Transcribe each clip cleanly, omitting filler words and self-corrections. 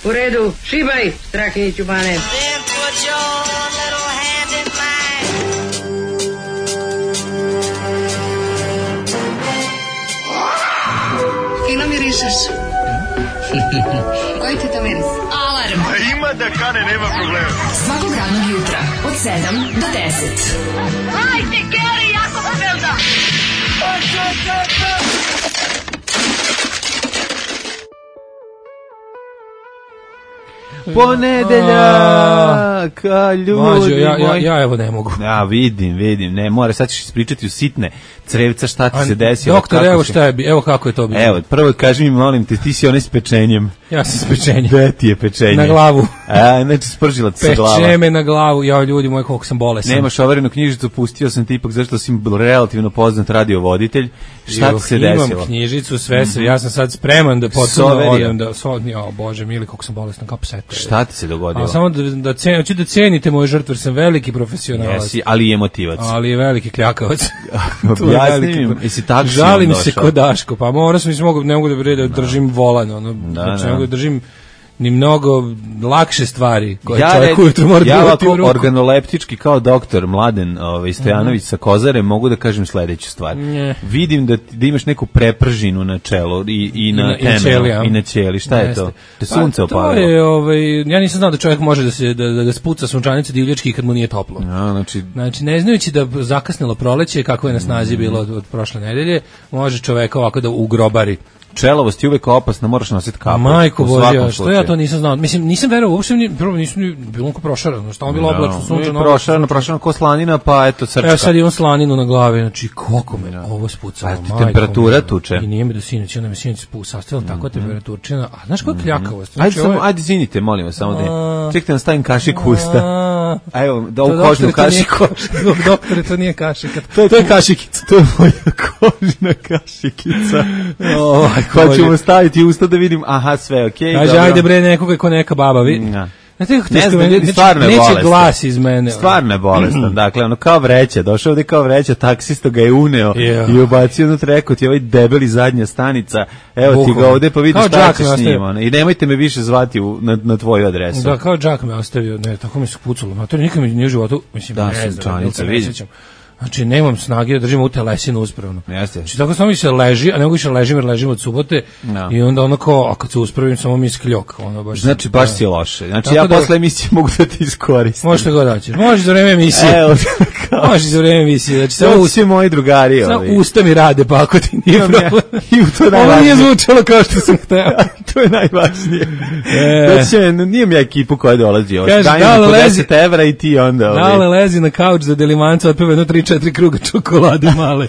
U redu, šibaj, Strahinjiću Bane. Fino mirišeš. Koji ti to miris? Alarm. Ima da kane, nema problema. Svakog radnog jutra, od 7 do 10. Hajde, Geri, jako se velda. Ponedeljak, ljudi Mađo, moji. ja evo ne mogu. Ja vidim, ne, mora, sad ćeš ispričati u sitne crevca šta ti se desilo. Doktor, evo šta je, evo kako je to bilo. Evo, prvo kaži mi, molim te, ti si onaj s pečenjem. Ja sam s pečenjem. Gde ti je pečenje? Na glavu. Znači spržilac sa glava. Peče me na glavu, ja ljudi moji koliko sam bolesan. Nemaš overenu knjižicu, pustio sam ti ipak zašto si relativno poznat radiovoditelj. Šta ti se desilo? Imam knjižicu, sve se, ja sam sad spreman da potpuno odem da o Bože mili koliko sam bolestan kao pseta. Šta ti se dogodilo? Samo da cenite moje žrtve, jer sam veliki profesionalac. Jesi, ali i emotivac. Ali je veliki kljakavac. Objasni mi, jesi taksijom došao? Žalim se kod Daško, pa morao sam, ne mogu da držim volan, znači ne mogu da držim ni mnogo lakše stvari koje čovjek ujutro mora da uvati u ruku. Ja organoleptički kao doktor Mladen Stojanović sa Kozare mogu da kažem sledeću stvar. Vidim da imaš neku prepržinu na čelu i na temenu i na ćeli. Šta je to? Te sunce opalilo? To je, ja nisam znao da čovjek može da spuca sunčanice divljački kad mu nije toplo. Znači, ne znajući da zakasnilo proleće, kako je na snazi bilo od prošle nedelje, može čovjek ovako da ugrobari. Čelovost je uvek opasna, moraš nositi kapu. Majko Božja, što ja to nisam znao. Mislim, nisam verovao, uopšte nisam ni bilo onako prošarano, stalno bilo oblačno, sunčano. Prošarano ko slanina, pa eto crčka. Evo sad imam slaninu na glavi, znači kako me ovo spucalo. Pa ti temperatura tuče. I nije mi do sinoć, onda mi sinoć sastavila tako temperaturčina. A znaš koja kljakavost? Ajde, izvinite, molim vas, samo da čekajte, stavim kašik usta. Evo, da ovu kožnu kašiku. Doktore, to nije kašika. To je kašikica. To je moja kožna kašikica. Hoćemo staviti usta da vidim, aha, sve okej. Kaže, ajde bre, nekoga ko neka baba, vi. Ne znam, stvarno je bolestan. Neće glas iz mene. Stvarno je bolestan, dakle, ono kao vreća, došao ovdje kao vreća, taksista ga je uneo i ubacio unutra, rekao ti ovaj debeli zadnja stanica, evo ti ga ovdje pa vidiš šta ćeš s njima. I nemojte me više zvati na tvoju adresu. Da, kao džak me ostavio, ne, tako mi se pucalo, ma to nikad mi nije u životu, mislim, ne znam, znači, nemam snage da držim u telesinu uspravno. Znači, tako samo mi se leži, a ne mogu više ležim jer ležim od subote i onda onako, a kad se uspravim, samo mi skljok. Znači, baš si loše. Znači, ja posle emisije mogu da ti iskoristim. Možete god daći. Može za vreme emisije. Evo, može za vreme emisije. Znači, samo svi moji drugari. Samo usta mi rade, pa ako ti nije problem. Ovo nije zvučalo kao što sam hteo. To je najvažnije. Znači, nijem ja ekipu koja dolazi. Kaže, dale lezi. 10 evra i ti onda. Dale lezi na kauč za Delimanca, otpeva jedno 3-4 kruga čokolade male.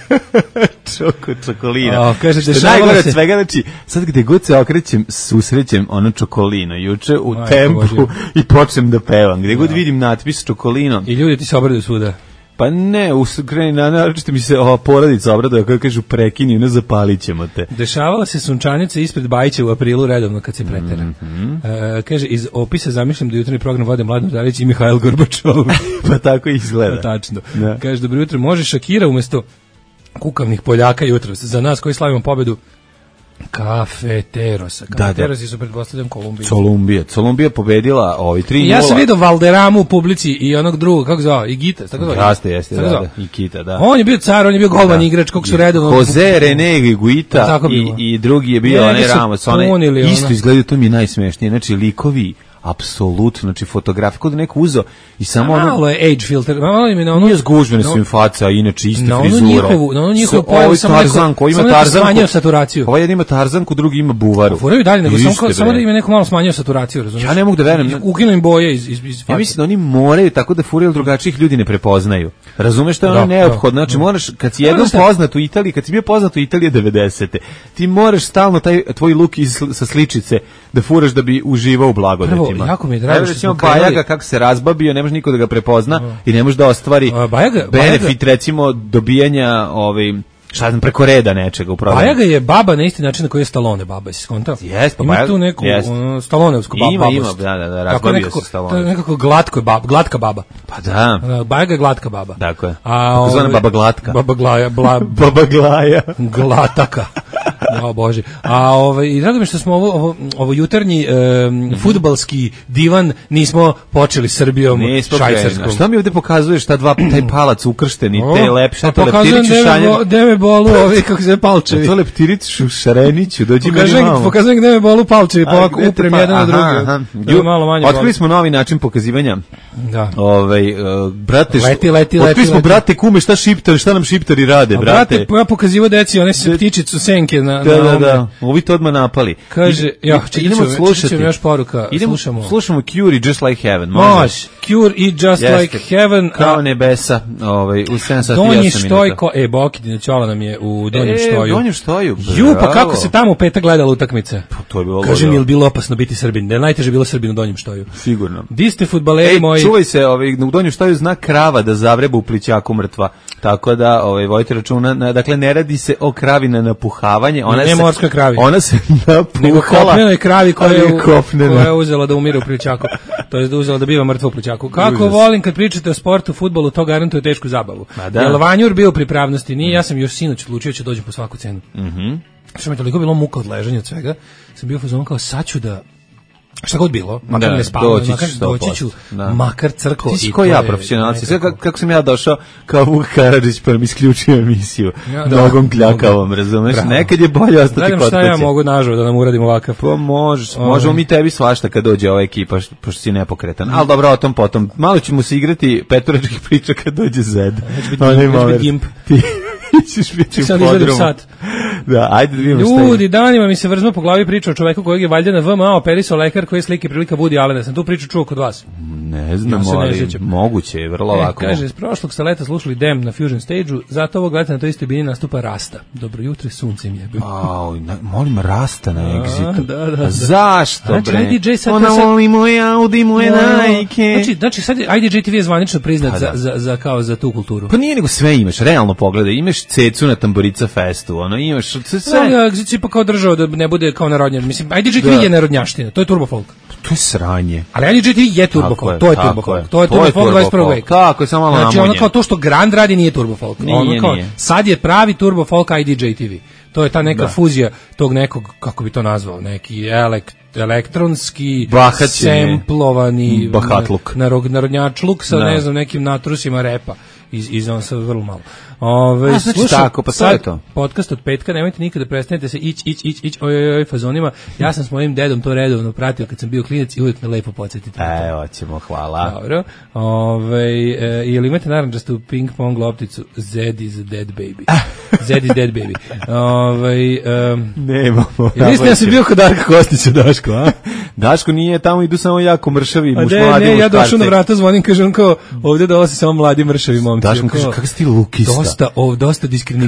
Čokolina. Kaže, što najgore od svega, znači, sad gde god se okrećem, susrećem ono čokolino. Juče u tempu i počnem da pevam. Gde god vidim natpis čokolino. I ljudi ti se obraduju svuda. Pa ne, naročito mi se ova porodica obraduje, kako kažu prekini, ne zapalit ćemo te. Dešavala se sunčanica ispred Bajića u aprilu redovno kad se pretera. Kaže, iz opisa zamišljam da jutarnji program vode Mladen Udarić i Mihajl Gorbačov. Pa tako izgleda. Pa, tačno. Da. Kaže, dobro jutro, može Šakira umjesto kukavnih Poljaka jutro. Za nas koji slavimo pobedu Kafeterosa. Kafeterosi su pretpostavljam Columbija pobedila 3-0. Ja sam vidio Valderamu u publici i onog drugog, kako zvao, Igita, tako zove. Jeste, Igita, da. On je bio car, on je bio golman igrač, kako su redovno. Jose René Iguita i drugi je bio onaj Ramos, isto izgledaju, to mi je najsmešnije, znači likovi apsolutno, znači fotografija, kod neko uzo i samo ono... Malo je age filter, malo im je na ono... Nije zgužbene su im faca, inače iste frizura. Na ono njihovu pojavu samo neko smanjio saturaciju. Ovaj jedan ima tarzanku, drugi ima buvaru. Furaju dalje, nego samo da im je neko malo smanjio saturaciju, razumiješ? Ja ne mogu da verujem. Ukinu im boje iz faca. Ja mislim da oni moraju tako da furaju, drugačijih ljudi ne prepoznaju. Razumeš što je ono neophodno? Znači moraš, kad si jednom poznat u Italiji, kad si bio poznat u Italiji 90. ti moraš stalno taj tvoj luk sa sličice da furaš da bi uživao u blagodetima. Jako mi je drago što smo Bajaga kako se razbabio, ne može niko da ga prepozna i ne može da ostvari benefit recimo dobijanja šta znam, preko reda nečega u programu. Bajaga je baba na isti način na koji je Stallone baba, si skontao? Jeste, ima tu neku Stalloneovsku babost. Ima, da, razbavio se Stallone. To je nekako glatka baba. Pa da. Bajaga je glatka baba. Tako je. Tako zvana baba glatka. Baba glaja. Baba glaja. Glataka. O Bože. I drago mi što smo ovo jutarnji fudbalski divan nismo počeli Srbijom, Švajcarskom. Šta mi ovde pokazuješ taj palac ukršteni, te lepše, pokazujem Deme Bolu, kako se Palčevi. To Leptiriću Šareniću, dođi meni malo. Pokazujem Deme Bolu Palčevi, pa ovako uprem jedan na drugi. Otkrili smo novi način pokazivanja. Da. Brate, leti. Otkrili smo, brate, kume, šta nam šiptari rade, brate? Brate, ja pokazivo deci, one se ptičicu senke na Da. Ovi to odmah napali. Kaže, idemo slušati. Još poruka, slušamo Cure i Just Like Heaven. Može. Cure i Just Like Heaven. Kao nebesa, u 7 sati Donji 8 Štojko, Bokidina Ćola nam je u Donjem Štoju. Donjem Štoju, Ju, pa kako se tamo u petak gledala utakmica? To je bilo. Kaže mi, je bilo opasno biti Srbin? Da je najteže bilo Srbin u Donjem Štoju. Sigurno. Di ste fudbaleri moji? Čuvaj se, u Donjem Štoju zna krava da zavreba u plićaku mrtva. Tako da, vojte računa, dakle ne radi se o kravi na napuhavanje, ne morskoj kravi. Ona se napuhala. Nego kopnenoj kravi koja je uzela da umire u plićaku. To je da uzela da biva mrtva u plićaku. Kako volim kad pričate o sportu, fudbalu, to garantuje tešku zabavu. Jel Vanjur bio u pripravnosti? Nije, ja sam još sinoć odlučio će dođem po svaku cenu. Što mi je toliko bilo muka od ležanja od svega, sam bio fazon kao sad ću da šta god bilo, makar ne spavao, doći ću, makar crko. Ti si ko ja, profesionalci, sve kako sam ja došao kao Vuk Karadžić pa mi isključio emisiju, nogom kljakavom, razumeš? Nekad je bolje ostati kod kuće. Gledam šta ja mogu nažao da nam uradim ovakav. Pa možemo mi tebi svašta kad dođe ova ekipa, pošto si nepokretan. Ali dobro, o tom potom. Malo ćemo se igrati petoračkih priča kad dođe Zed. Neće biti gimp. Ćeš biti u podrumu. Sad izvedim sad. Da, ajde da vidimo šta je. Ljudi, danima mi se vrzma po glavi priča o čoveku kojeg je valjda na VMA operisao lekar koji je slike prilika Woody Allena. Sam tu priču čuo kod vas. Ne znam, ali moguće je, vrlo lako. Kaže, iz prošlog sa leta slušali Dem na Fusion Stage-u, zato ovog leta na toj istoj bini nastupa Rasta. Dobro jutro, sunce im jebim. Molim Rasta na Exitu. Da. Zašto, znači, bre? IDJ sad ona voli moje Audi, moje Nike. Znači, sad IDJ TV je zvanično priznat za tu kulturu. Pa nije nego sve imaš, realno pogledaj. Imaš Cecu na Tamburica Festu, imaš sve. Exit pa kao držao da ne bude kao narodnjaština. Mislim, IDJ TV je narodnjaština, to je turbo folk. To je sranje. Ali IDJ TV je turbo folk, to je turbo folk. To je turbo folk 21. veka. Tako je, samo malo namunje. Znači, ono kao to što Grand radi nije turbo folk. Nije. Sad je pravi turbo folk IDJ TV. To je ta neka fuzija tog nekog, kako bi to nazvao, neki elektronski semplovani narodnjačluk sa ne znam nekim natrusima repa iz on sa vrlo malo. Znači tako, pa sad je to. Podcast od petka, nemojte nikada prestanete se ići fazonima. Ja sam s mojim dedom to redovno pratio kad sam bio klinac i uvijek me lepo podsjetiti. Hoćemo, hvala. Dobro. Jel imate naranđastu ping pong lopticu? Zed is a dead baby. Zed is dead baby. Nemamo. Mislim ja sam bio kod Darka Kostića, Daško, a? Daško nije, tamo idu samo jako mršavi mladi muškarci. Ja došao na vrata, zvonim, kažem kao, ovdje dolaze samo mladi mršavi momci. Daško kaže, kakav si ti lukista? Dosta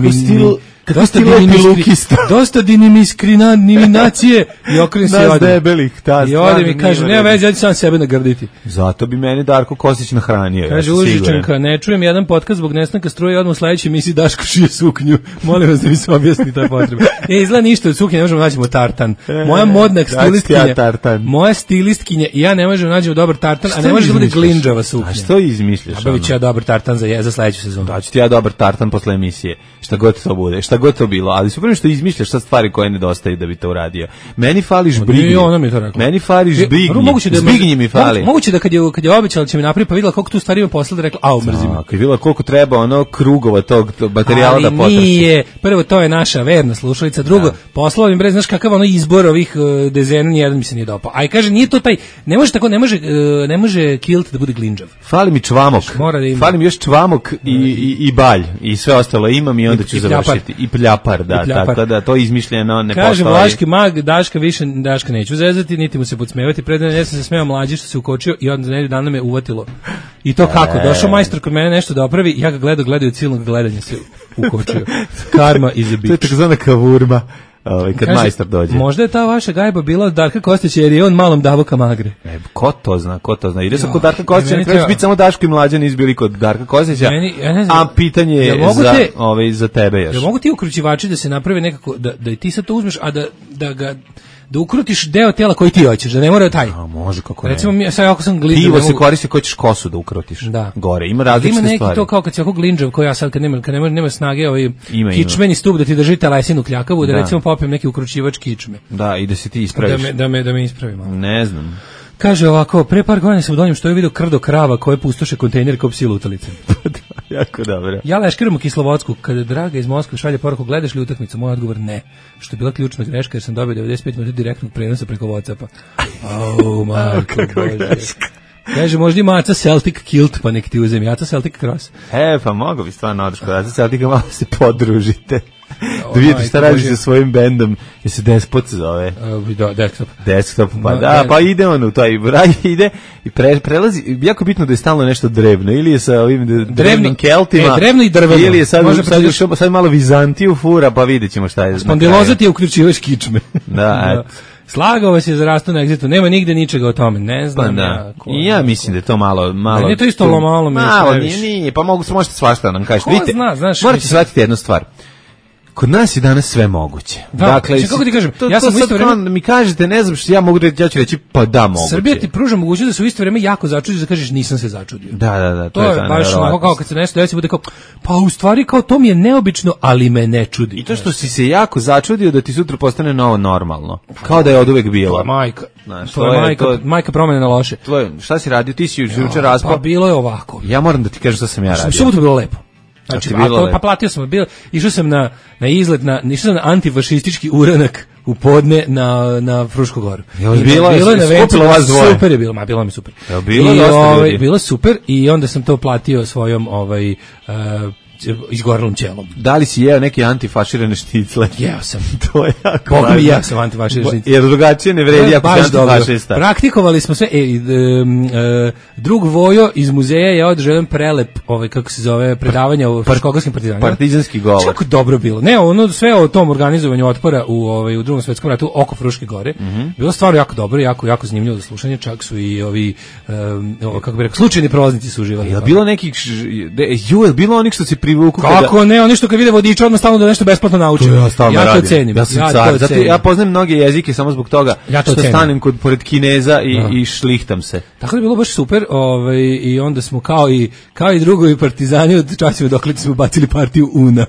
diskriminacije i okrenem se nas debelih, i odem i kaže, nema veze, ja ću sam sebe nagrditi. Zato bi meni Darko Kostić nahranio. Kaže Užičanka, ne čujem jedan podcast zbog nestanka struje, odmah u sledećoj emisiji Daško šije suknju. Molim vas da mi se objasni ta potreba. Izgleda ništa od suknje, ne možemo nađemo tartan. Moja modna moja stilistkinja i ja ne možemo nađemo dobar tartan, a ne može da bude glinđava suknja. A što izmišljaš? Nabaviću ja dobar tartan za sledeću sezonu. Daću ti ja dobar tartan posle emisije. Šta god to bude, šta god to bilo, ali super što izmišljaš šta stvari koje nedostaju da bi to uradio. Meni fali žbrignje. Meni fali žbrignje mi fali. Moguće da kad je obećala će mi napraviti, pa videla koliko tu stvari ima posla, da rekla, mrzim. Kad je videla koliko treba krugova tog materijala da potroši. Ali nije, prvo to je naša verna slušalica, drugo, poslao im znaš kakav izbor ovih dezena, nijedan mi se nije dopao. A i kaže, nije to taj, ne može kilt da bude glinđav. Fali mi čvamok. Fali mi još čvamok i balj i sve ostalo imam i onda ću završiti. I pljapar, da, tako da to izmišljeno ne postoji. Kaže Vlaški mag, Daška neću zezati, niti mu se podsmevati, predavno ja sam se smeo mlađi što se ukočio i onda za nedelju dana me uvatilo. I to kako, došao majstor kod mene nešto da opravi, ja ga gledaju od silnog gledanja se ukočio. Karma is a bitch. To je takzvana kavurma. Kad majstor dođe. Možda je ta vaša gajba bila od Darka Kostića jer je on malom davo kamagre. Ko to zna? Ide se kod Darka Kostića, ne treba biti samo Daško i Mlađan izbili kod Darka Kostića, a pitanje je za tebe još. Mogu ti ukrućivači da se naprave nekako, da i ti sad to uzmeš, a da ga da ukrutiš deo tela koji ti hoćeš, da ne mora taj. A može kako ne. Recimo mi sad ako sam glinđav, divo se koristi ko ćeš kosu da ukrutiš. Da. Gore ima različite stvari. Ima neki to kao kad si ako glinđav koji ja sad kad nema snage, ovaj kičmeni stup da ti drži telesinu kljakavu, da recimo popijem neki ukručivač kičme. Da, i da se ti ispraviš. Da me ispravimo. Ne znam. Kaže ovako, pre par godina sam u Donjem Štoju vidio krdo krava koje pustoše kontejner kao psi lutalice. Jako dobro. Ja leškiram u Kislovodsku, kada Draga iz Moskve šalje poruku, gledaš li utakmicu? Moj odgovor ne. Što je bila ključna greška jer sam dobio 95 minuta direktnog prenosa preko WhatsAppa. Marko Bože. Kaže, možda ima Aca Celtic Kilt, pa nek ti uzem. Aca Celtic Cross. Pa mogu bi stvarno odeš kod Aca Celtica, malo se podružite. Da vidite šta radiš sa svojim bendom, je se Despot zove. Desktop, pa da, pa ide on u taj ide i prelazi, jako bitno da je stalno nešto drevno, ili je sa ovim drevnim keltima, drevno i drveno, ili je sad malo Vizantiju fura, pa vidjet ćemo šta je. Spondiloza ti je uključivaš kičme. Da, Slagao vas je za rastu na egzitu, nema nigde ničega o tome, ne znam. I ja mislim da je to malo... Nije to isto malo mi je nije, pa možete svašta nam kažete. Vidite, morate shvatiti jednu stvar. Kod nas je danas sve moguće. Dakle, kako ti kažem, ja sam u isto vreme mi kažete, ne znam što ja mogu reći, ja ću reći pa da moguće. Srbija ti pruža mogućnost da se u isto vreme jako začudiš da kažeš nisam se začudio. Da, to je baš onako kao kad se nešto desi bude kao pa u stvari kao to mi je neobično, ali me ne čudi. I to što si se jako začudio da ti sutra postane novo normalno. Kao da je oduvek bilo. Majka. Majka promene na loše. Šta si radio? Ti si juče raspao. Pa bilo je ovako. Ja moram da ti kažem šta sam ja radio. Subotu bilo lepo. Znači, pa platio sam, išao sam na izlet, išao sam na antifašistički uranak u podne na Frušku goru. Bilo je na vencu, super je bilo, bilo mi super. Bilo super i onda sam to platio svojom izgorelom ćelom. Da li si jeo neke antifaširane šnicle? Jeo sam. To je jako važno. Ja sam antifaširane šnicle. Jer drugačije ne vredi ako si antifašista. Praktikovali smo sve. Drug Vojo iz muzeja je održao prelep, kako se zove, predavanja o fruškogorskim partizanima. Partizanski govor. Kako dobro bilo. Ne, sve o tom organizovanju otpora u Drugom svetskom ratu oko Fruške gore. Bilo stvarno jako dobro, jako zanimljivo za slušanje. Čak su i ovi, kako bih rekao, slučajni prolaznici su uživali. Je bilo nekih, bilo onih što se privuku. Kako ne, oni što kad vide vodiča odmah stalno da nešto besplatno nauče. Ja to cenim. Ja sam car. Zato ja poznajem mnoge jezike samo zbog toga što stanem pored Kineza i šlihtam se. Tako da je bilo baš super, i onda smo kao i drugovi partizani od časima dokle smo bacili partiju Una.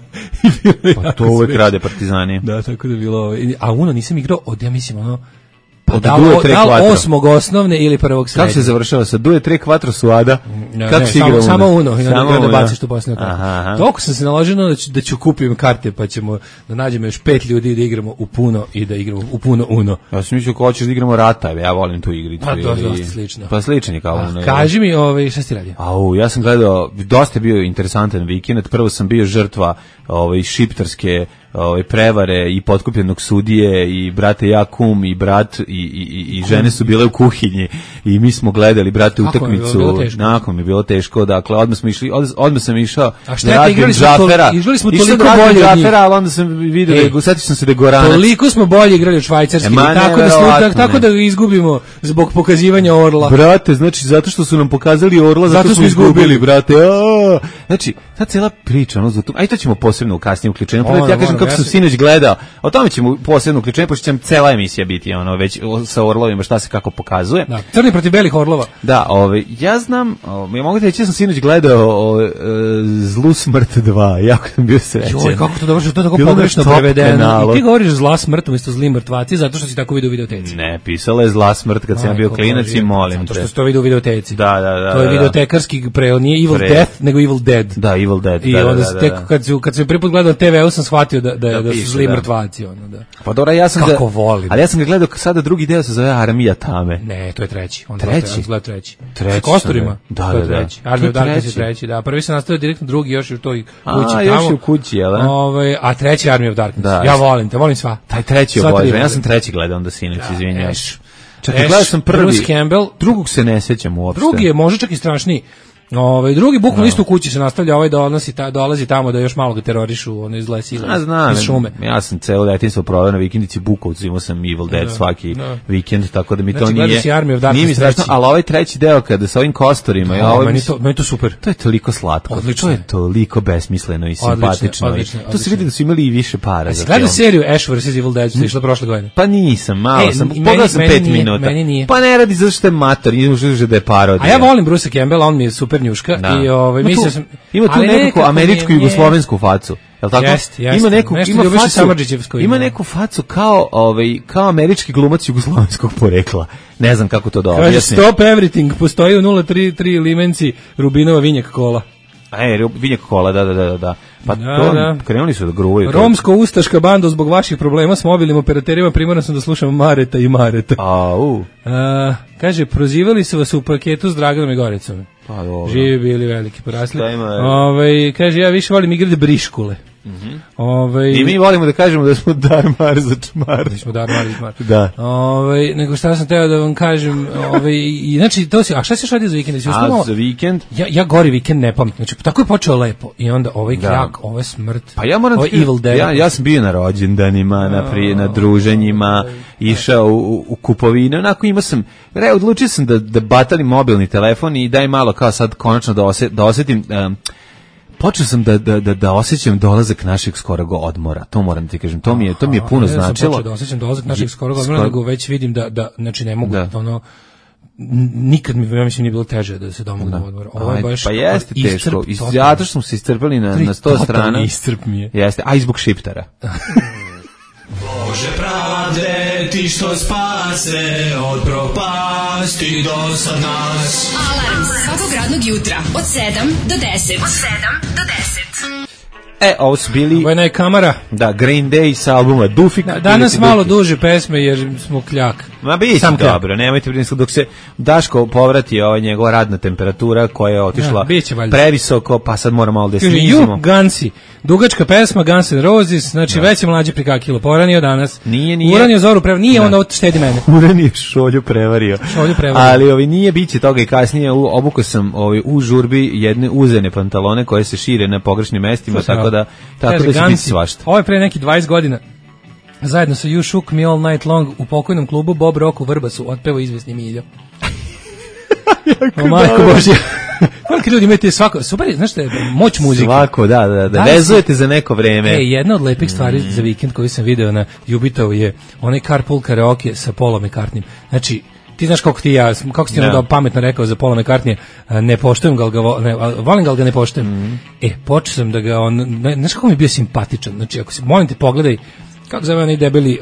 Pa to uvek rade partizani. Da, tako da je bilo. A Uno nisam igrao ja mislim pa da li 8. osnovne ili 1. srednje. Kako se završava sa due 3 4 suada? Kako se igra samo Uno i onda baciš tu posljednju kartu. Toliko sam se naložio da ću kupim karte pa ćemo da nađemo još 5 ljudi da igramo u puno i da igramo u puno Uno. Ja sam mislio ko hoćeš da igramo rata, ja volim tu igricu. Pa to je dosta slično. Pa sličan je kao Uno. Kaži mi šta si radio? Ja sam gledao, dosta je bio interesantan vikend. Prvo sam bio žrtva šiptarske prevare i potkupljenog sudije i brate ja kum i brat i žene su bile u kuhinji i mi smo gledali brate utakmicu. Nakon mi je bilo teško, dakle odmah sam išao da radim Džafera. Igrali smo toliko bolje od njih. Ali onda sam vidio, setio sam se da je Goranac. Toliko smo bolje igrali od Švajcarske, tako da izgubimo zbog pokazivanja orla. Brate, znači zato što su nam pokazali orla, zato smo izgubili, brate. Znači, ta cijela priča, aj to ćemo posebno u kasnije uključenju. Ja kažem kako sam sinoć gledao, o tome ćemo posebno uključenje, pošto će nam cela emisija biti već sa orlovima, šta se kako pokazuje. Da, crni protiv belih orlova. Da, ja znam, ja mogu da reći da sam sinoć gledao Zlu smrt 2, jako sam bio srećen. Joj, kako to dobro, što je to tako pogrešno prevedeno. I ti govoriš Zla smrt umjesto Zli mrtvaci, zato što si tako vidio u videoteci. Ne, pisala je Zla smrt kad sam ja bio klinac i molim te. Zato što si to vidio u videoteci. Da. To je videotekarski preo, nije Evil Death, nego Evil Dead. Da, Evil Dead. I onda tek kad sam prvi put gledao TV-u sam shvatio da su Zli mrtvaci, da. Pa dobro, ja sam kako volim. Ali ja sam ga gledao sada drugi deo se zove Armija tame. Ne, to je treći. Treći. Kosturima. Da. Armija Darkness je treći, da. Prvi se nastavio direktno, drugi još u toj kući tamo. Još u kući, jel? A treći Armija of Darkness. Ja volim sva. Taj treći obožavam. Ja sam treći gledao onda sinoć, izvinjavam. Čekaj, gledao sam prvi. Bruce Campbell. Drugog se ne sećam uopšte. Drugi je možda čak i strašniji. Drugi bukvalno isto u kući se nastavlja, dolazi tamo da još malo ga terorišu, ono iz sile, iz šume. Ja sam celo detinjstvo proveo na vikendici Bukovcu, imao sam Evil Dead svaki vikend, tako da mi to nije mi strašno, ali ovaj treći deo kada sa ovim kostorima, meni to super. To je toliko slatko, odlično. To je toliko besmisleno i simpatično. To se vidi da su imali i više para za film. Gledao seriju Ash vs. Evil Dead, što je išla prošle godine? Pa nisam, malo sam, pogledao sam 5 minuta. Pa ne radi zašto je mator, nije da je parodija. A ja volim Brucea Campbella, on mi je super njuška i mislio sam ima tu neku američku jugoslovensku facu. Jel tako? Ima neku facu kao američki glumac jugoslovenskog porekla. Ne znam kako to da objasnim. Stop everything, postoji u 033 limenci Rubinova vinjak kola. Vinjak kola, da. Pa krenuli su da gruvaju. Romsko-ustaška banda, zbog vaših problema s mobilnim operaterima primoran sam da slušam Mareta i Mareta. Kaže, prozivali su vas u paketu s Draganom i Goricom. Pa dobro. Živi bili veliki porasli. Kaže, ja više volim igrati briškule. I mi volimo da kažemo da smo Darmar za čmar. Da smo Darmar za čmar. Da. Nego šta sam teo da vam kažem, znači to a šta si šadio za vikend? Za vikend? Ja gori vikend ne pamtim. Znači tako je počeo lepo i onda ovaj kljak, ova smrt. Pa ja moram Evil Dead. Ja sam bio na rođendanima, na druženjima, išao u kupovine, onako imao sam, odlučio sam da batalim mobilni telefon i daj malo kao sad konačno da osjetim. Počeo sam da osjećam dolazak našeg skorog odmora, to moram ti kažem, to mi je puno značilo. Ja sam počeo da osjećam dolazak našeg skorog odmora, nego već vidim da znači ne mogu, nikad mi, ja mislim, nije bilo teže da se domognem odmora. Ovo je baš... Pa jeste teško, zato što smo se istrpeli na 100 strana. Istrp mi je. Jeste, a i zbog šiptara. Bože pravde, ti što spase od propasti do sad nas. Alarm svakog radnog jutra od 7 do 10. Ovo su bili... Vojna je kamera. Da, Green Day sa albuma Dufik. Danas malo duže pesme jer smo kljak. Ma bi sam dobro, nemojte brinuti dok se Daško povrati njegova radna temperatura koja je otišla previsoko, pa sad moramo malo da snizimo. Ju, Gansi, dugačka pesma Guns N' Roses, znači već je mlađe prikakilo, poranio danas. Nije. Uranio Zoru prevario, nije onda štedi mene. Uranio Šolju prevario. Ali nije biće toga i kasnije obukao sam u žurbi jedne uzene pantalone koje se šire na pogrešnim mestima, tako da će biti svašta. Ovo je pre neki 20 godina. Zajedno sa You Shook Me All Night Long u pokojnom klubu Bob Rock u Vrbasu otpevao izvesni Miljo. O majko Božja. Koliko ljudi imate svako, super, znaš šta je, moć muzike. Svako, da vezujete za neko vreme. Jedna od lepih stvari za vikend koju sam video na Jubitovu je onaj carpool karaoke sa Paulom McCartneym. Znači, ti znaš kako si onda pametno rekao za Paula McCartneya, ne poštujem ga, volim ga, ali ga ne poštujem. Počeo sam da ga, znaš kako mi je bio simpatičan, znači, ako se, molim te, pogledaj, kako zove onaj debeli,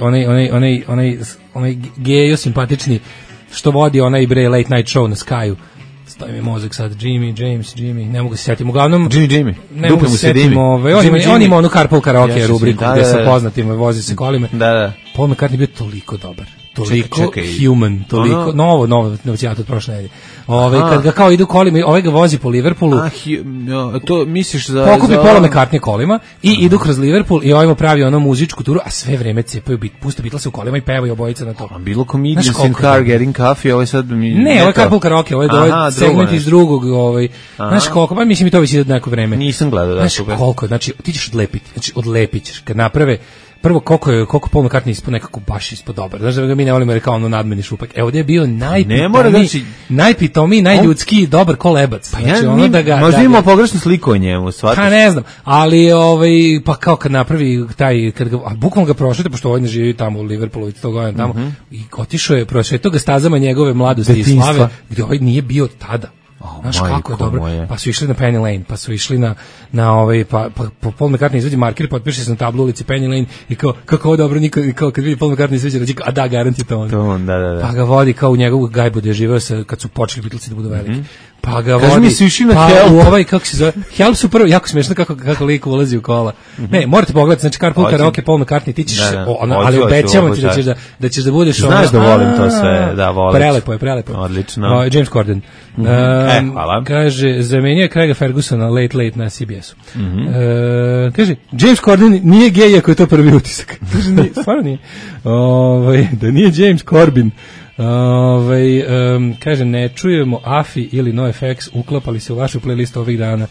onaj gejo simpatični, što vodi onaj late night show na Skyu. Stoji mi mozak sad, Jimmy, ne mogu se sjetiti. Uglavnom, Jimmy, ne mogu se sjetiti. On ima onu carpool karaoke rubriku gde sa poznatim vozi se kolime. Paul McCartney je bio toliko dobar. Toliko human, toliko novo novicijat od prošle nedelje. Kad ga kao idu kolima, ga vozi po Liverpoolu. To misliš za pokupi Paula McCartney kolima i idu kroz Liverpool i mu pravi ono muzičku turu, a sve vreme cepaju puste Beatlese u kolima i pevaju obojica na to. Bilo Comedians in Car Getting Coffee, sad ne, ovo je carpool karaoke, ovo je segment iz drugog, znaš koliko, pa mislim i to visi od neko vreme. Nisam gledao da super. Znaš koliko, znači ti ćeš odlepiti ćeš, kad naprave prvo koliko Paul McCartney ispod nekako baš ispod dobar. Znaš da ga mi ne volimo jer kao nadmeni šupak. Ovdje je bio najpitomiji, najljudskiji, dobar kolebac. Pa znači, možda imamo pogrešnu sliku o njemu, shvataš? Pa ne znam, ali pa kao kad napravi bukvalno ga prošete, pošto ovaj ne živi tamo u Liverpoolu i 100 godina tamo, i otišao je, prošetao ga stazama njegove mladosti i slave, gdje ovaj nije bio tada. Znaš kako je dobro, pa su išli na Penny Lane, pa su išli pa Paul McCartney izvedi marker, potpiše se na tablu ulici Penny Lane i kako ovo dobro, kao kad vidi Paul McCartney izvedi, reći, a da, garanti to on. Pa ga vodi kao u njegovu gajbu gdje je živeo kad su počeli Beatlesi da budu veliki. Pa ga vodi, u ovaj, kako se zove, Help su prvo, jako smiješno kako lik ulazi u kola. Ne, morate pogledati, znači carpool karaoke, Paul McCartney, ti ćeš, ali obećamo ti da ćeš da budeš znaš da volim to sve, da volim. Prelepo je. Odlično. James Corden. Hvala. Kaže, zamenio je Craiga Fergusona Late na CBS-u. Kaže, James Corden nije gej, ako je to prvi utisak. Stvarno nije. Da nije James Corbin, Kaže, ne čujemo AFI ili NoFX, uklapali se u vašu playlistu ovih dana.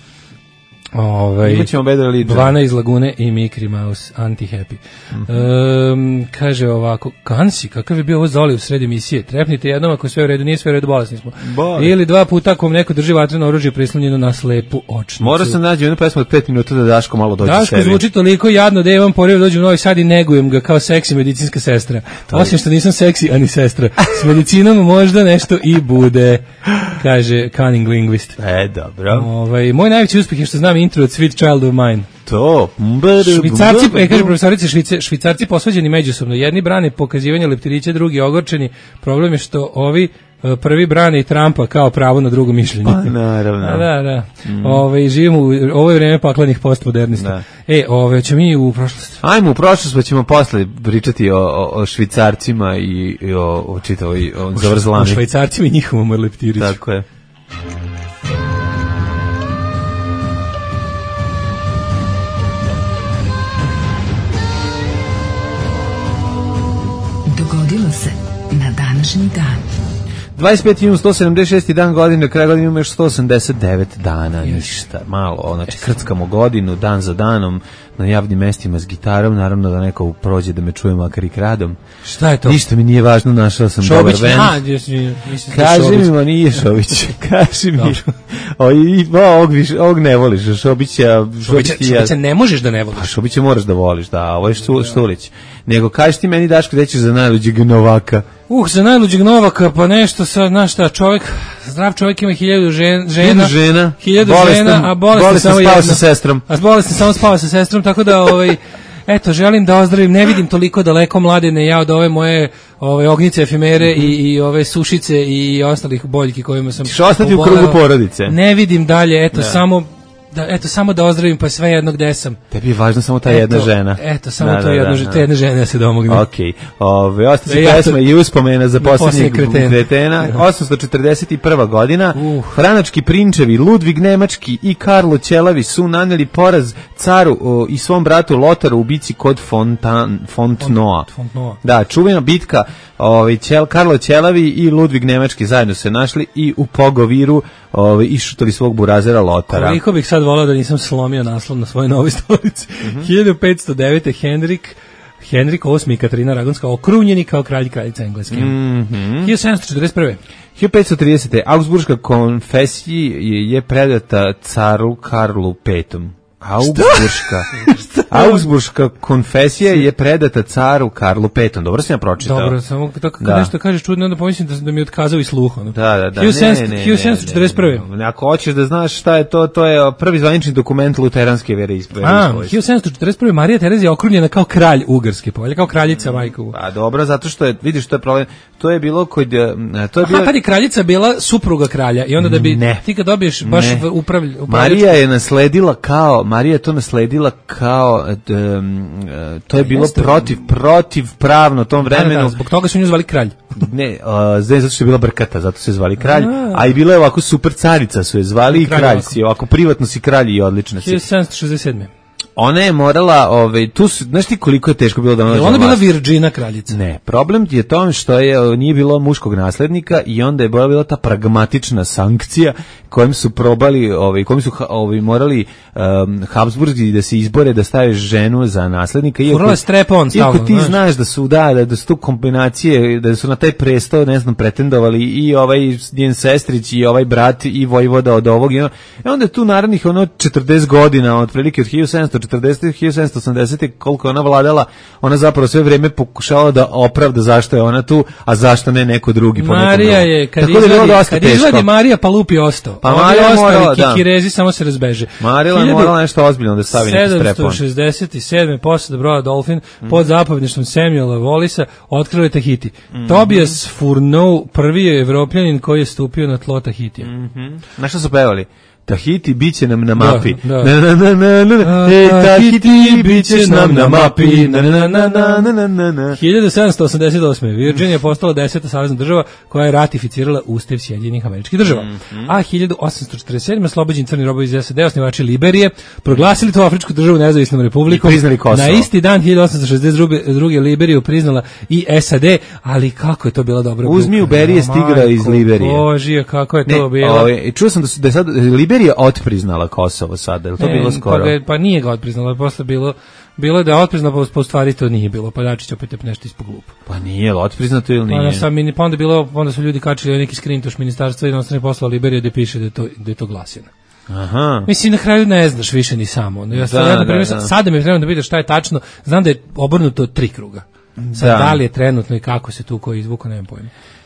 Vana iz Lagune i Mikri Mouse, Anti-Happy. Kaže ovako, Kansi, kakav je bio ovo Zoli u sredi emisije? Trepnite jednom ako je sve u redu, nije sve u redu, bolesni smo. Ili 2 puta ako vam neko drži vatreno oružje prislonjeno na slepu očnicu. Mora sam nađi jednu pesmu od 5 minuta da Daško malo dođe sebi. Daško zvuči toliko jadno da ja vam porijev dođem u Novi Sad i negujem ga kao seksi medicinska sestra. Osim što nisam seksi, ani sestra. S medicinom možda nešto i bude, kaže cunning linguist. Dobro. Moj najveći uspjeh je što znam intro od Sweet Child of Mine. To. Švicarci, kaže profesorice, Švicarci posvađani međusobno. Jedni brane pokazivanje leptirića, drugi ogorčeni. Problem je što ovi prvi brane i Trumpa kao pravo na drugo mišljenje. Pa naravno. Da. Živimo u ovo je vreme paklenih postmodernista. Ćemo mi u prošlost. Ajmo u prošlost, pa ćemo posle pričati o Švicarcima i o čitavoj zavrzlami. O Švicarcima i njihovom leptiriću. Tako je. Dogodilo se na današnji dan. 25. jun, 176. dan godine, kraj godine imamo još 189 dana, ništa, malo, znači krckamo godinu, dan za danom, na javnim mestima s gitarom, naravno da neko prođe da me čuje makar i kradom. Šta je to? Ništa mi nije važno, našao sam dobar band. Kaži mi, nije Šobić, kaži mi. Ovog ne voliš, Šobića ne možeš da ne voliš. Pa Šobića moraš da voliš, da, ovo je Štulić. Nego kaži ti meni, Daško, da ćeš za najluđeg Novaka. Za najluđeg Novaka, pa nešto sad, znaš šta, zdrav čovjek ima 1000 žena, 1000 žena, a bolestan samo jedna. Sa sestrom. A bolestan samo spava sa sestrom, tako da, eto, želim da ozdravim, ne vidim toliko daleko mladene, ja od ove moje ognjice, efimere i ove sušice i ostalih boljki kojima sam... Ćeš ostati u krugu porodice. Ne vidim dalje, eto, samo da ozdravim, pa sve jedno gde sam. Tebi je važno samo ta jedna žena. Eto, samo te jedne žene da se domogne. Okej. Ostaci pesma i uspomena za posljednjeg kretena. 841. godina. Franački prinčevi Ludvig Nemački i Karlo Ćelavi su naneli poraz caru i svom bratu Lotaru u bici kod Fontenoa. Da, čuvena bitka. Karlo Ćelavi i Ludvig Nemački zajedno se našli i u Pogoviru išutali svog burazera Lotara. Koliko bih sad volao da nisam slomio naslov na svojoj novoj stolici. 1509. Henrik VIII i Katarina Aragonska okrunjeni kao kralj i kraljica Engleske. 1741. 1530. Augsburška konfesija je predata caru Karlu V. Augsburška konfesija je predata caru Karlu V. Dobro sam ja pročitao. Dobro, samo kad nešto kažeš čudno, onda pomislim da mi je otkazao i sluh. Da. 1741. Ako hoćeš da znaš šta je to je prvi zvanični dokument luteranske veroispovesti. 1741. Marija Terezija je okrunjena kao kralj Ugarske, kao kraljica majkovu. A dobro, zato što je, vidiš, to je problem. To je bilo tad je kraljica bila supruga kralja i onda da bi ti kad dobiješ baš upravljačku. Marija je nasledila kao to je bilo protiv pravno tom vremenu. Zbog toga su nju zvali kralj. Ne, zato što je bila brkata, zato se zvali kralj, a i bila je ovako super carica, su je zvali i kralj si, ovako privatno si kralj i odlična si. 1767. Ona je morala, tu su, znaš ti koliko je teško bilo da ona... Ona bila Virgina kraljica. Ne, problem je to što nije bilo muškog naslednika i onda je bila ta pragmatična sankcija kojim su probali, morali Habsburgi da se izbore da stave ženu za naslednika. Iako ti znaš da su tu kombinacije, da su na taj presto, ne znam, pretendovali i njen sestrić i ovaj brat i vojvoda od ovog. I onda je tu naravnih 40 godina, otprilike od 1740. 1780. koliko je ona vladala, ona zapravo sve vrijeme pokušala da opravda zašto je ona tu, a zašto ne neko drugi. Marija je, kad izvadi Marija, pa lupi ostao. Pa Marija je morala, kikirezi, samo se razbeže. Marija je morala nešto ozbiljno da stavi neki strepon. 767. posada broda Dolphin pod zapovjedništvom Samuela Wallisa otkrili Tahiti. Tobias Furneaux prvi je Evropljanin koji je stupio na tlo Tahitija. Na što su pevali? Tahiti biće nam na mapi. Da. Tahiti bićeš nam na mapi. 1788. Virginija je postala 10. savezna država koja je ratificirala Ustav Sjedinjenih Američkih Država. A 1847. oslobođeni crni robovi iz SAD, osnivači Liberije, proglasili tu afričku državu nezavisnom republikom. I priznali Kosovo. Na isti dan 1862. Liberiju priznala i SAD, ali kako je to bila dobra bruka. Uzmi Uberije stigra iz Liberije. Božije, kako je to bilo. Čuo sam da je sad Liberija otpriznala Kosovo sada, je li to bilo skoro? Pa nije ga otpriznala, posle bilo da je otpriznala, pa u stvari to nije bilo, pa Dačić opet nešto ispod glupo. Pa nije, otpriznato ili nije? Pa onda su ljudi kačili neki skrintoš ministarstva inostranih poslova Liberije gde piše da je to glasina. Aha. Mislim, na kraju ne znaš više ni samo. Sada mi je trebalo da vidim šta je tačno, znam da je obrnuto 3 kruga. Sad da li je trenutno i kako se tu koji izvuko, nemam pojma.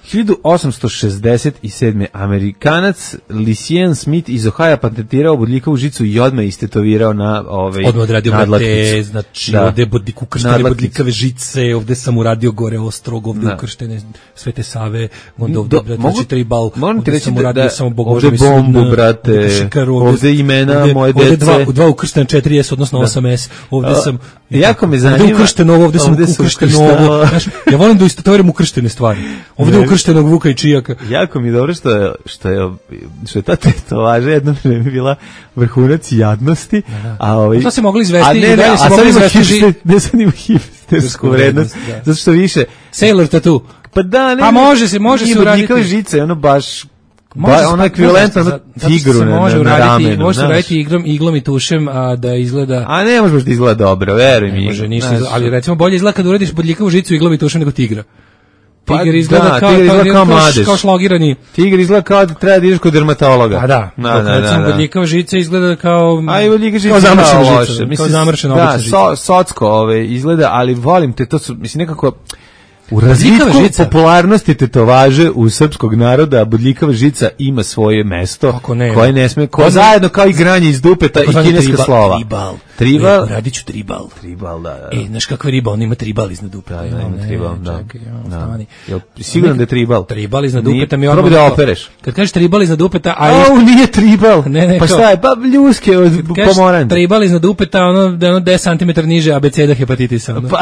1867. Amerikanac Lucien Smith iz Ohaja patentirao bodljikavu žicu i odmah istetovirao na odmah odradio mate, znači ovde ukrštene bodljikave žice, ovde sam uradio gore Ostrog, ovde ukrštene Svete Save, onda ovde tribal, ovde sam uradio samo Bogoževi ovde bombu, brate, ovde imena moje dece. Dva ukrštene 4S, odnosno 8S, ovde sam... Jako me zanima... Ovde ukršteno ovo, ovde sam ukršteno ovo. Ja volim da istetoviram ukrštene stvari. Ovde ukrštenog Vuka i Čijaka. Jako mi je dobro što je ta tetovaža jedno vreme bila vrhunac jadnosti. To se mogli izvesti. Ne sad ima hipstersku vrednost. Zato što više... Sailor tattoo. Pa da, ne. Pa može se uraditi. Nije žice, ono baš... Ono ekvivalentno na tigru na ramenu. Može se raditi iglom i tušem, a da izgleda... A ne može da izgleda dobro, veruj mi. Ne može ništa, ali recimo bolje izgleda kad uradiš bodljikavu žicu iglom i tušem nego tigra. Tigar izgleda kao mladež. Kao šlogirani. Tigar izgleda kao da treba da ideš kod dermatologa. A da. Recimo bodljikava žica izgleda kao... A i bodljika žica kao zamršena obična žica. Da, socko izgleda, ali volim te, to su, mislim, nekako... U razvitku popularnosti tetovaže u srpskog naroda bodljikava žica ima svoje mesto koje ne sme, zajedno kao i granje iz dupeta i kineska slova. Tribal. Radit ću tribal. Tribal, da. Znaš kakva riba, on ima tribal iznad dupeta. Da, ima tribal, da. Siguran da je tribal? Tribal iznad dupeta mi odmah... Probi da opereš. Kad kažeš tribal iznad dupeta... nije tribal. Pa šta je? Pa ljuske od pomoranđa. Tribal iznad dupeta, ono 10 cm niže abeceda hepatitisa. Pa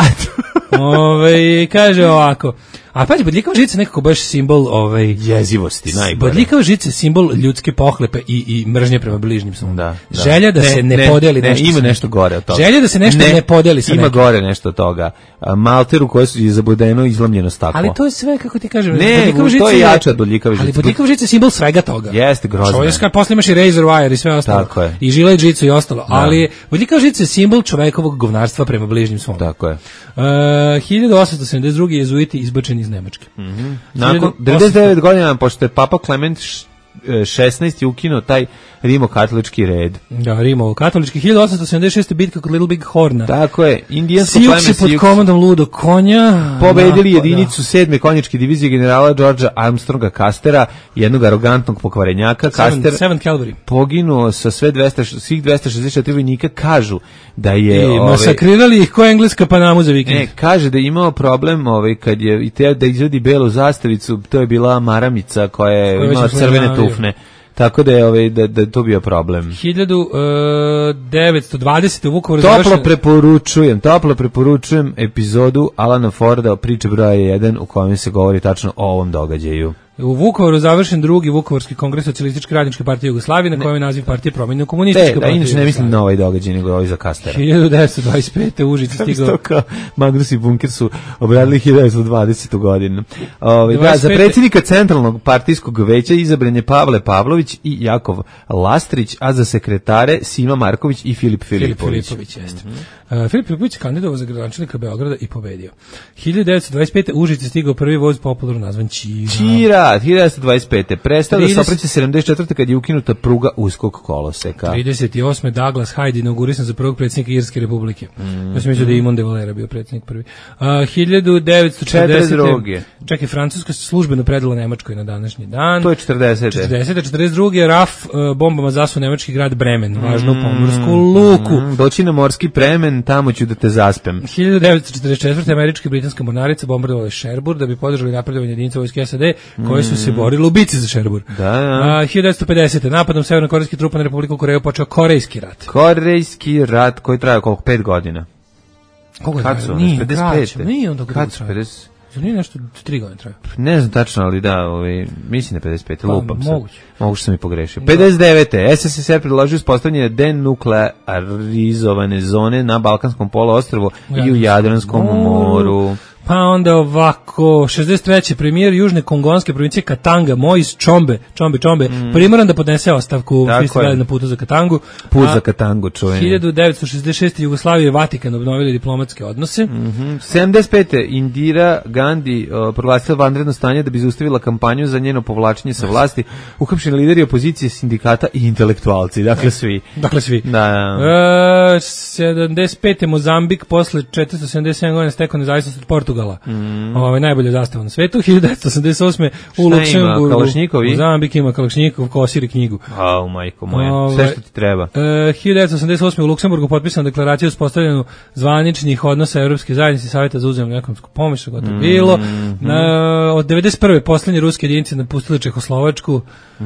kaže ovako. A pađi, bodljikava žica nekako baš simbol jezivosti, najbolje. Bodljikava žica je simbol ljudske pohlepe i mržnje prema bližnjim svom. Želja da se ne podeli nešto. Ima nešto gore od toga. Želja da se nešto ne podeli sa nekim. Ima gore nešto od toga. Malteru koje je zabodeno izlomljeno staklo. Ali to je sve, kako ti kažem. Ne, to je jače od bodljikave žice. Ali bodljikava žica je simbol svega toga. Jeste, grozno. Čovječka, posle imaš i razor wire i sve ostalo. Tako je. I žilet žicu i ostalo. Ali bodljikava žica je simbol čovekovog govnarstva prema bližnjim svom. Tako je. 1872. jezuiti izbačeni iz Nemačke. Nakon 99 godina, pošto je Papa Klement 16. ukinuo taj rimokatolički red. Da, rimokatolički. 1876. bitka kod Little Big Horna. Tako je. Indijansko pleme Sijuks je pod komandom ludog konja. Pobedili jedinicu 7. konjičke divizije generala Georgea Armstronga Castera, jednog arogantnog pokvarenjaka. Caster 7 Calvary. Poginuo sa svih 264 vojnika, kažu da je... masakrirali ih ko engleska Panamu za vikend. Ne, kaže da je imao problem kad je da izvedi belu zastavicu, to je bila maramica koja je imala crvene tufne. Tako da je da to bio problem. 1920. u Vukovaru Toplo preporučujem epizodu Alana Forda Priče broja 1 u kojem se govori tačno o ovom događaju. U Vukovaru završen drugi Vukovarski kongres Socijalističke radničke partije Jugoslavije, na kojem je naziv partije promenjena Komunistička partija. Inače ne mislim na ovaj događaj, nego ovaj za Kastera. 1925. u Užice stigao. Magnus i Bunker su obradili 1920. godinu. Za predsjednika Centralnog partijskog veća izabran je Pavle Pavlović i Jakov Lastrić, a za sekretare Sima Marković i Filip Filipović. Filip Filipović je kandidovao za gradonačelnika Beograda i pobedio. 1925. u Užice stigao prvi voz popularno nazvan Čira. 1925. Prestao da se opreće 74. kad je ukinuta pruga uskog koloseka. 38. Douglas Hyde inaugurisan za prvog predsjednika Irske republike. Ja sam mislio da je Imon de Valera bio predsjednik prvi. 1940. Čekaj, Francuska službeno predala Nemačkoj na današnji dan. To je 40. 42. RAF bombama zasuo nemački grad Bremen, važnu pomorsku luku. Doći na morski Bremen, tamo ću da te zaspem. 1944. američka i britanska mornarica bombardovala Sherbrooke da bi podržali napredovanje jedinica vojske SAD, koje su se borile u bici za Šerbur. 1950. napadom severnokorejskih trupa na Republiku Koreju počeo Korejski rat. Korejski rat koji traje koliko 5 godina. Koliko kad su? Nije, 55. Nije on tako kad su 50? Nije nešto 3 godine traje. Ne znam tačno, ali da, mislim da 55. Lupam sad. Moguće sam i pogrešio. 59. SSSR predložio uspostavljanje denuklearizovane zone na Balkanskom poluostrvu i u Jadranskom moru. Pa onda ovako, 63. premijer južne kongonske provincije Katanga, Mois Chombe, primoran da podnese ostavku, na putu za Katangu. Put za Katangu, čuveni. 1966. Jugoslavije i Vatikan obnovili diplomatske odnose. 75. Indira Gandhi proglasila vanredno stanje da bi zaustavila kampanju za njeno povlačenje sa vlasti. Uhapšeni lideri opozicije, sindikata i intelektualci, dakle svi. Da. 75. Mozambik posle 477 godina stekao nezavisnost od Portugala. Najbolje zastava na svetu. 1988. u Luksemburgu Mozambik ima Kalašnjikov, Kosir i knjigu. Majko moja, sve što ti treba. 1988. u Luksemburgu potpisana deklaracija o uspostavljanju zvaničnih odnosa Evropske zajednice i Savjeta za uzajamnu ekonomsku pomoć, gotovo bilo. Od 91. poslednje ruske jedinice napustile Čehoslovačku.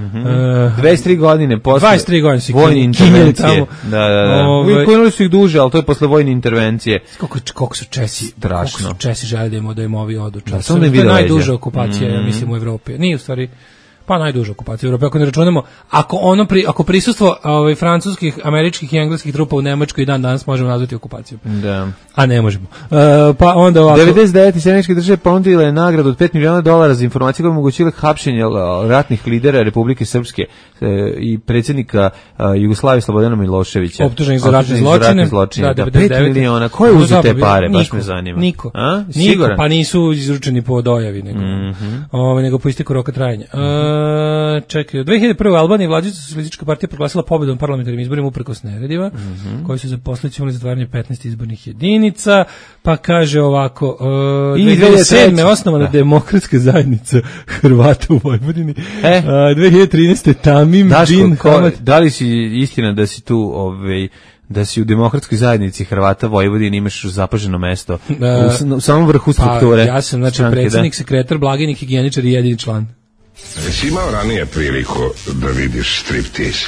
23 godine posle 23 godine su vojne intervencije. Kunuli su ih duže, ali to je posle vojne intervencije. Koliko su Česi strašno. Koliko su Česi žele da im ovi odu. To je najduža okupacija, ja mislim, u Evropi. Nije u stvari najduža okupacija u Evropi, ako ne računamo, ako prisustvo francuskih, američkih i engleskih trupa u Nemačkoj i dan danas možemo nazvati okupacijom. Da. A ne možemo. Pa onda ovako. 99. Sjemeničke države ponudile je nagradu od $5 miliona za informacije koje omogućile hapšenje ratnih lidera Republike Srpske i predsjednika Jugoslavije Slobodana Miloševića. Optuženih za ratne zločine. Da, 5 miliona. Ko je uzeo te pare? Baš me zanima. Niko. Siguran? Pa nisu izručeni po dojavi, nego po isteku roka trajanja. Čekaj, 2001. u Albaniji vladajuća socijalistička partija proglasila pobedom na parlamentarnim izborima uprkos neredima, koji su za posljedicu imali zatvaranje 15 izbornih jedinica, pa kaže ovako, 2007. osnovana demokratska zajednica Hrvata u Vojvodini, 2013. Tamim bin Hamad. Da li si istina da si tu da si u demokratskoj zajednici Hrvata Vojvodine imaš zapaženo mesto u samom vrhu strukture? Ja sam, predsjednik, sekretar, blagajnik, higijeničar i jedini član. Jesi imao ranije priliku da vidiš striptease?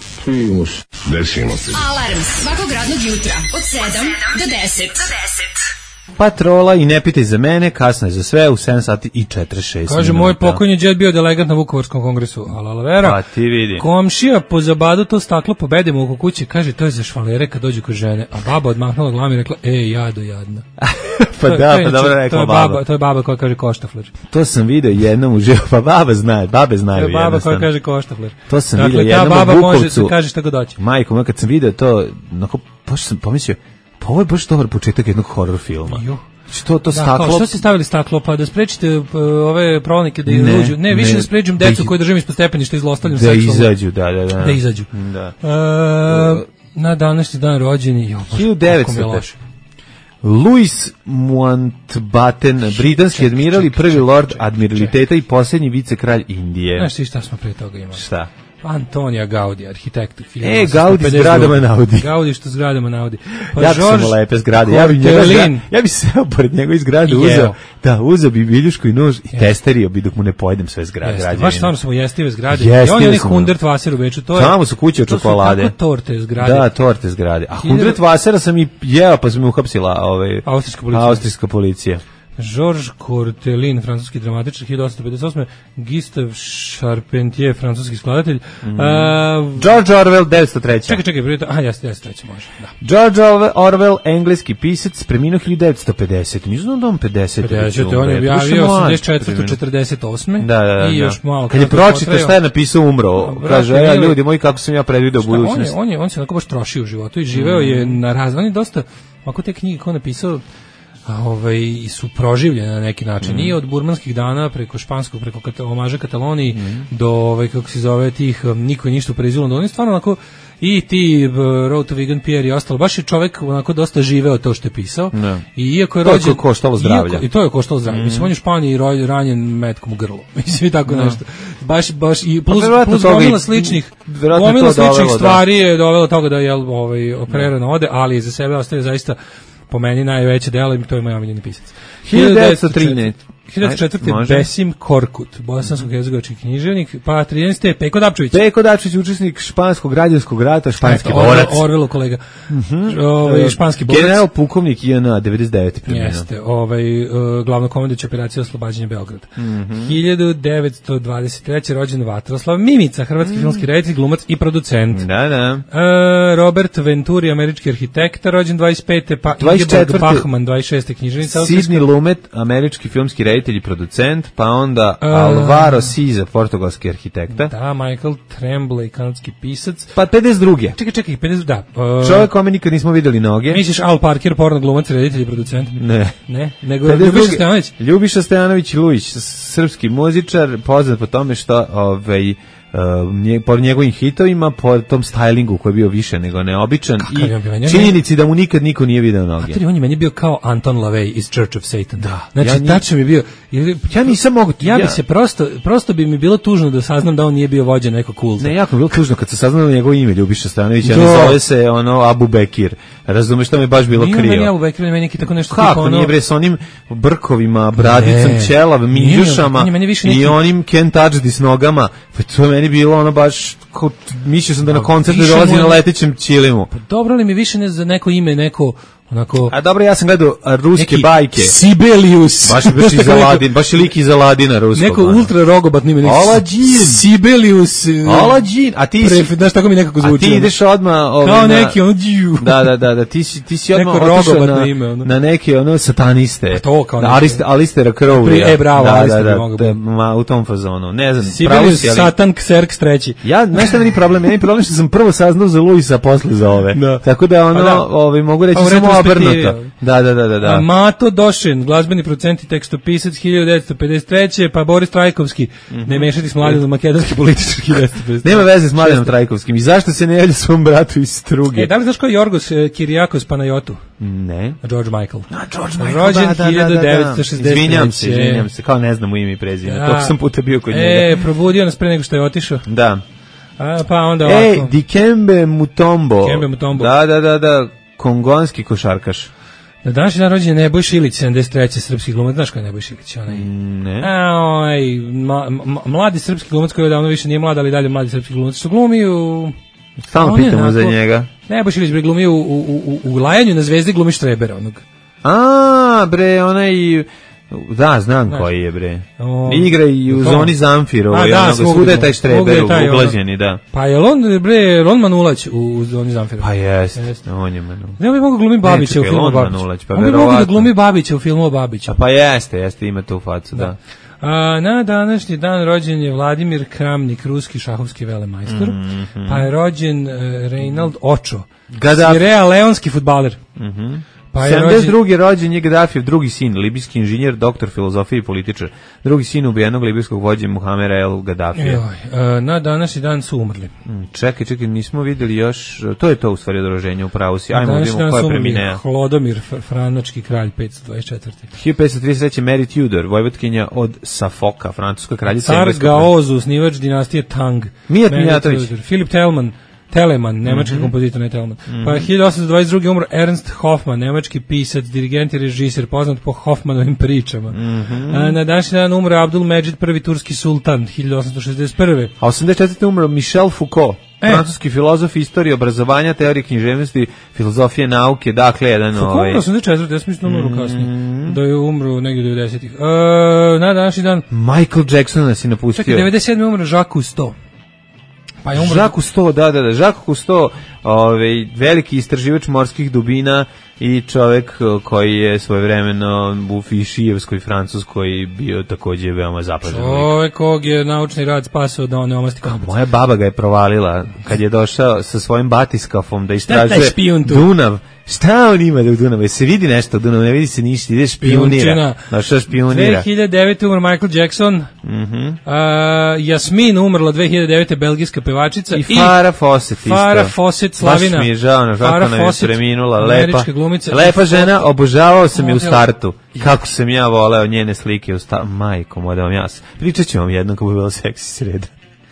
Desimo se. Alarm svakog radnog jutra od 7 do 10. Patrola i ne pitaj za mene, kasno je za sve, u 7 sati i 46. Kaže, moj pokojni džed bio delegat na Vukovarskom kongresu, Alavera. Pa ti vidi. Komšija po zabadu to staklo pobedimo oko kuće, kaže, to je za švalere kad dođu kod žene, a baba odmahnula glavom i rekla, jado jadna. Pa dobro rekla baba. To je baba koja kaže koštafler. To sam vidio jednom u životu, pa babe znaju jednostavno. To je baba koja kaže koštafler. To sam vidio jednom u Vukovcu. Ta baba može se kaže šta god hoće. Majko, kad sam vidio to, baš sam pomislio, pa ovo je baš dobar početak jednog horror filma. To staklo. Što ste stavili staklo, pa da sprečite ove prolnike da uđu? Ne, više da sprečim decu koje držim ispod stepeništa i zlostavljam seksualno. Da izađu. Na današnji dan rođeni, 1900. Louis Mountbatten, britanski admiral i prvi lord admiraliteta i posljednji vicekralj Indije. Znaš ti šta smo pre toga imali? Šta? Antonija Gaudi, arhitekt. Gaudi zgradama naudi. Gaudi što zgradama naudi. Jako su mu lepe zgrade. Ja bi se pored njegove zgrade uzeo bi viljušku i nož i testerio bi dok mu ne pojedem sve zgrade. Baš stvarno smo jestive zgrade. I on je onih Hundertwasser u Beču. Tamo su kuće od čokolade. To su tako torte zgrade. Da, torte zgrade. A Hundertwassera sam i jeo pa sam me uhapsila austrijska policija. Georges Courtelin, francuski dramatičar, 1858. Gustave Charpentier, francuski skladatelj. George Orwell, 903. Čekaj, jeste 903, može. Da. George Orwell, engleski pisac, preminuo 1950. Nisu znam da on 50. On je objavio 84. 48. Da. I još malo. Kad je pročitao šta je napisao, umro. Kaže, ljudi moji, kako sam ja predvideo budućnost. On se onako baš trošio u životu i živeo je na razvani dosta, ako te knjige ko napisao, su proživljene na neki način i od burmanskih dana preko španskog, preko omaža Kataloniji do kako se zove tih niko je ništa proizvelo, on je stvarno onako i ti Road to Vegan Pierre i ostalo, baš je čovjek onako dosta živeo to što je pisao i iako je rođen, to je koštalo zdravlja. I to je koštalo zdravlja. Mislim, on je u Španiji ranjen metkom u grlo. Mislim, i tako nešto. Baš i plus gomila sličnih stvari je dovelo toga da je opererano ode, ali za sebe ostaje zaista po meni najveće delo i to je moj omiljeni pisac. 1913. 1904. Besim Korkut, bosansko-hercegovački književnik, pa 13. Peko Dapčević. Peko Dapčević, učesnik španskog građanskog rata, španski borac. Orvelo kolega. Španski borac. General pukovnik JNA, 99. preminuo. Jeste, glavnokomandujući operacije oslobađanja Beograda. 1923. rođen Vatroslav Mimica, hrvatski filmski reditelj, glumac i producent. Da. Robert Venturi, američki arhitekta, rođen 25. pa Ingeborg Bachmann, 26. književnica. Sidney Lumet, američki filmski reditelj i producent, pa onda Alvaro Siza, portugalski arhitekta. Da, Michael Tremblay, kanadski pisac. Pa 52. Čekaj, 50, da. Čovjek kome nikad nismo videli noge. Misliš Al Parker, porno glumac, reditelj i producent? Ne, nego Ljubiša Stojanović. Ljubiša Stojanović Lujić, srpski muzičar, poznat po tome što po njegovim hitovima, po tom stylingu koji je bio više nego neobičan i činjenici da mu nikad niko nije video noge. On je meni bio kao Anton LaVey iz Church of Satan. Da. Znači, tačno mi je bio... Ja nisam mogu... Ja bi se prosto bi mi bilo tužno da saznam da on nije bio vođa nekog kulta. Ne, jako mi bilo tužno kad se saznalo njegovo ime, Ljubiša Stojanović, a ne zove se Abu Bekir. Razumeš, to mi je baš bilo krio. Nije meni Abu Bekir, meni neki tako nešto... Kako, nije bre, s onim brkovima, bradicom, ćelav, minjušama i onim Ken Touchdy s nogama. Pa to je meni bilo ono baš... Mislio sam da na koncert dolazi na letećem ćilimu. Pa dobro li mi više ne za neko ime, neko... Onako, a dobro, ja sam gledao ruske bajke. Sibelius. Baš je lik iz Aladina ruskog. Neko ultra rogobat nime. Aladin. Sibelius. Aladin. A ti si... Znaš, tako mi nekako zvuči. A ti ideš odmah... Kao neki, ono... Da. Ti si odmah otišao na neke, sataniste. To kao Alistera Crowley. Bravo, Alister bi mogu biti. U tom fazonu. Ne znam, Sibelius, Satan, Xerx treći. Ja, znaš šta meni problem? Meni problem što sam prvo saznao za Luisa, a posle za ove. Tako da, mogu reći samo obrnuto. Da. Mato Došin, glazbeni producent i tekstopisac 1953. Pa Boris Trajkovski, ne mešati s Mladenom, makedonski političar 1953. Nema veze s Mladenom Trajkovskim. I zašto se ne javlja svom bratu iz Struge? Da li znaš ko je Jorgos Kirijakos Panayotou? Ne. George Michael. Rođen 1960. Izvinjam se, kao ne znam u ime i prezime. Toliko sam puta bio kod njega. Probudio nas pre nego što je otišao. Da. Pa onda ovako. Dikembe Mutombo. Da. Kongonski košarkaš. Na današnji dan rođen je Nebojša Ilić, 73. srpski glumac. Znaš ko je Nebojša Ilić? Ne. Mladi srpski glumac koji davno više nije mlad, ali dalje mladi srpski glumac. Što glumi u... Stalno pitamo za njega. Nebojša Ilić glumi u Lajanju na Zvezdi, glumi Štrebera onog. Onaj... Da, znam koji je, bre. Igra i u zoni Zamfirovo. Svuda je taj Štreber uglađeni, da. Pa je on Manulać u zoni Zamfirovo? Pa jest, on je Manulać. Ne bi mogu glumi Babića u filmu o Babiću. On bi mogu da glumi Babića u filmu o Babiću. Pa jeste, ima tu facu, da. Na današnji dan rođen je Vladimir Kramnik, ruski šahovski velemajstor. Pa je rođen Reinald Očo, Sirija Leonski fudbaler. 72. rođen je Gaddafijev drugi sin, libijski inženjer, doktor filozofije i političar. Drugi sin ubijenog libijskog vođe Muhamera El Gaddafija. Na današnji dan su umrli. Čekaj, nismo vidjeli još, to je to u stvari odroženje u pravu si. Ajmo vidimo ko je premineo. Hlodomir, franački kralj, 524. 1533. Mary Tudor, vojvotkinja od Safoka, francuska kraljica. Car Gaozu, snivač dinastije Tang. Mijat Mijatović. Filip Telemann, nemački kompozitor, ne Telemann. Pa 1822. umro Ernst Hoffmann, nemački pisac, dirigent i režiser, poznat po Hoffmanovim pričama. Na današnji dan umro Abdul Medžid, prvi turski sultan, 1861. A 84. umro Michel Foucault, francuski filozof, istorije obrazovanja, teorije književnosti, filozofije nauke, dakle jedan Foucault 84. Ja sam mislim umro kasnije, da je umro negdje 90-ih. Na današnji dan Michael Jackson nas je napustio. Čekaj, 97. umro Jacques Cousteau. Pa Jacques Cousteau, da. Jacques Cousteau, veliki istraživač morskih dubina i čovek koji je svojevremeno u Fišijevskoj Francuskoj bio takođe veoma zapažen. Čovek kog je naučni rad spasao da on ne omasti kompas. Moja baba ga je provalila kad je došao sa svojim batiskafom da istražuje Dunav. Šta on ima da u Dunavu? Se vidi nešto u Dunavu, ne vidi se ništa, ide špionira. Došao špionira. 2009. umro Michael Jackson. Jasmin umrla 2009. belgijska pevačica. I Farrah Fawcett isto. Farrah Fawcett, Slavina. Baš mi je žao, kako nam je preminula. Lepa žena, obožavao sam je u startu. Kako sam ja voleo njene slike u startu. Majko, moda vam jas. Pričat ću vam jednom kako bi bilo seksi sreda.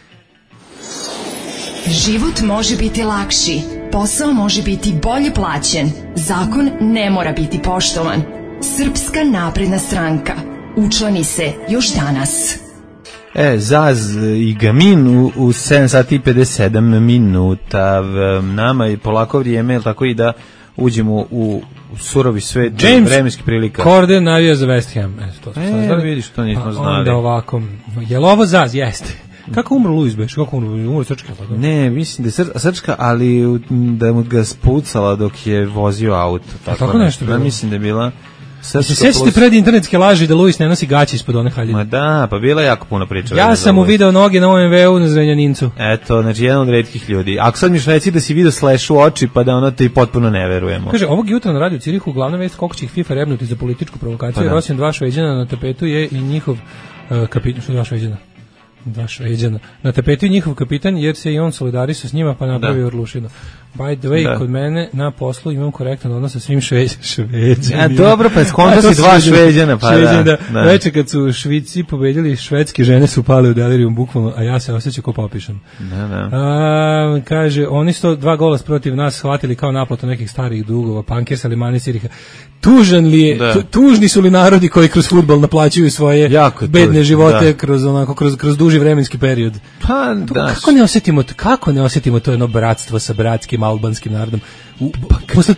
Život može biti lakši, posao može biti bolje plaćen, zakon ne mora biti poštovan. Srpska napredna stranka. Učlani se još danas. Zaz i Gamin u 7 sati i 57 minuta. Nama je polako vrijeme, tako i da uđemo u surovi svet vremenskih prilika. Corden navija za West Ham. Vidiš, to nismo znali. Onda ovako, je li ovo Zaz? Jeste. Kako umro Luis Beš? Kako umro Srčka? Ne, mislim da je Srčka, ali da mu ga spucala dok je vozio auto. Tako nešto bilo? Mislim da je bila... Se sjećate pred internetske laži da Luis ne nosi gaće ispod one haljine? Ma da, pa bila jako puno priča. Ja sam mu video noge na OMV-u na Zrenjanincu. Eto, znači jedan od retkih ljudi. Ako sad miš reci da si video Slash u oči, pa da ono te potpuno ne verujemo. Kaže, ovog jutra na radiju Cirihu glavna vest koliko će ih FIFA rebnuti za političku provokaciju. Pa Rosjan 2 Šveđana na tapetu je i njihov kapitan, što je 2 Šveđana? 2 Šveđana. Na tapetu je njihov kapitan jer se i on solidarisao s njima pa napravio Orlušinu. By the way, kod mene na poslu imam korektan odnos sa svim Šveđanima. Dobro, pa skonto si 2 Šveđana. Pa da. Veče kad su Švici pobedili, švedske žene su pale u delirium bukvalno, a ja se osjećam kao popišan. Kaže, oni su 2 gola protiv nas shvatili kao naplatu nekih starih dugova, Pankers, Alimani, Siriha. Tužan li je, tužni su li narodi koji kroz fudbal naplaćuju svoje bedne živote kroz duži vremenski period. Pa, Kako ne osjetimo to jedno bratstvo sa bratskim albanskim narodom? Posle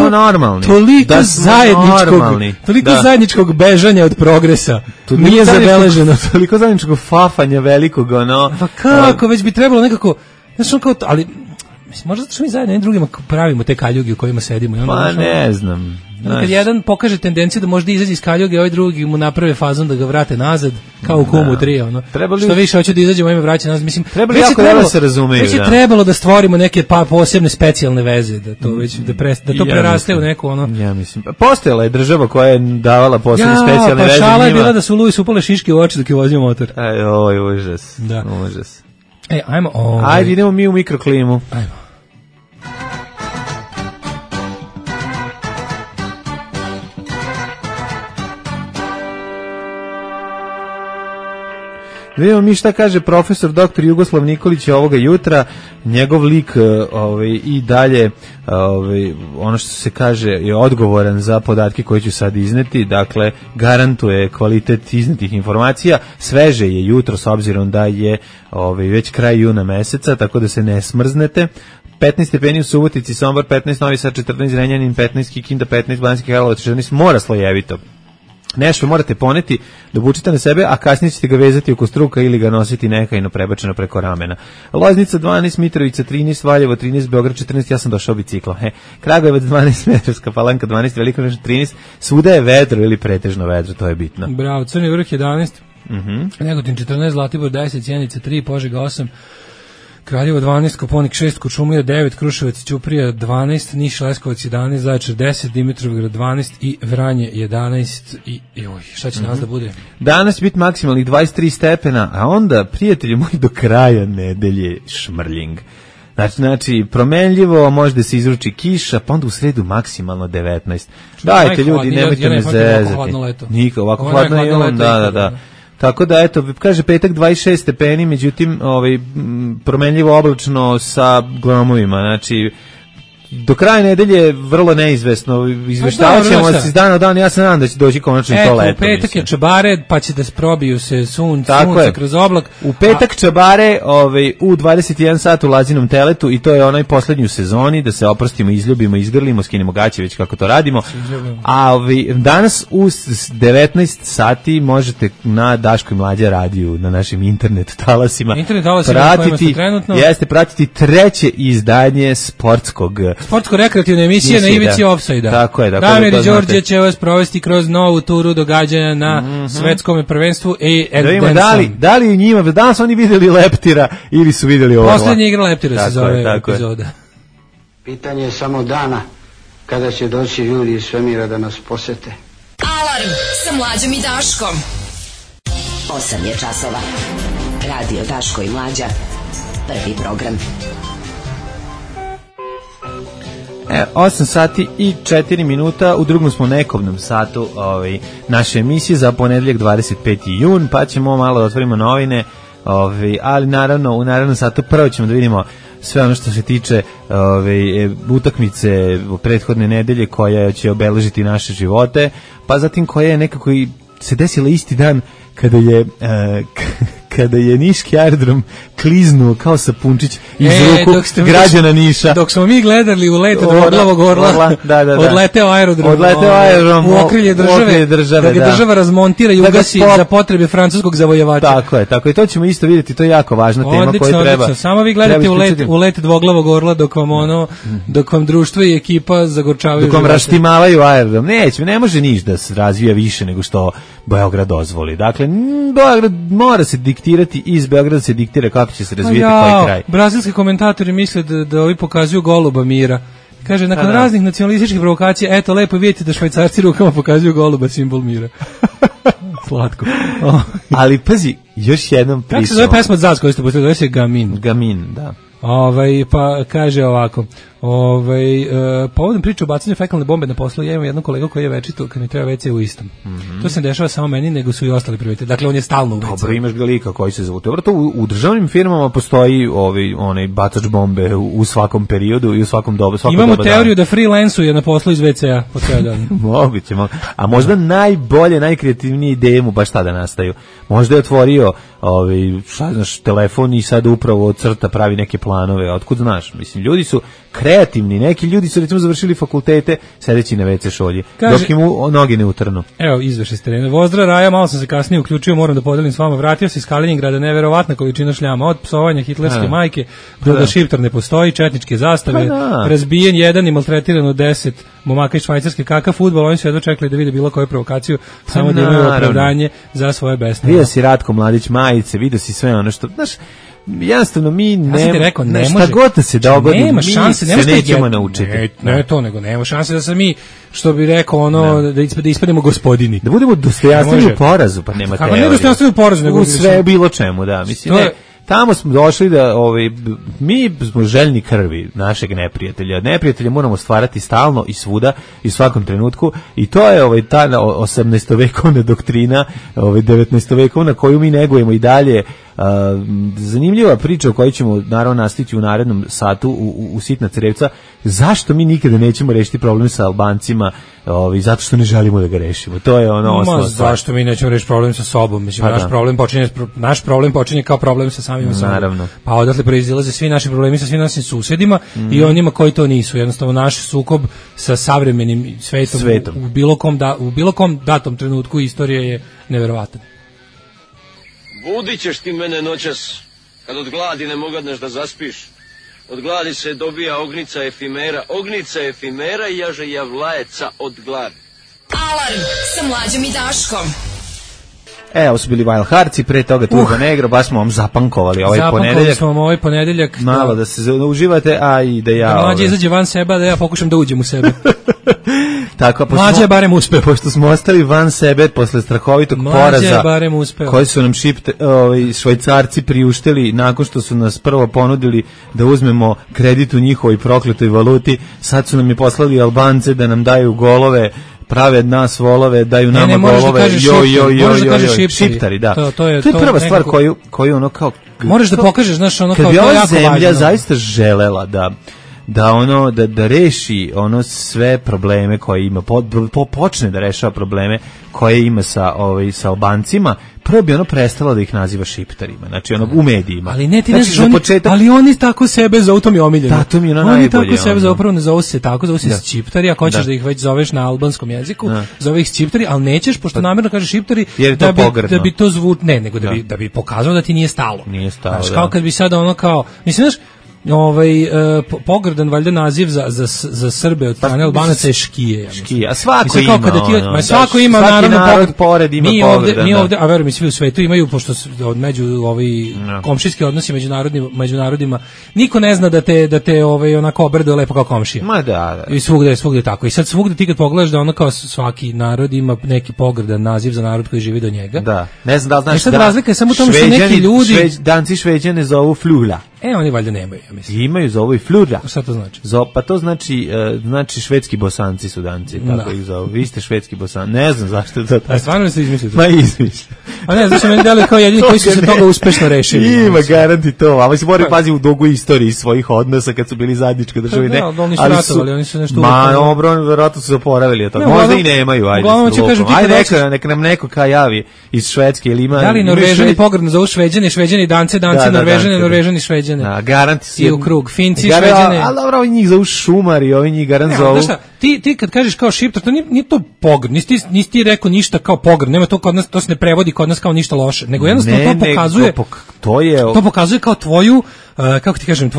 toliko zajedničkog bežanja od progresa nije zabeleženo. Toliko zajedničkog fafanja velikog, ono... Pa kako, već bi trebalo nekako... ali... Možda zato što mi zajedno jednim drugima pravimo te kaljuge u kojima sedimo. Pa ne znam. Kad jedan pokaže tendenciju da možda izađe iz kaljuge, ovaj drugi mu naprave fazon da ga vrate nazad, kao u Kumu 3. Što više hoće da izađe, ovaj me vraća nazad. Mislim, trebali jako da se razumeju. Već je trebalo da stvorimo neke posebne specijalne veze, da to već da to preraste u neku ono. Ja mislim, postojala je država koja je davala posebne specijalne veze. Šala je bila da su Luis upale šiške u oči dok je vozio motor. Užas. Užas. Ajmo. Ajde, idemo mi u mikroklimu. Ajmo. Vidimo mi šta kaže profesor dr. Jugoslav Nikolić ovoga jutra, njegov lik i dalje ono što se kaže je odgovoran za podatke koje ću sad izneti, dakle garantuje kvalitet iznetih informacija, sveže je jutro s obzirom da je već kraj juna meseca, tako da se ne smrznete. 15 stepeni u Subotici, Sombor 15, Novi Sad 14, Zrenjanin 15, Kikinda 15, Banjski Karlovac 14, mora slojevito. Nešto morate poneti da obučite na sebe, a kasnije ćete ga vezati oko struka ili ga nositi nekajno prebačeno preko ramena. Loznica 12, Mitrovica 13, Valjevo 13, Beograd 14, ja sam došao biciklom. Kragujevac 12, Smederevska Palanka 12, Veliko Gradište 13, svuda je vedro ili pretežno vedro, to je bitno. Bravo, Crni vrh 11, Negotin 14, Zlatibor 10, Sjenica 3, Požega 8, Kraljevo 12, Koponik 6, Kočumlija 9, Kruševac, Ćuprija 12, Niš, Leskovac 11, Zaječar 10, Dimitrovgrad 12 i Vranje 11 i šta će danas da bude? Danas će biti maksimalnih 23 stepena, a onda, prijatelji moji, do kraja nedelje šmrljing. Znači, promenljivo, može da se izruči kiša, pa onda u sredu maksimalno 19. Dajte ljudi, nemojte me zezati. Nikako, ovako hladno je on, da. Tako da, eto, kaže petak 26 stepeni, međutim, promenljivo oblačno sa gromovima, znači, do kraja nedelje vrlo neizvesno, izveštavat ćemo se iz dana u dan, ja se nadam da će doći konačno to leto. U petak je čabare, pa će da probiju se sunce kroz oblak. U petak čabare u 21 sat u Lazinom teletu i to je onaj poslednji u sezoni, da se oprostimo, izljubimo, izgrlimo, skinemo gaće već kako to radimo. A danas u 19 sati možete na Daško i Mlađa radiju, na našim internet talasima pratiti treće izdanje sportsko-rekreativne emisije na ivici ofsajda. Tako je. Damir i Đorđe će vas provesti kroz novu turu događanja na svetskom prvenstvu. Da li njima, danas oni vidjeli leptira ili su vidjeli orla? Poslednja igra leptira se zove epizoda. Pitanje je samo dana kada će doći ljudi iz svemira da nas posete. Alarm sa Mlađom i Daškom. 8 je časova. Radio Daško i Mlađa. Prvi program. 8 sati i 4 minuta, u drugom smo nekovnom satu naše emisije za ponedeljak 25. jun, pa ćemo malo da otvorimo novine, ali naravno u narednom satu prvo ćemo da vidimo sve ono što se tiče utakmice prethodne nedelje koja će obeležiti naše živote, pa zatim koja je nekako i se desila isti dan kada je niški aerodrom kliznuo kao sapunčić iz ruku građana Niša. Dok smo mi gledali u letu dvoglavog orla, odleteo aerodrom u okrilje države, da ga država razmontira i ugasi za potrebe francuskog zavojevača. Tako je, to ćemo isto vidjeti, to je jako važna tema koju treba. Odlično, samo vi gledate u let dvoglavog orla dok vam društvo i ekipa zagorčavaju. Dok vam raštimavaju aerodrom. Ne može niš da se razvija više nego što Beograd dozvoli. Dakle, Beograd mora se diktirati, iz Beograda se diktira kako će se razvijati koji kraj. Brazilski komentatori misle da ovi pokazuju goluba mira. Kaže, nakon raznih nacionalističkih provokacija, eto, lepo vidite da Švajcarci rukama pokazuju goluba, simbol mira. Slatko. Ali pazi, još jednom pričam. Kako se zove pesma od Zaz koju ste pustili? Zove se Gamin. Gamin, da. Pa kaže ovako, povodom priče o bacanju fekalne bombe na poslu, ja imam jednog kolegu koji je večito kad mi treba WC u istom. To se ne dešava samo meni, nego su i ostali privatni. Dakle, on je stalno u WC. Dobro, imaš ga lika koji se zove. Dobro, to u državnim firmama postoji onaj bacač bombe u svakom periodu i u svakom dobu. Imamo teoriju da freelancuje na poslu iz WC-a po ceo dan. Moguće. A možda najbolje, najkreativnije ideje mu baš tada nastaju. Možda je otvorio telefon i sad upravo od crta pravi neke planove. Otkud znaš? Mislim, ljudi su kreativni, neki ljudi su recimo završili fakultete sedeći na WC šolji, dok im noge ne utrnu. Evo, izveš iz terena. Vozdra Raja, malo sam se kasnije uključio, moram da podelim s vama. Vratio se iz Kaliningrada, neverovatna količina šljama, od psovanja hitlerske majke, da Šiptar ne postoji, četničke zastave, razbijen jedan i maltretiran od 10 momaka iz Švajcarske, kakav fudbal, oni su jedno čekali da vide bilo koju provokaciju, samo da imaju opravdanje za svoje besne. Vidio si Ratko Mladić majice, vidio si sve ono što, znaš, jednostavno mi ne šta god da se dogodi, nema šanse, se nećemo naučiti. Ne to, nego nema šanse da se mi, što bi rekao, da ispademo gospodini. Da budemo dostojanstveni u porazu, pa nema teorije. Kako ne dostojanstveni u porazu, nego u sve bilo čemu, da. Mislim, tamo smo došli da, mi smo željni krvi našeg neprijatelja. Neprijatelja moramo stvarati stalno i svuda i u svakom trenutku i to je ta 18-vekovna doktrina, 19-vekovna koju mi negujemo i dalje. Zanimljiva priča o kojoj ćemo naravno nastaviti u narednom satu u Sitna crevca. Zašto mi nikada nećemo rešiti problem sa Albancima? Zato što ne želimo da ga rešimo. To je osnovna stvar. Zašto mi nećemo rešiti problem sa sobom? Mislim, naš problem počinje kao problem sa samim sobom. Naravno. Pa odatle proizilaze svi naši problemi sa svim našim susedima i onima koji to nisu. Jednostavno naš sukob sa savremenim svetom. U bilo kom datom trenutku istorije je neverovatan. Budit ćeš ti mene noćas, kad od gladi ne mogadneš da zaspiš. Od gladi se dobija ognica efimera i jaže javlajeca od gladi. Alarm sa Mlađom i Daškom. Ovo su bili Wild Hearts i pre toga Turbo Negro, baš smo vam zapankovali Zapankovali smo vam ovaj ponedeljak. Malo da se uživate, a i da ja... Da Mlađe izađe van sebe, da ja pokušam da uđem u sebe. Tako, Mlađe je barem uspeo. Pošto smo ostali van sebe posle strahovitog poraza koji su nam Švajcarci priuštili nakon što su nas prvo ponudili da uzmemo kredit u njihovoj prokletoj valuti, sad su nam je poslali Albance da nam daju golove, prave nas volove, daju nama golove, šiptari, da. To je prva stvar koju ono kao... Možeš da pokažeš, znaš, ono kao to je jako važno. Kad bi ova zemlja zaista želela da reši sve probleme koje ima, počne da rešava probleme koje ima sa Albancima, prvo bi prestalo da ih naziva šiptarima, znači u medijima. Ali ne ti ali oni tako sebe zovu, to mi je omiljeno. Da, to mi je najbolje. Oni tako sebe zapravo ne zovu se tako, zovu se šiptari, ako hoćeš da ih već zoveš na albanskom jeziku, zove ih šiptari, ali nećeš, pošto namjerno kažeš šiptari, da bi to nego da bi pokazao da ti nije stalo. Nije stalo, da. Kao kad bi sada kao, mislim, znaš, pogrdan valjda naziv za Srbe od strane Albanaca je škije. A svako ima naravno narod pored ima pogrdan. Mi ovde, a verujem mi svi u svetu imaju, pošto među komšijski odnosi među narodima, niko ne zna da te onako obrde lepo kao komšija. Ma da. I svugde tako. I sad svugde ti kad pogledaš da ono kao svaki narod ima neki pogrdan naziv za narod koji živi do njega. Da. Ne znam da li znaš. Sad razlika je samo u tome što neki ljudi Danci Šveđane zovu Flula. Oni valjda nemaju, ja mislim. Imaju, zovu i Flura. Šta to znači? Pa to znači švedski Bosanci su Danci, tako ih zovu. Vi ste švedski Bosanci. Ne znam zašto je to tako. A stvarno se izmislio? Ma izmišljam. A ne, znači meni dali kao jedini koji su se toga uspešno rešili. Ima garanti to, ali se moraju pazi u dugu istoriji svojih odnosa kad su bili zajednička država. Ne, oni su ratovali, oni su nešto... verovatno su zaboravili to. Možda i nemaju, ajde. Neka nam neko javi iz Švedske ili ima... Da li Norvežani pogrdno zovu Šveđani, Dance, Norvežani, Šveđane. Garanti su... I u krug, Finci, Šveđane. Ali dobro, ovi njih zovu šumari, ovi njih garant zovu... Znaš šta, ti kad kažeš kao Šiptar, to nije to pogrd, nisi ti rekao ništa kao pogrd, nema to kod nas, to se ne prevodi kod nas kao ništa loše, nego jednostavno to pokazuje... To pokazuje kao tvoju, kako ti kažem,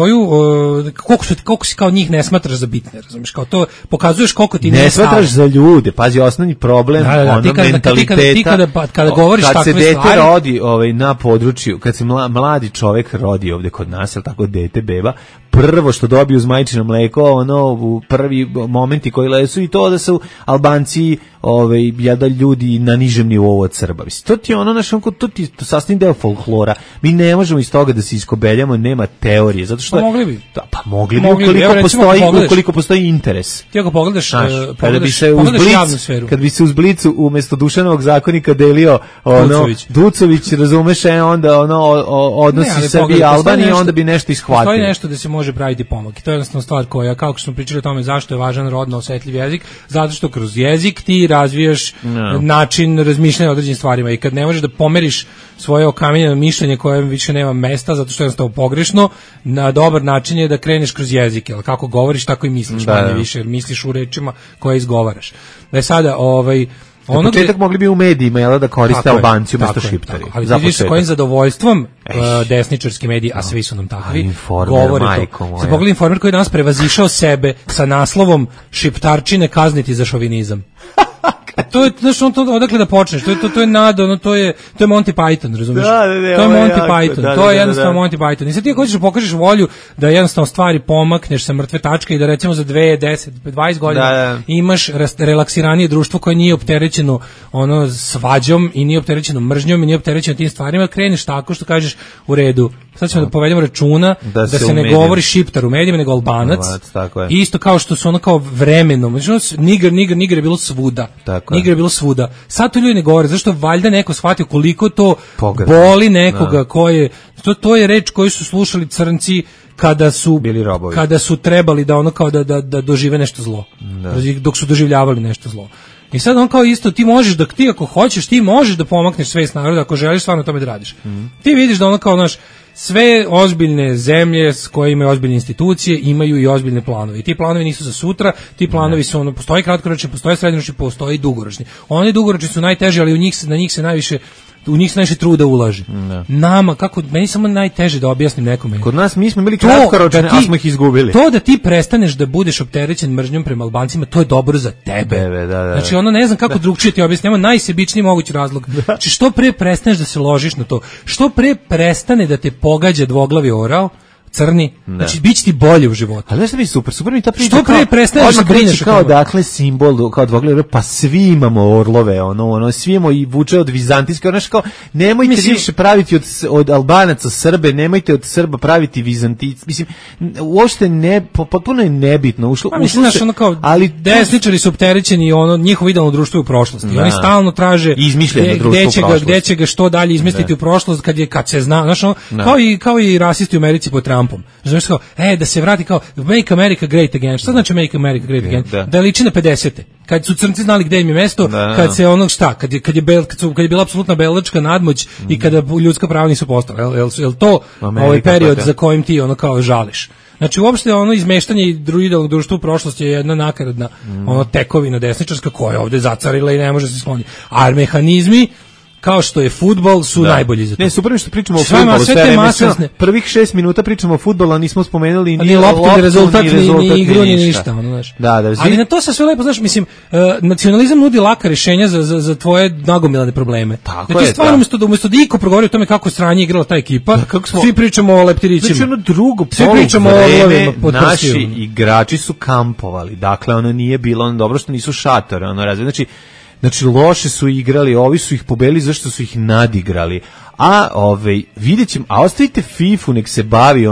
koliko si kao njih ne smatraš za bitne, razumiješ, kao to pokazuješ koliko ti ne smatraš za ljude, pazi, osnovni problem mentaliteta, kada govoriš takve stvari... Kad se dete rodi na području, kad se mladi čovek rodi ovde kod nas, ili tako dete, beba, prvo što dobiju uz majčino mleko, u prvi momenti koji lesu i to da su Albanci jada ljudi na nižem nivou od Srba. To ti je to ti je sastavni deo folklora. Mi ne možemo iz toga da se iskobeljamo, nema teorije, zato što... Mogli bi. Mogli bi ukoliko postoji interes. Ti ako pogledaš javnu sferu. Kad bi se uz Blicu umesto Dušanovog zakonika delio Ducović, razumeš, onda odnosi Srbije i Albanije, onda bi nešto ishvatili. Postoji nešto da se može praviti pomak. I to je jednostavno stvar koja, kako smo pričali o tome zašto je važan rodno osetljiv jezik, zato što kroz jezik ti razvijaš način razmišljanja o određenim stvarima i kad ne možeš da pomeriš svoje okamenjeno mišljenje koje više nema mesta zato što je jednostavno pogrešno, na dobar način je da kreneš kroz jezik, jer kako govoriš tako i misliš, manje više, jer misliš u rečima koje izgovaraš. Da je sada na početak mogli bi u medijima da koriste Albanci umesto Šiptari. Ali vidiš s kojim zadovoljstvom desničarski mediji, a svi su nam takvi, govori to. Se pogledaj Informer koji je danas prevazišao sebe sa naslovom Šiptarčine kazniti za šovinizam. To je, znaš, odakle da počneš, to je nada, to je Monty Python, razumiješ? To je Monty Python, to je jednostavno Monty Python. I sad ti hoćeš da pokažeš volju da jednostavno stvari pomakneš sa mrtve tačke i da recimo za 2, 10, 20 godina imaš relaksiranije društvo koje nije opterećeno svađom i nije opterećeno mržnjom i nije opterećeno tim stvarima, kreneš tako što kažeš u redu. Sad ćemo da povedemo računa da se ne govori Šiptar u medijima, nego Albanac. Isto kao što su kao vremenom. Niger je bilo svuda. Niger je bilo svuda. Sad to ljudi ne govore. Zašto valjda neko shvatio koliko to boli nekoga koje... To je reč koju su slušali crnci kada su trebali da kao da dožive nešto zlo. Dok su doživljavali nešto zlo. I sad kao isto, ti možeš da ti ako hoćeš, ti možeš da pomakneš svest naroda ako želiš stvarno tome da radiš. Ti vidiš da kao sve ozbiljne zemlje s koje imaju ozbiljne institucije imaju i ozbiljne planove. I ti planovi nisu za sutra, ti planovi su postoji kratkoročni, postoji srednjoročni, postoji dugoročni. Oni dugoročni su najteži, ali na njih se najviše truda ulaže. Nama, meni samo najteže da objasnim nekome. Kod nas mi smo bili kratkoročni, a smo ih izgubili. To da ti prestaneš da budeš opterećen mržnjom prema Albancima, to je dobro za tebe. Znači, ne znam kako drugčije ti objasnimo, najsebičniji mogući razlog. Znači, što pre prestaneš da se ložiš na to, što pre prestane da te pogađa dvoglavi orao, crni, znači bit će ti bolje u životu. Ali znaš da mi super mi ta priča. Što pre prestaneš da brineš kao dakle simbol, kao dvoglavi, pa svi imamo orlove, svi imamo i vuče od vizantijske, kao nemojte više praviti od Albanaca Srbe, nemojte od Srba praviti Vizantici. Mislim, uopšte potpuno je nebitno. Ali desničari su opterećeni, njihovo idealno društvo je u prošlosti. Oni stalno traže gde će ga što dalje izmestiti u prošlost kad se zna, kao i rasisti u Americi po Trumpom. Znaš kao, da se vrati kao Make America Great Again. Šta znači Make America Great Again? Da liči na 50-te. Kad su crnci znali gde im je mesto, kad se kad je bila apsolutna belačka nadmoć i kada ljudska prava nisu postala. Jel to ovaj period za kojim ti kao žališ? Znači uopšte izmeštanje idealnog društva u prošlosti je jedna nakaradna tekovina desničarska koja je ovde zacarila i ne može se skloniti. A mehanizmi kao što je fudbal su najbolji za to. Ne, super što pričamo o fudbalu. Prvih 6 minuta pričamo o fudbalu, a nismo spomenuli ni loptu, ni rezultat, ni igru, ni ništa. Ali na to se sve lepo, znaš, mislim, nacionalizam nudi laka rješenja za tvoje nagomilane probleme. Tako je. Stvarno, umjesto da iko progovori o tome kako sranje igrala ta ekipa, svi pričamo o leptirićima. Znači, drugo vreme naši igrači su kampovali. Dakle, nije bilo dobro što nisu šatore. Znači, loše su igrali, ovi su ih pobeli zašto su ih nadigrali, A videćemo, a ostavite FIFA nek se bavi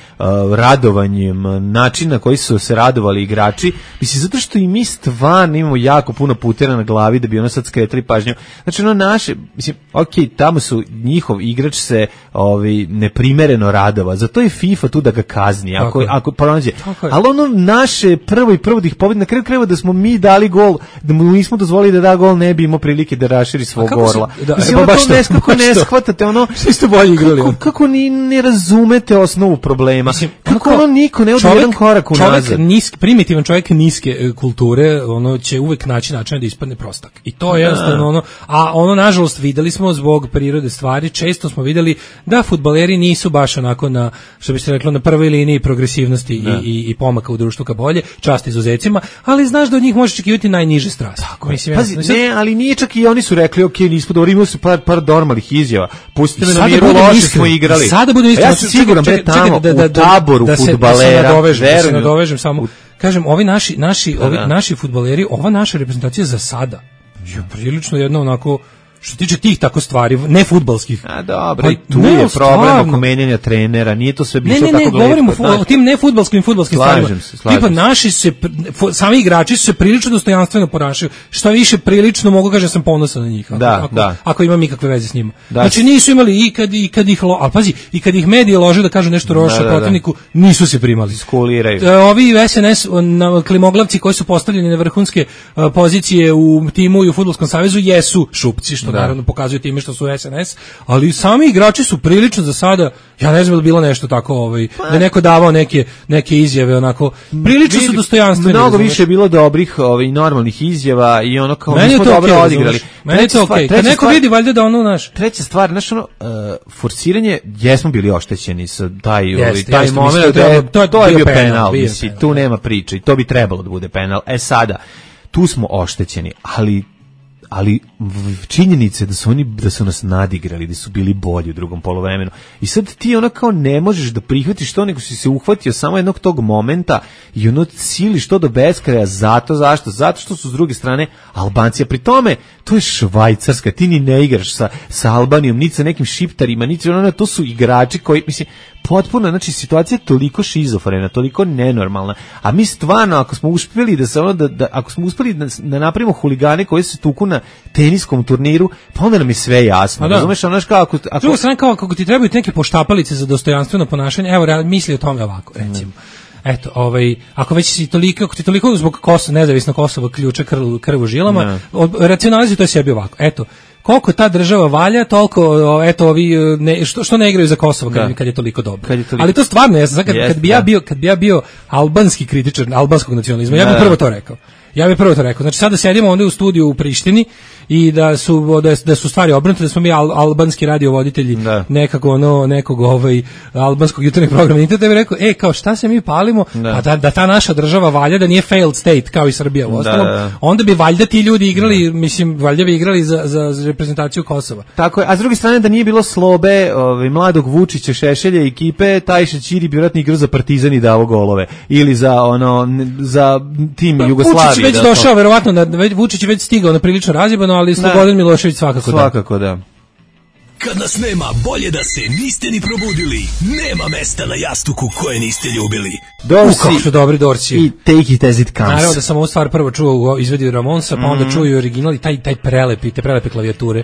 radovanjem, način na koji su se radovali igrači, mislim, zato što i mi stvarno imamo jako puno putera na glavi da bi sad skretali pažnju. Znači, naše, mislim, tamo su njihov igrač se neprimereno radova, zato je FIFA tu da ga kazni, ako pronađe. Ali naše prvo da ih pobedi, na kraju krajeva da smo mi dali gol, da mu nismo dozvolili da da gol, ne bi imao prilike da raširi svog gorla. Mislim, kako ne shvatate, ste bolje igrali. Kako ne razumete osnovu problema? Mislim, kako niko ne ode jedan korak unazad? Primitivan čovjek niske kulture, će uvek naći način da ispadne prostak. I to je jednostavno nažalost, videli smo zbog prirode stvari, često smo videli da fudbaleri nisu baš onako na, što bi se reklo, na prvoj liniji progresivnosti i pomaka u društvu ka bolje, čast izuzecima, ali znaš da od njih možeš očekivati najniže strasti. Pazi, ali nije čak i oni su rekli, nismo dobro, imali su par normalnih izjava. Pustite me na miru, loše smo igrali. Sada budem ja sam siguran, tamo, u taboru fudbalera, da se nadovežem samo. Kažem, ovi naši fudbaleri, ova naša reprezentacija za sada je prilično jedno onako, što se tiče tih tako stvari, ne fudbalskih. A dobro, tu je problem oko menjanja trenera, nije to sve bilo tako gledano. Ne, govorimo o tim ne fudbalskim stvarima. Tipa naši sami igrači su se prilično dostojanstveno ponašaju, što više prilično mogu kažem sam ponosan na njih. Ako imam ikakve veze s njima. Znači nisu imali i kad ih ali pazi, i kad ih medije lože da kažu nešto loše protivniku, nisu se primali. Skuliraju. Ovi SNS klimoglavci koji su postavljeni na vrhunske pozicije u timu i u Fudbalskom savezu jesu šupci, što naravno pokazuju time što su SNS, ali sami igrači su prilično za sada, ja ne znam da bilo nešto tako, da je neko davao neke izjave onako, prilično su dostojanstveni. Mnogo više je bilo dobrih normalnih izjava i kao mi smo dobro odigrali. Meni je to okej. Kad neko vidi valjda da naš. Treća stvar, forsiranje, jesmo bili oštećeni sa taj moment, to je bio penal, mislim, tu nema priče i to bi trebalo da bude penal. Sada, tu smo oštećeni, ali činjenice da su nas nadigrali, da su bili bolji u drugom poluvremenu. I sad ti kao ne možeš da prihvatiš to, nego si se uhvatio samo jednog tog momenta i siliš to do beskraja. Zašto što su s druge strane Albanci, a pri tome to je Švajcarska, ti ni ne igraš sa Albanijom, niti sa nekim Šiptarima, niti to su igrači koji, mislim, potpuno, znači situacija je toliko šizofrena, toliko nenormalna, a mi stvarno ako smo uspjeli ako smo uspjeli da napravimo huligane koji se tuku na teniskom turniru, pa onda nam je sve jasno. Razumeš, kako druga strana, kao kako ti trebaju neke poštapalice za dostojanstveno ponašanje, evo misli o tome ovako, recimo. Eto, ako već si toliko zbog nezavisno Kosova ključa krv u žilama, racionalizuj to sebi ovako. Eto, koliko ta država valja, toliko ovi što ne igraju za Kosovo kad je toliko dobro. Ali to stvarno, kad bi ja bio albanski kritičar albanskog nacionalizma, ja bih prvo to rekao. Znači sada sedimo ovdje u studiju u Prištini i da su stvari obrnute, da smo mi albanski radiovoditelji nekog albanskog jutarnjeg programa. I da bi rekao, kao šta se mi palimo, pa da ta naša država valja, da nije failed state kao i Srbija u ostalom, onda bi valjda ti ljudi igrali, valjda bi igrali za reprezentaciju Kosova. Tako je, a s druge strane da nije bilo Slobe, mladog Vučića, Šešelja i ekipe, taj Šećiri bi vjerojatno igrao za Partizan i davo golove, ili za tim Jugoslavije. Već došao, verovatno, Vučić je već stigao na prilično razjebano, ali Slobodan Milošević svakako da. Kad nas nema, bolje da se niste ni probudili. Nema mesta na jastuku koje niste ljubili. Kako su dobri Dorsi. I take it as it comes. Naravno da sam ovu stvar prvo čuo izvedio Ramonsa, pa onda čuo i original i taj te prelepe klavijature.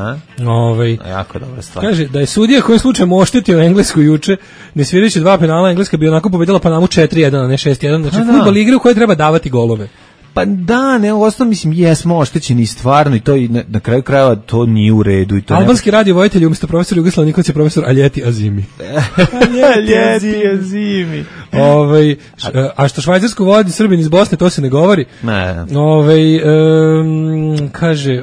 Jako dobra stvar. Kaže da je sudija koji slučajno oštetio Englesku juče, ne svirajući 2 penala, Engleska bi onako pobedila Panamu 4-1, a ne 6-1. Znači fudbal igra u kojoj treba davati golove. Pa da, ne, osnovno mislim jesmo oštećeni stvarno i to i na kraju krajeva to nije u redu i to. Albanski radiovoditelj umjesto profesor Jugoslav Nikolić je profesor Aljeti Azimi. Aljeti Azimi. A što Švajcarsku vodi Srbin iz Bosne, to se ne govori. Ne. Kaže,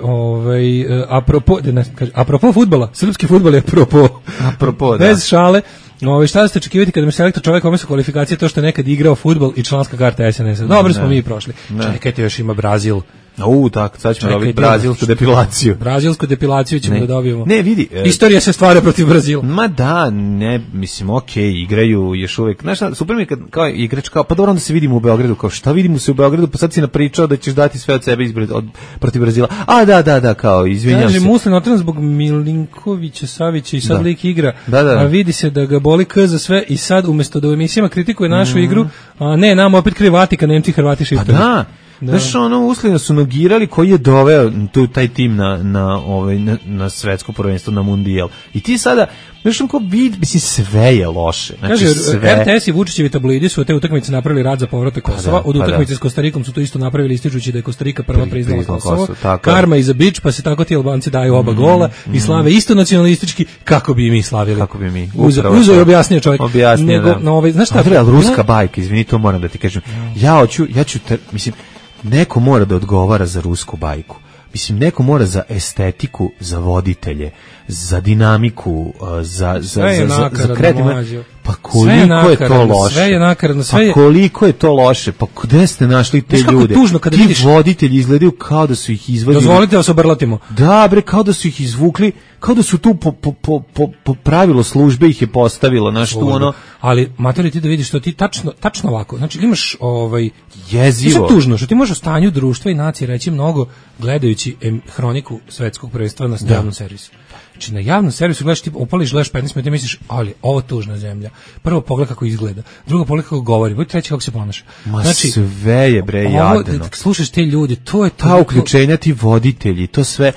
apropo fudbala, srpski fudbal je apropo, bez šale. Šta ste očekivati kada mi selektor čovjek ome su kvalifikacije to što je nekad igrao fudbal i članska karta SNS-a. Dobro smo mi prošli. Čekajte, još ima Brazil. Tako, sad ćemo dobiti brazilsku depilaciju. Brazilsku depilaciju ćemo da dobijemo. Ne, vidi. Istorija se stvara protiv Brazila. Ma da, ne, mislim, igraju još uvek. Znaš šta, super mi je kad kao igrač, pa dobro onda se vidimo u Beogradu, kao šta vidimo se u Beogradu, pa sad si napričao da ćeš dati sve od sebe protiv Brazila. Da, kao, izvinjam se. Kaže, Muslin otran zbog Milinkovića, Savića i sad lik igra. A vidi se da ga boli K za sve i sad umesto da u emisijama kritikuje našu igru, nam opet kriv Vatikan, Nemci, Hrvati, Šiptari. Pa da. Znaš, Uslina su nogirali koji je doveo taj tim na svetsko prvenstvo, na mundijal. I ti sada, znaš, mislim, sve je loše. Znači, kaže, RTS i Vučićevi tabloidi su te utakmice napravili rad za povratak Kosova. Od utakmice s Kostarikom su to isto napravili, ističući da je Kostarika prva priznala Kosovo. Karma iza bič, pa se tako ti Albanci daju oba gola i slave isto nacionalistički, kako bi i mi slavili. Kako bi mi. Uzo je objasnio čovjek. Znaš šta? Ruska bajka, izvini, to moram da ti kažem. Ja ću, mislim, neko mora da odgovara za rusku bajku. Mislim, neko mora za estetiku, za voditelje, za dinamiku, za kreativno. Pa koliko je to loše? Sve je nakaradno. Pa koliko je to loše? Pa gde ste našli te ljude? Ti voditelji izgledaju kao da su ih izvadili. Dozvolite da se obrlatimo. Da, bre, kao da su ih izvukli, kao da su tu po pravilo službe ih je postavilo, znaš, tu ono. Ali, matori, ti da vidiš što ti tačno ovako, znači imaš jezivo. To je tužno, što ti možeš o stanju društva i nacije reći mnogo gledajući hroniku svetskog prvenstva na javnom servisu. Znači, na javnom servisu gledaš, ti opališ, gledaš 15 minuta i misliš, ali ovo tužna zemlja. Prvo pogled kako izgleda, drugo pogled kako govori, treći kako se ponaša. Znači, sve je bre jadno. Slušaš te ljudi, to je ta uključenja, ti voditelji, to sve.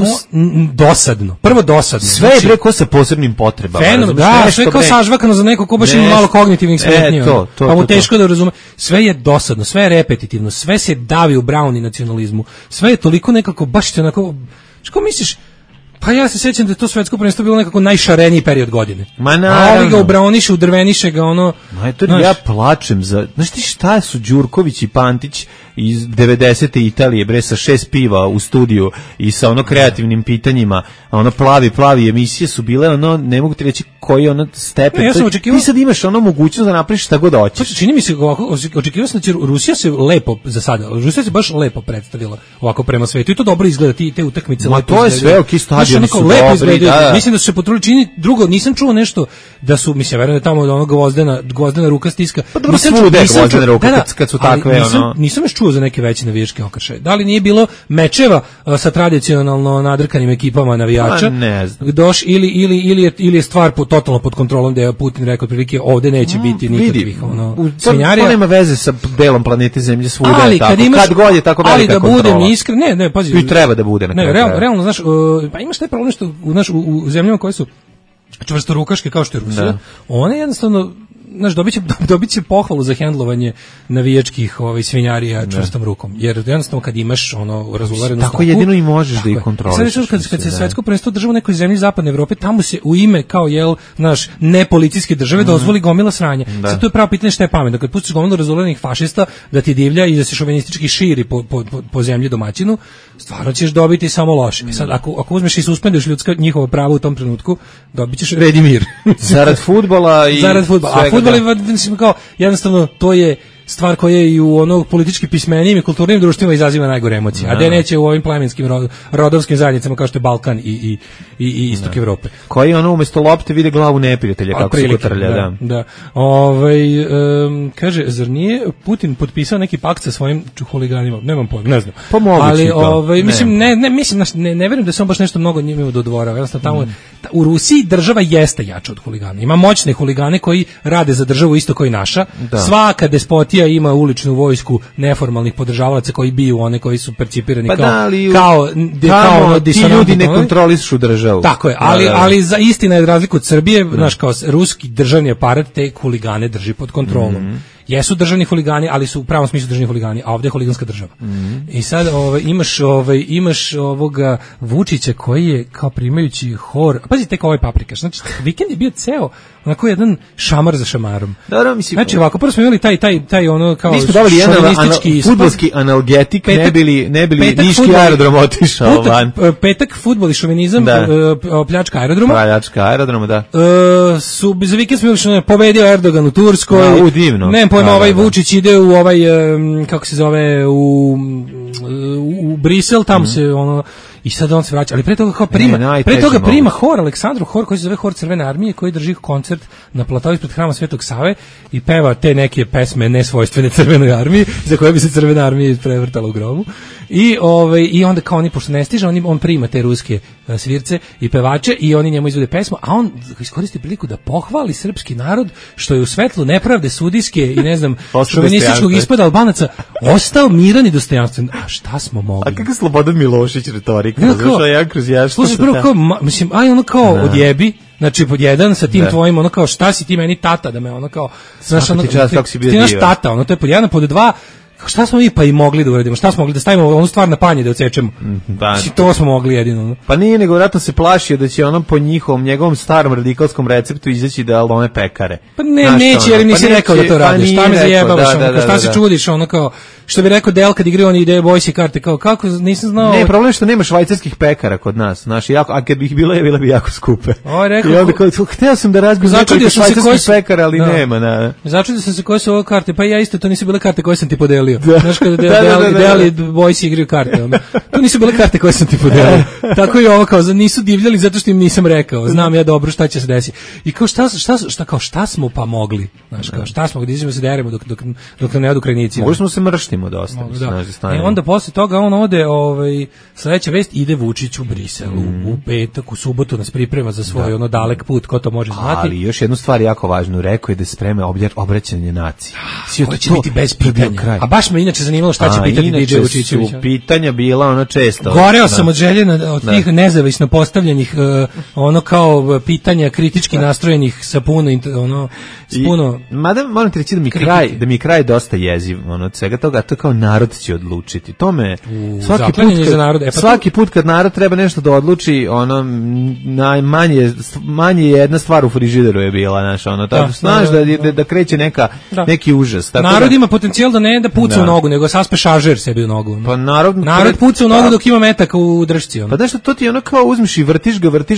Dosadno. Prvo dosadno. Sve je bre ko sa posebnim potrebama. Sve kao sažvakano za neko ko baš ima malo kognitivnih smetnji. Pa mu teško da razume. Sve je dosadno, sve je repetitivno, sve se davi u Brown i nacionalizmu. Sve je toliko nekako baš te onako, što misliš? Pa ja se sjećam da je to svetsko prvenstvo bilo nekako najšareniji period godine. Ma naravno. A ovi ga ubraoniše, udrveniše ga, ja plačem za... Znaš ti šta su Đurković i Pantić iz 90. Italije, bre, sa 6 piva u studiju i sa kreativnim pitanjima, plavi emisije su bile, ne mogu ti reći koji je stepen. Ja sam očekivao... Ti sad imaš mogućnost da napraviš šta god hoćeš. Čini mi se ovako, očekivao sam da će Rusija se lepo, za sada, Rusija se baš lepo predstavila ovako prema svetu i to dobro izgleda, te utakmice. Ma to je sve, ok, stadioni su dobri. Mislim da su se potrudili činiti, drugo, nisam čuo nešto da su, mislim, verujem da tamo gvozdena ruka stiska. Pa dobro, svude je gvozdena ruka kad su takve, nisam još čuo za neke veće navijačke okršaje. Da li nije bilo mečeva sa tradicionalno nadrkanim ekipama navijača? Ne znam. Ili je stvar totalno pod kontrolom da je Putin rekao otprilike ovde neće biti nikakvih svinjarija. To nema veze sa delom planete Zemlje, svuda je tako. Kad god je tako velika kontrola. Ali da budem iskren, ne, pazi. I treba da bude. Ne, realno, znaš, pa imaš taj problem što u zemljama koje su čvrstorukaške kao što je Rusija, one jednostavno, znaš, dobit će pohvalu za hendlovanje navijačkih svinjarija čvrstom rukom, jer jednostavno kad imaš razularenu tako stoku, jedino i možeš da ih kontroliš. Sad kad se svetsko prvenstvo država u nekoj zemlji zapadne Evrope, tamo se u ime kao ne policijske države dozvoli gomila sranja. Sad to je pravo pitanje šta je pametno, kad pustiš gomilu razularenih fašista da ti divlja i da se šovinistički širi po zemlji domaćinu, stvarno ćeš dobiti samo loše. Sad ako uzmeš i suspenduješ njihova prava u tom trenutku, dobićeš red i mir. Zarad fudbala i kao, jednostavno to je stvar koja je i u politički pismenijim i kulturnim društvima izaziva najgore emocije, a da neće u ovim plemenskim rodovskim zajednicama kao što je Balkan i istok Evrope. Koji umjesto lopte vide glavu neprijatelja, kako se kotrlja. Da. Kaže, zar nije Putin potpisao neki pakt sa svojim huliganima? Nemam pojma, ne znam. Pa moguće. Ali, ne verujem da se on baš nešto mnogo njima dodvorao. Jednostavno tamo u Rusiji država jeste jača od huligana. Ima moćne huligane koji rade za državu isto kao i naša. Svaka despotija ima uličnu vojsku neformalnih podržavalaca koji biju one koji su percipirani kao ti ljudi ne kontrolišu državu. Tako je, ali za istina je razliku od Srbije, znaš, kao ruski državni aparat te huligane drži pod kontrolom. Jesu državni huligani, ali su u pravom smislu državni huligani, a ovdje je huliganska država. I sad imaš ovoga Vučića koji je kao primajući hor, pazi tek ovaj Paprikaš, znači vikend je bio ceo onako jedan šamar za šamarom. Znači ovako, prvo smo imali taj ono kao šovinistički fudbalski analgetik, ne bili niški aerodrom otišao van. Petak fudbal i šovinizam, pljačka aerodroma. Pljačka aerodroma, da. Za vikend smo pobedio Erdogan u Turskoj. Divno. Nemam pojma, ovaj Vučić ide u ovaj, kako se zove, u Brisel, tamo se ono, i sad on se vraća, ali pre toga kao prima hor, Aleksandrov hor, koji se zove Hor Crvene armije, koji drži koncert na platovu ispred hrama Svetog Save i peva te neke pesme nesvojstvene Crvenoj armiji, za koje bi se Crvena armija prevrtala u grobu. I onda kao oni, pošto ne stiže, on prima te ruske svirce i pevače i oni njemu izvode pesmu, a on iskoristi priliku da pohvali srpski narod što je u svetlu nepravde sudijske i ne znam šovinističkog ispada Albanaca ostao miran i dostojanstven. A šta smo mogli? A kako Slobodan Milošić retorika? Slušaj, prvo kao, mislim, aj ono kao odjebi, znači pod jedan sa tim tvojim, ono kao šta si ti meni tata, da me ono kao, znaš, ono, ti naš tata, ono to je pod jedan, pod dva, šta smo mi pa i mogli da uradimo, šta smo mogli da stavimo onu stvar na panje da odsečemo, to smo mogli jedino. Pa nije, nego vjerojatno se plašio da će ono po njegovom starom radikalskom receptu izaći da lome pekare. Pa ne, neće, jer nisi rekao da to radiš, šta me zajebavaš, šta se čudiš, ono kao, što bi rekao Del kad igrao oni ideje Bojsi karte, kao kako, nisam znao. Ne, problem je što nema švajcarskih pekara kod nas, znaš, a kad bi ih bile bi jako skupe. I onda kao, hteo sam da razbijem nekoliko švajcarskih pekara, ali nema. Začudio sam se koje su ove karte, pa ja isto, to nisu bile karte koje sam ti podelio. Znaš kada Del i Bojsi igraju karte, ono. To nisu bile karte koje sam ti podelio. Tako i ovo, kao, nisu divljali zato što im nisam rekao, znam ja dobro šta će se desiti. I kao šta smo pa mogli, znaš, kao šta smo, gdje ćemo se deremo dok nam ne odu krajnici. Mogli smo se mrštimo dosta. Onda posle toga on ode, sledeća vest, ide Vučić u Brisel, u petak, u subotu nas priprema za svoj ono dalek put, ko to može znati. Ali još jednu stvar jako važnu, rekao je da spreme obraćanje naciji. Ko će biti bez pitanja. A baš me inače zanimalo šta će pitati DJ Vučićević. Inače su pitanja bila ono često. Goreo sam od želje od tih nezavisno postavljenih ono kao pitanja kritički nastrojenih sa puno mada moram ti reći da mi je kraj dosta jeziv od svega toga, to kao narod će odlučiti. To me svaki put kad narod treba nešto da odluči, ono manje jedna stvar u frižideru je bila, znaš, ono znaš da kreće neki užas. Narod ima potencijal da ne da puca u nogu, nego saspe šaržer sebi u nogu. Pa narod puca u nogu dok ima metak u držci. Pa znaš, to ti ono kao uzmiš i vrtiš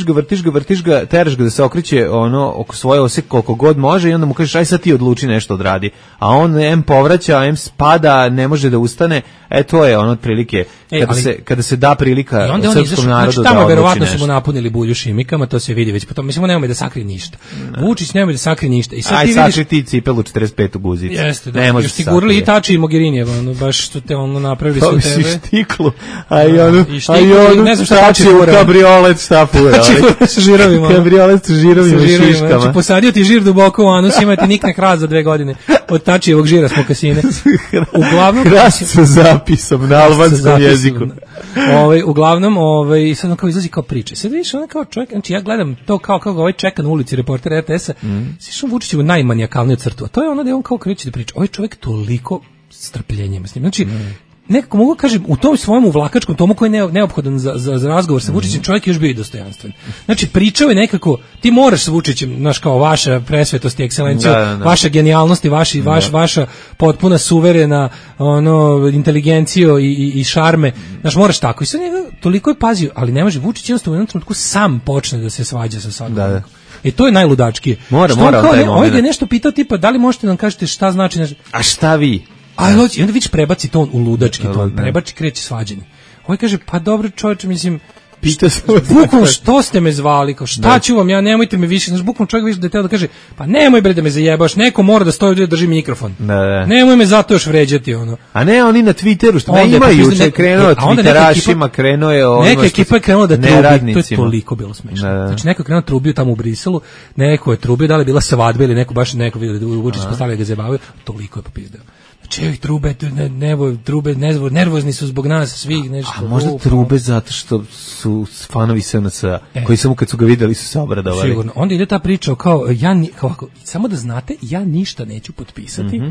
ga, teraš ga da se okreće oko svoje ose koliko god može i onda mu kažeš aj sad ti odluči nešto odradi. A on em povraća, em spada, ne može da ustane. To je otprilike kada se da prilika srpskom narodu da odluči nešto. Verovatno su mu napunili bulju šimikama, to se vidi već potom. Mislim, ne ume da sakrije ništa. Vučić ne ume da sakrije ništa. I sad ti vidiš, sakri ti cipelu 45 u guzici. Jeste, da. Još ti gurali i Tači i Mogherinijeva, baš što te napravili su tebe. To štiklu. A i ne znam šta Tači u kabriolet šta fura. Sa žirovima. Kabriolet sa žirovima i šiškama. Znači, posadio ti žir duboko u anus, imate nikne hrast za 2 godine. Od Tačijevog žira smo kasine. Uglavnom hrast sa zapisom na albanskom jeziku. Uglavnom, sad kao izlazi kao priče. Sad vidiš, ono kao čovjek, znači ja gledam to kao ovaj čeka na ulici reporter RTS-a, sviš on Vučićevu najmanijakalniju crtu, a to je ono da je on kao kreće da priča. Ovaj čovjek toliko strpljenjem s njim. Znači, nekako mogu kažem, u tom svojom uvlakačkom tomu koji je neophodan za razgovor sa Vučićem, čovjek još bio i dostojanstven. Znači, pričao je nekako, ti moraš sa Vučićem, znaš, kao vaša presvetost i ekscelencija, vaša genijalnost i vaša potpuna suverena inteligenciju i šarme, znaš, moraš tako. I sad njega toliko je pazio, ali ne može, Vučić jednostavno u jednom trenutku sam počne da se svađa sa svakom. I to je najludačkije. Mora taj moment. Ovaj ga je nešto pitao tipa, da li možete nam kažete šta znači... A šta vi? I onda vidiš prebaci ton u ludački ton, prebaci kreće svađanje. Ovaj kaže, pa dobro čovječe, mislim, bukvalno što ste me zvali, kao šta ću vam, ja nemojte me više, znaš, bukvalno čovjek više da je teo da kaže, pa nemoj bre da me zajebaš, neko mora da stoji ovdje da drži mikrofon. Nemoj me zato još vređati, ono. A ne, oni na Twitteru, što ne ima juče, krenuo od Twitterašima, krenuo je ono. Neka ekipa je krenula da trubi, to je toliko bilo smešno. Znači, neko je krenuo trubio tamo u Briselu, neko je trubio, da li je bila svadba ili neko vidio da Vučić postavlja ga zajebavaju, toliko je popizdeo. Čevih trube, nervozni su zbog nas svih nešto. A možda trube zato što su fanovi SNS-a, koji samo kad su ga vidjeli su se obradovali. Sigurno. Onda ide ta priča kao, samo da znate, ja ništa neću potpisati.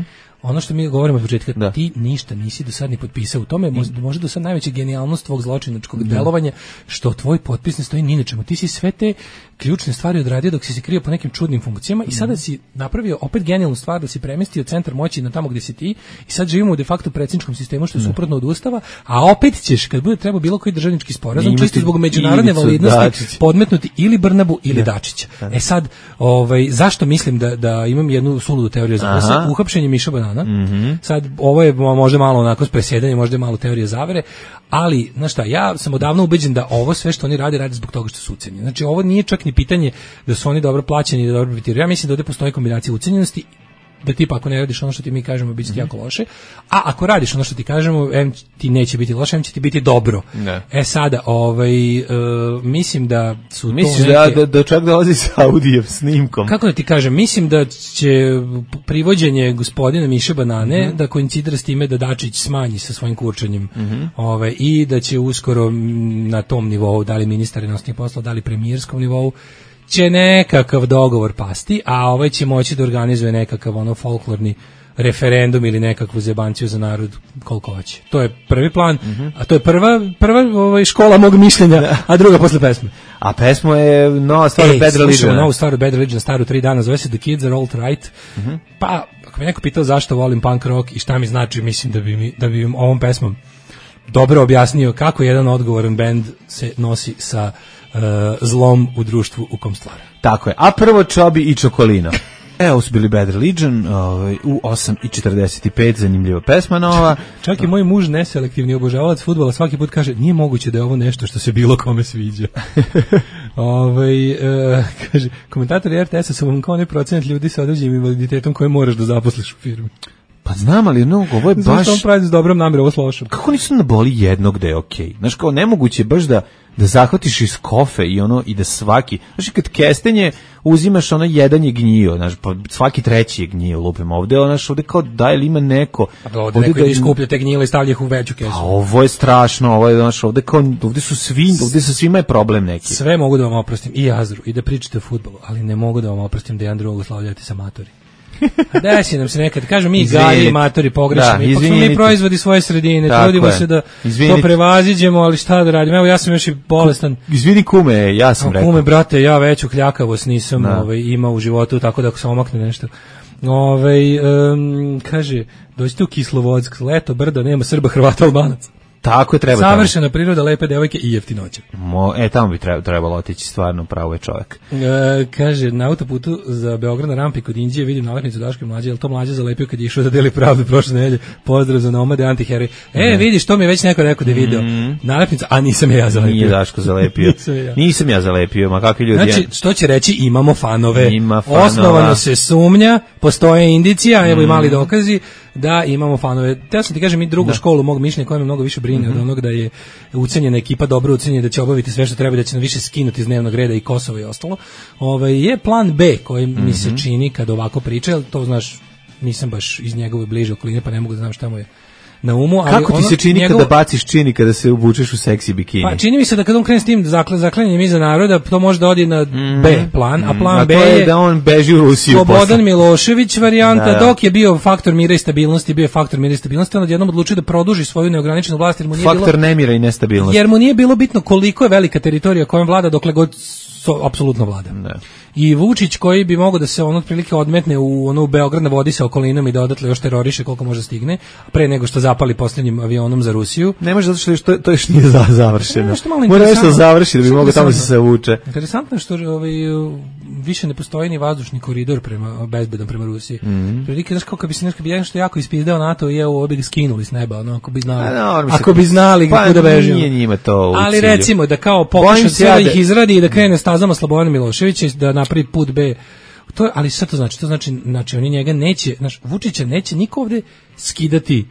ono što mi govorimo od početka, ti ništa nisi do sad ni potpisao u tome, može do sad najveća genijalnost tvog zločinačkog delovanja, što tvoj potpis ne stoji ni na čemu. Ti si sve te ključne stvari odradio dok si se krio po nekim čudnim funkcijama i sada si napravio opet genijalnu stvar da si premestio centar moći na tamo gdje si ti i sad živimo u de facto predsjedničkom sistemu što je suprotno od Ustava, a opet ćeš kad bude trebao bilo koji državnički sporazum čisto zbog međunarodne validnosti podmetnuti ili Brnabu ili Dačića. E sad, zašto mislim da imam jednu suludu teoriju zavere? Uhapšenje Miša Banana. Sad, ovo je možda malo onako s presedanjem, možda je malo teorija zavere, ali, znaš šta, ja sam odavno ubeđen da ovo sve što oni rade zbog toga što su ucenjeni. Znači, ovo nije čak ni pitanje da su oni dobro plaćeni i da dobro profitiraju. Ja mislim da ovdje postoji kombinacija ucenjenosti, da tipa ako ne radiš ono što ti mi kažemo bit će ti jako loše, a ako radiš ono što ti kažemo ti neće biti loše, će ti biti dobro. Ne. Sada, mislim da su misliš to neke... da čak dolazi sa audio snimkom. Kako da ti kažem, mislim da će privođenje gospodina Miše Banane da koincidira s time da Dačić smanji sa svojim kurčanjem i da će uskoro na tom nivou, da li ministar inostranih poslova, da li premijerskom nivou, će nekakav dogovor pasti, a će moći da organizuje nekakav folklorni referendum ili nekakvu zebanciju za narod koliko hoće. To je prvi plan, a to je prva škola mog mišljenja, a druga posle pesme. A pesma je nova stvar od Bad Religion. Novu stvar od Bad Religion, staru 3 dana, zove se The Kids Are All Right. Pa, ako me neko pitao zašto volim punk rock i šta mi znači, mislim da bi ovom pesmom dobro objasnio kako jedan odgovoran bend se nosi sa zlom u društvu u kom stvara. Tako je. A prvo Čobi i Čokolino. Evo su bili Bad Religion u 8:45, zanimljiva pesma nova. Čak i moj muž neselektivni obožavalac fudbala svaki put kaže nije moguće da je ovo nešto što se bilo kome sviđa. Kaže, komentatori RTS-a su vam kao procenat ljudi sa određenim invaliditetom koje moraš da zaposliš u firmi. Pa znam, ali ovo je baš... Zašto on pravi s dobrom namjerom, ovo slošom? Kako nisu naboli jednog da je okej? Znaš, kao nemoguće baš da zahvatiš iz kofe i da svaki... Znaš, kad kestenje uzimaš jedan je gnjio, znaš, pa svaki treći je gnjio, lupim ovde, ovde kao da li ima neko... A ovde neko da iskuplja te gnjile i stavlja ih u veću kesu. A ovo je strašno, ovde su sa svima je problem neki. Sve mogu da vam oprostim, i Azru, i da pričate o fudbalu, ali ne mogu da vam oprostim da jedan drugog slavljate sa matori. Desi nam se nekad, kažem mi gaji matori pogrešimo, ipak smo mi proizvodi svoje sredine, trudimo se da to prevaziđemo, ali šta da radimo, evo ja sam još i bolestan. Izvini kume, ja sam rekao. Kume, brate, ja veću kljakavost nisam imao u životu, tako da ako se omakne nešto. Kaže, dođite u Kislovodsk, leto, brdo, nema Srba, Hrvata, Albanaca. Tako je, treba savršena priroda, lepe devojke i jeftinoće. Tamo bi trebalo otići, stvarno pravo je čovjek. Kaže, na autoputu za Beograd na rampi kod Indije vidim nalepnicu Daško i Mlađe, jel to Mlađe zalepio kad je išao da deli pravdu prošle nedelje? Pozdrav za nomade, antiheroj. Vidiš, to mi je već neko rekao da je video. Nalepnica, a nisam je ja zalepio. Nije Daško zalepio. Nisam ja zalepio, ma kakvi ljudi. Znači, što će reći, imamo fanove. Osnovano se sumnja, postoje indicija, evo i mali dokazi da imamo fanove. Te sam ti kažem, mi drugu školu mog mišljenja koja me mnogo više brine od onog da je ucenjena ekipa, dobro ucenjena, da će obaviti sve što treba, da će nam više skinuti iz dnevnog reda i Kosovo i ostalo. Je plan B koji mi se čini kad ovako priča, jer to znaš, nisam baš iz njegove bliže okoline, pa ne mogu da znam šta mu je na umu. Ali kako ti se čini kada baciš čini kada se obučeš u seksi bikini? Pa čini mi se da kad on krene s tim zaklanjanjem iza naroda, to može da odi na B plan, a plan B je da on beži u Rusiju. Slobodan Milošević varijanta, dok je bio faktor mira i stabilnosti, on odjednom odlučio da produži svoju neograničenu vlast, jer mu nije faktor nemira i nestabilnosti. Jer mu nije bilo bitno koliko je velika teritorija kojom vlada dokle god apsolutno vlada. Ne. I Vučić koji bi mogao da se otprilike odmetne u Beograd na vodi sa okolinom i da odatle još teroriše koliko može stigne, pre nego što zapali posljednjim avionom za Rusiju. Ne može, zato što to još nije završeno. Mora nešto završi da bi mogao tamo se vuče. Interesantno je što više ne postoji ni vazdušni koridor bezbedan prema Rusiji. Prilike, znaš, kao kad bi se nešto jako ispizdeo NATO i ovo bi ga skinuli s neba, ako bi znali kuda beži. Nije njima to u ali recimo da kao pokuša sve da ih izradi i da krene stazama Slobodana Miloševića da napravi put B. To, ali šta to znači? To znači oni njega neće, Vučića neće niko ovde skidati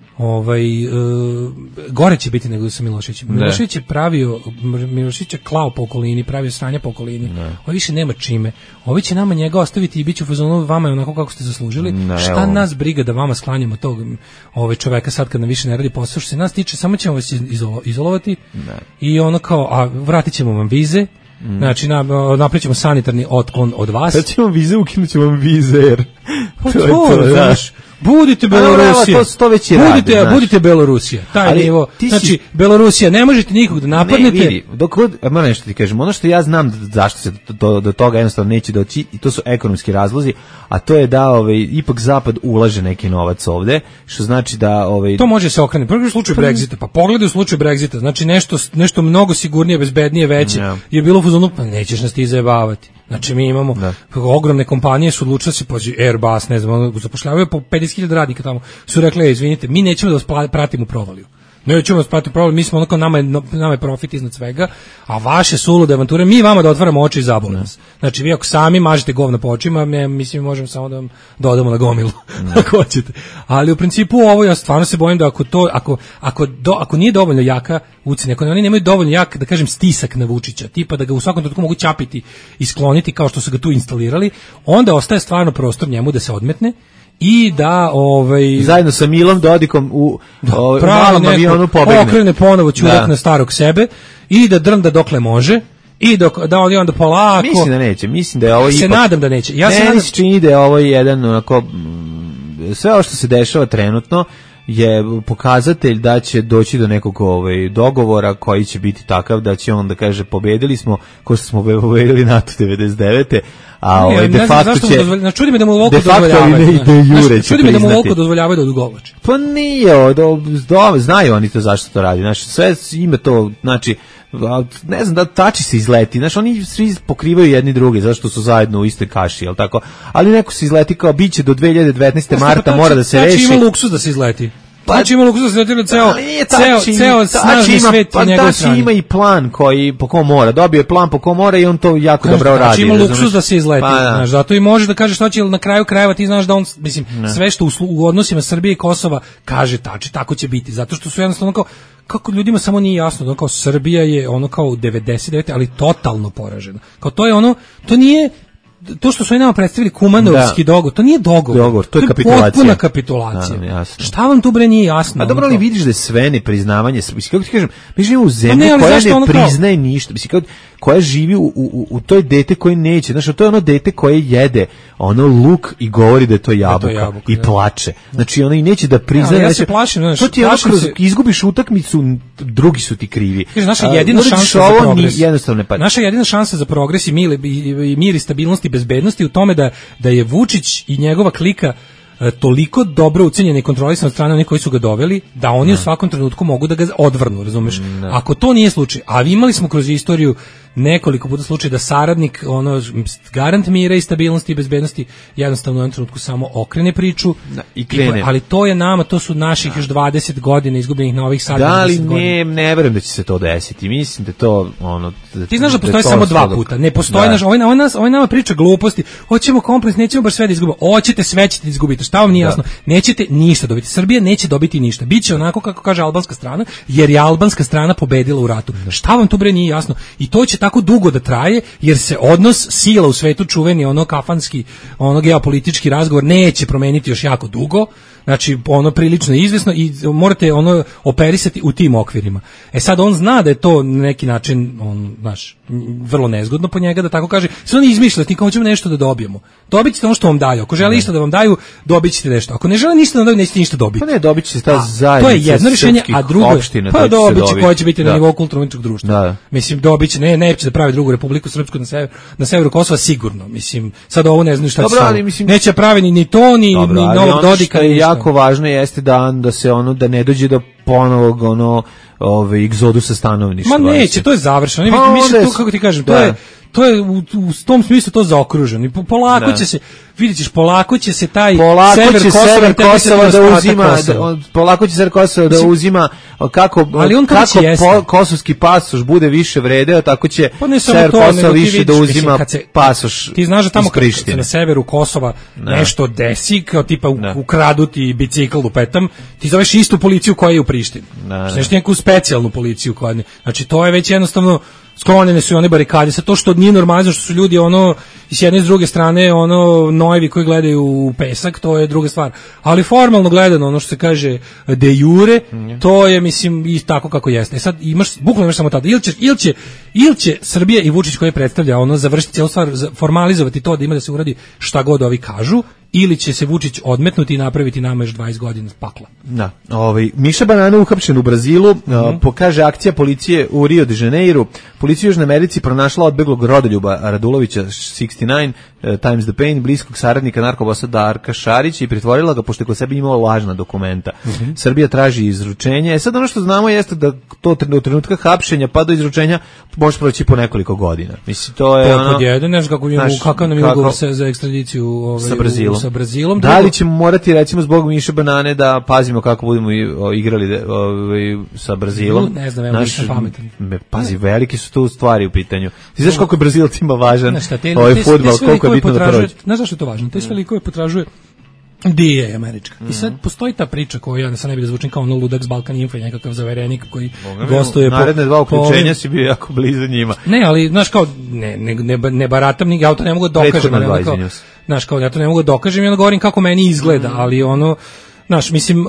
gore će biti nego sa Miloševićem. Milošević je pravio, Milošević je klao po okolini, pravio sranja po okolini. Ovo više nema čime. Ovi će nama njega ostaviti i bit će u fazonu, vama je onako kako ste zaslužili. Šta nas briga da vama sklanjamo tog čoveka sad kad nam više ne radi posao, što se nas tiče, samo ćemo vas izolovati i ono kao, a vratit ćemo vam vize. Znači, napravit ćemo sanitarni otklon od vas. Sad ćemo vize, ukinut ćemo vam vize, jer... To znaš, Budite Belorusija. To već i radi. Budite Belorusija. Taj nivo. Znači, Belorusija, ne možete nikog da napadnete. Ne, vidi, moram nešto ti kažem, ono što ja znam zašto se do toga jednostavno neće doći, i to su ekonomski razlozi, a to je da ipak Zapad ulaže neki novac ovde, što znači da... To može se okrenuti. Prvi slučaj Brexita, pa pogledaj u slučaju Brexita, znači nešto mnogo sigurnije, bezbednije, veće, je bilo u fazonu, pa nećeš nas ti zajebavati. Znači mi imamo ogromne kompanije su odlučile se Airbus, ne znam, zapošljavaju po 50.000 radnika tamo. Su rekli, izvinite, mi nećemo da vas pratimo u provaliju. Nećemo vas pratiti u provaliju, mi smo onako, nama je profit iznad svega, a vaše sulude avanture, mi vama da otvaramo oči i zabole nas. Znači vi ako sami mažete govna po očima, mislim možemo samo da vam dodamo na gomilu, ako hoćete. Ali u principu ovo ja stvarno se bojim da ako nije dovoljno jaka ucena, ako oni nemaju dovoljno jak, da kažem, stisak na Vučića, tipa da ga u svakom trenutku mogu ćapiti i skloniti kao što su ga tu instalirali, onda ostaje stvarno prostor njemu da se odmetne i da zajedno sa Milom Dodikom u malom avionu pobegne. Okrene ponovo ćurak na starog sebe i da drnda dokle može i da onda polako. Mislim da neće, mislim da je ovo se nadam da neće. Meni se čini da je ovo jedan onako, sve ovo što se dešava trenutno je pokazatelj da će doći do nekog dogovora koji će biti takav da će on da kaže pobedili smo, ko što smo pobedili NATO 99. A de facto će... Čudi me da mu ovoliko dozvoljavaju da odgovlače. Pa nije, znaju oni to zašto to radi. Znači, sve ima to, znači, ne znam da tači se izleti. Znači, oni svi pokrivaju jedni drugi, zašto su zajedno u istoj kaši, jel tako? Ali neko se izleti kao biće do 2019. marta mora da se reši. Znači, ima luksuz da se izleti. Znači ima luksuz da se izleti ceo snažni svet i njegove strane. Ima i plan po kom mora. Dobio je plan po kom mora i on to jako dobro radi. Znači ima luksuz da se izleti. Znaš, zato i može da kaže šta će, na kraju krajeva ti znaš da on, mislim, sve što u odnosima Srbije i Kosova kaže tako će biti. Zato što su jednostavno kako ljudima samo nije jasno, ono kao Srbija je ono kao 99, ali totalno poražena. Kao to je ono, to nije to što su oni nama predstavili Kumanovski dogovor, to nije dogovor, to je kapitulacija. Potpuna kapitulacija. Šta vam tu bre nije jasno? A dobro, ali vidiš da je sve nepriznavanje, mislim, kako ti kažem, mi živimo u zemlji koja ne priznaje ništa, mislim, koja živi u toj dete koje neće, znači to je ono dete koje jede ono luk i govori da je to jabuka i plače. Znači ona i neće da priznaje. Ja se plašim, znači, to ti je izgubiš utakmicu, drugi su ti krivi. Naša jedina šansa za progres. Naša jedina šansa za progres i mir i stabilnost i bezbednost u tome da je Vučić i njegova klika toliko dobro ucenjeni i kontrolisani od strane onih koji su ga doveli, da oni u svakom trenutku mogu da ga odvrnu, razumeš? Ako to nije slučaj, a imali smo kroz istoriju nekoliko puta slučaj da saradnik, garant mira i stabilnosti i bezbednosti, jednostavno u jednom trenutku samo okrene priču i krene. Ali to je nama, to su naših još 20 godina izgubljenih na ovih sad. Da, ali ne verujem da će se to desiti. Mislim da to ti znaš da postoje samo dva puta. Ne postoji ovaj nama priča gluposti. Hoćemo kompromis, nećemo baš sve da izgubimo. Hoćete, sve ćete izgubiti. Šta vam nije jasno? Nećete ništa dobiti. Srbija neće dobiti ništa. Biće onako kako kaže albanska strana, jer je albanska strana pobedila u ratu. Šta vam tu bre nije jasno? I to će tako dugo da traje, jer se odnos sila u svetu, čuveni kafanski, geopolitički razgovor neće promeniti još jako dugo. Znači, prilično je izvesno i morate operisati u tim okvirima. Sad on zna da je to na neki način, vrlo nezgodno po njega, da tako kaže. Sve oni izmišljaju, ti kao ćemo nešto da dobijemo. Dobit ćete ono što vam daju. Ako žele išta da vam daju, dobit ćete nešto. Ako ne žele ništa da vam daju, nećete ništa dobiti. Pa ne, dobit ćete ta zajednica. To je jedno rješenje, a drugo pa dobit će koje će biti na nivou kulturno-umjetničkog društva. Da. Mislim, dobit će, neće da pravi drugu Republiku Srpsku na severu Kosova, sigurno. Mislim, sad ovo ne znam šta će. Neće pravi ni to, ni novog Dodika. Jako važno jeste da se da ne dođe do ponovog egzodusa stanovništva. Ma neće, to je završeno. Mislim, kako ti kažem, to je u tom smislu to zaokruženo. I polako će se, vidjet ćeš, polako će se taj sever Kosova da uzima, polako će sever Kosova da uzima, kako kosovski pasoš bude više vredeo, tako će sever Kosova više da uzima pasoš. Ti znaš da tamo kad se na severu Kosova nešto desi, kao tipa ukradu ti bicikl u petam, ti zoveš istu policiju koja je u Prištini. Znaš neku specijalnu policiju koja, znači to je već jednostavno sklonjene su i one barikade. Sa to što nije normalno, što su ljudi i s jedne i s druge strane nojevi koji gledaju u pesak, to je druga stvar. Ali formalno gledano, ono što se kaže de jure, to je, mislim, i tako kako jeste. Sad bukvalno imaš samo tada. Ili će Srbija i Vučić koji predstavlja završiti cijelu stvar, formalizovati to da ima da se uradi šta god ovi kažu, ili će se Vučić odmetnuti i napraviti nama još 20 godina pakla. Da. Miša Banana uhapšen u Brazilu, pokaže akcija policije u Rio de Janeiro. Policija u Južnoj Americi pronašla odbeglog rodoljuba Radulovića 69 times the pain, bliskog saradnika narkobosa Darka Šarića i pritvorila ga pošto je kod sebe imao lažna dokumenta. Srbija traži izručenje. Sad ono što znamo jeste da to do trenutka hapšenja pa do izručenja može proći po nekoliko godina. Mislim, to je ono... Jedan, ne znam kakav nam je ugovor za ekstradiciju sa Brazilom. Da li ćemo morati, recimo, zbog Miše Banane da pazimo kako budemo igrali sa Brazilom? Ne znam, nisam pametan. Pazi, velike su tu stvari u pitanju. Ti znaš koliko je Brazilac ima važan fudbal, koliko je bitno da prođe. Znaš zašto je to važno? To je sve likove potražuje DEA američka. I sad postoji ta priča koja, ja sad ne bi da zvučim kao ono ludak s Balkan Info i nekakav zaverenik koji gostuje naredne dva uključenja si bio jako blizu njima. Ne, ali, znaš, kao, ne baratam, ni ja to ne mogu da dokažem. Znaš, kao, ja to ne mogu da dokažem i onda govorim kako meni izgleda, ali ono, znaš, mislim,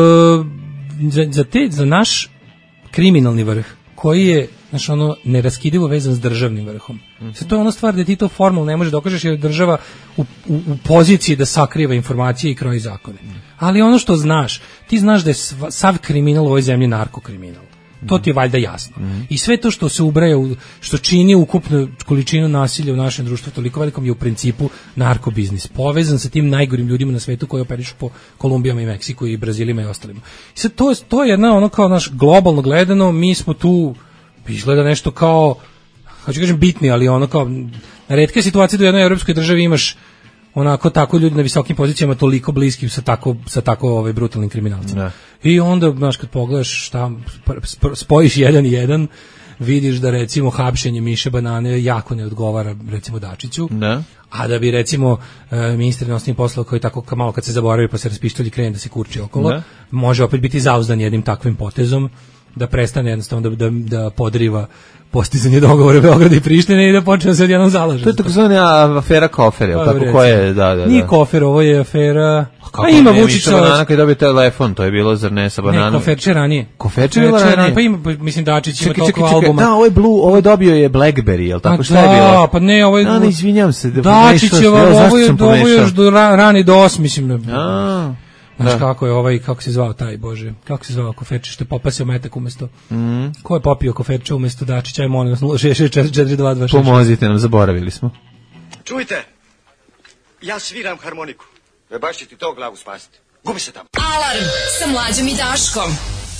za naš kriminalni vrh, koji je, znaš, ono, neraskidivo vezan s državnim vrhom. Sad to je ona stvar da ti to formalno ne možeš dokažeš jer je država u poziciji da sakriva informacije i kroji zakone. Ali ono što znaš, ti znaš da je sav kriminal u ovoj zemlji narkokriminal. To ti je valjda jasno. I sve to što se ubraja, što čini ukupnu količinu nasilja u našem društvu toliko velikom je u principu narkobiznis. Povezan sa tim najgorim ljudima na svetu koji operišu po Kolumbijama i Meksiku i Brazilima i ostalima. I sad to je jedna ono kao naš globalno gledano, mi smo tu izgleda nešto kao, hoću kažem bitni, ali ono kao na retke situacije da u jednoj evropskoj državi imaš onako tako ljudi na visokim pozicijama toliko bliskim sa tako brutalnim kriminalcima. Ne. I onda, znaš, kad pogledaš šta, spojiš jedan i jedan, vidiš da recimo hapšenje Miše Banane jako ne odgovara recimo Dačiću, ne. A da bi recimo ministar inostranih poslova koji tako malo kad se zaboravi pa se raspištolji krene da se kurči okolo, ne. Može opet biti zauzdan jednim takvim potezom da prestane jednostavno da podriva postizanje dogovora Beograda i Prištine i da počne se odjednom zalaže. To je takozvana afera Kofer, je li tako? Koja je, da. Nije Kofer, ovo je afera... Pa ima Vučić sa Banana kad je dobio telefon, to je bilo, zar ne, sa Bananom? Ne, Koferče ranije. Koferče je ranije? Pa ima, mislim, Dačić ima toliko albuma. Da, ovo je Blue, ovo je dobio je Blackberry, je li tako? Šta je bilo? Da, pa ne, ovo je... Ne, izvinjam se. Dačićeva, ovo je još do rani do 8, mislim. Znaš kako je kako se zvao taj, Bože, kako se zvao Koferče, što je popasio metak umesto. Ko je popio Koferče umesto Dačića, molim vas, 066442226. Pomozite nam, zaboravili smo. Čujte, ja sviram harmoniku. Baš će ti to glavu spasiti. Gubi se tamo. Alarm sa Mlađom i Daškom.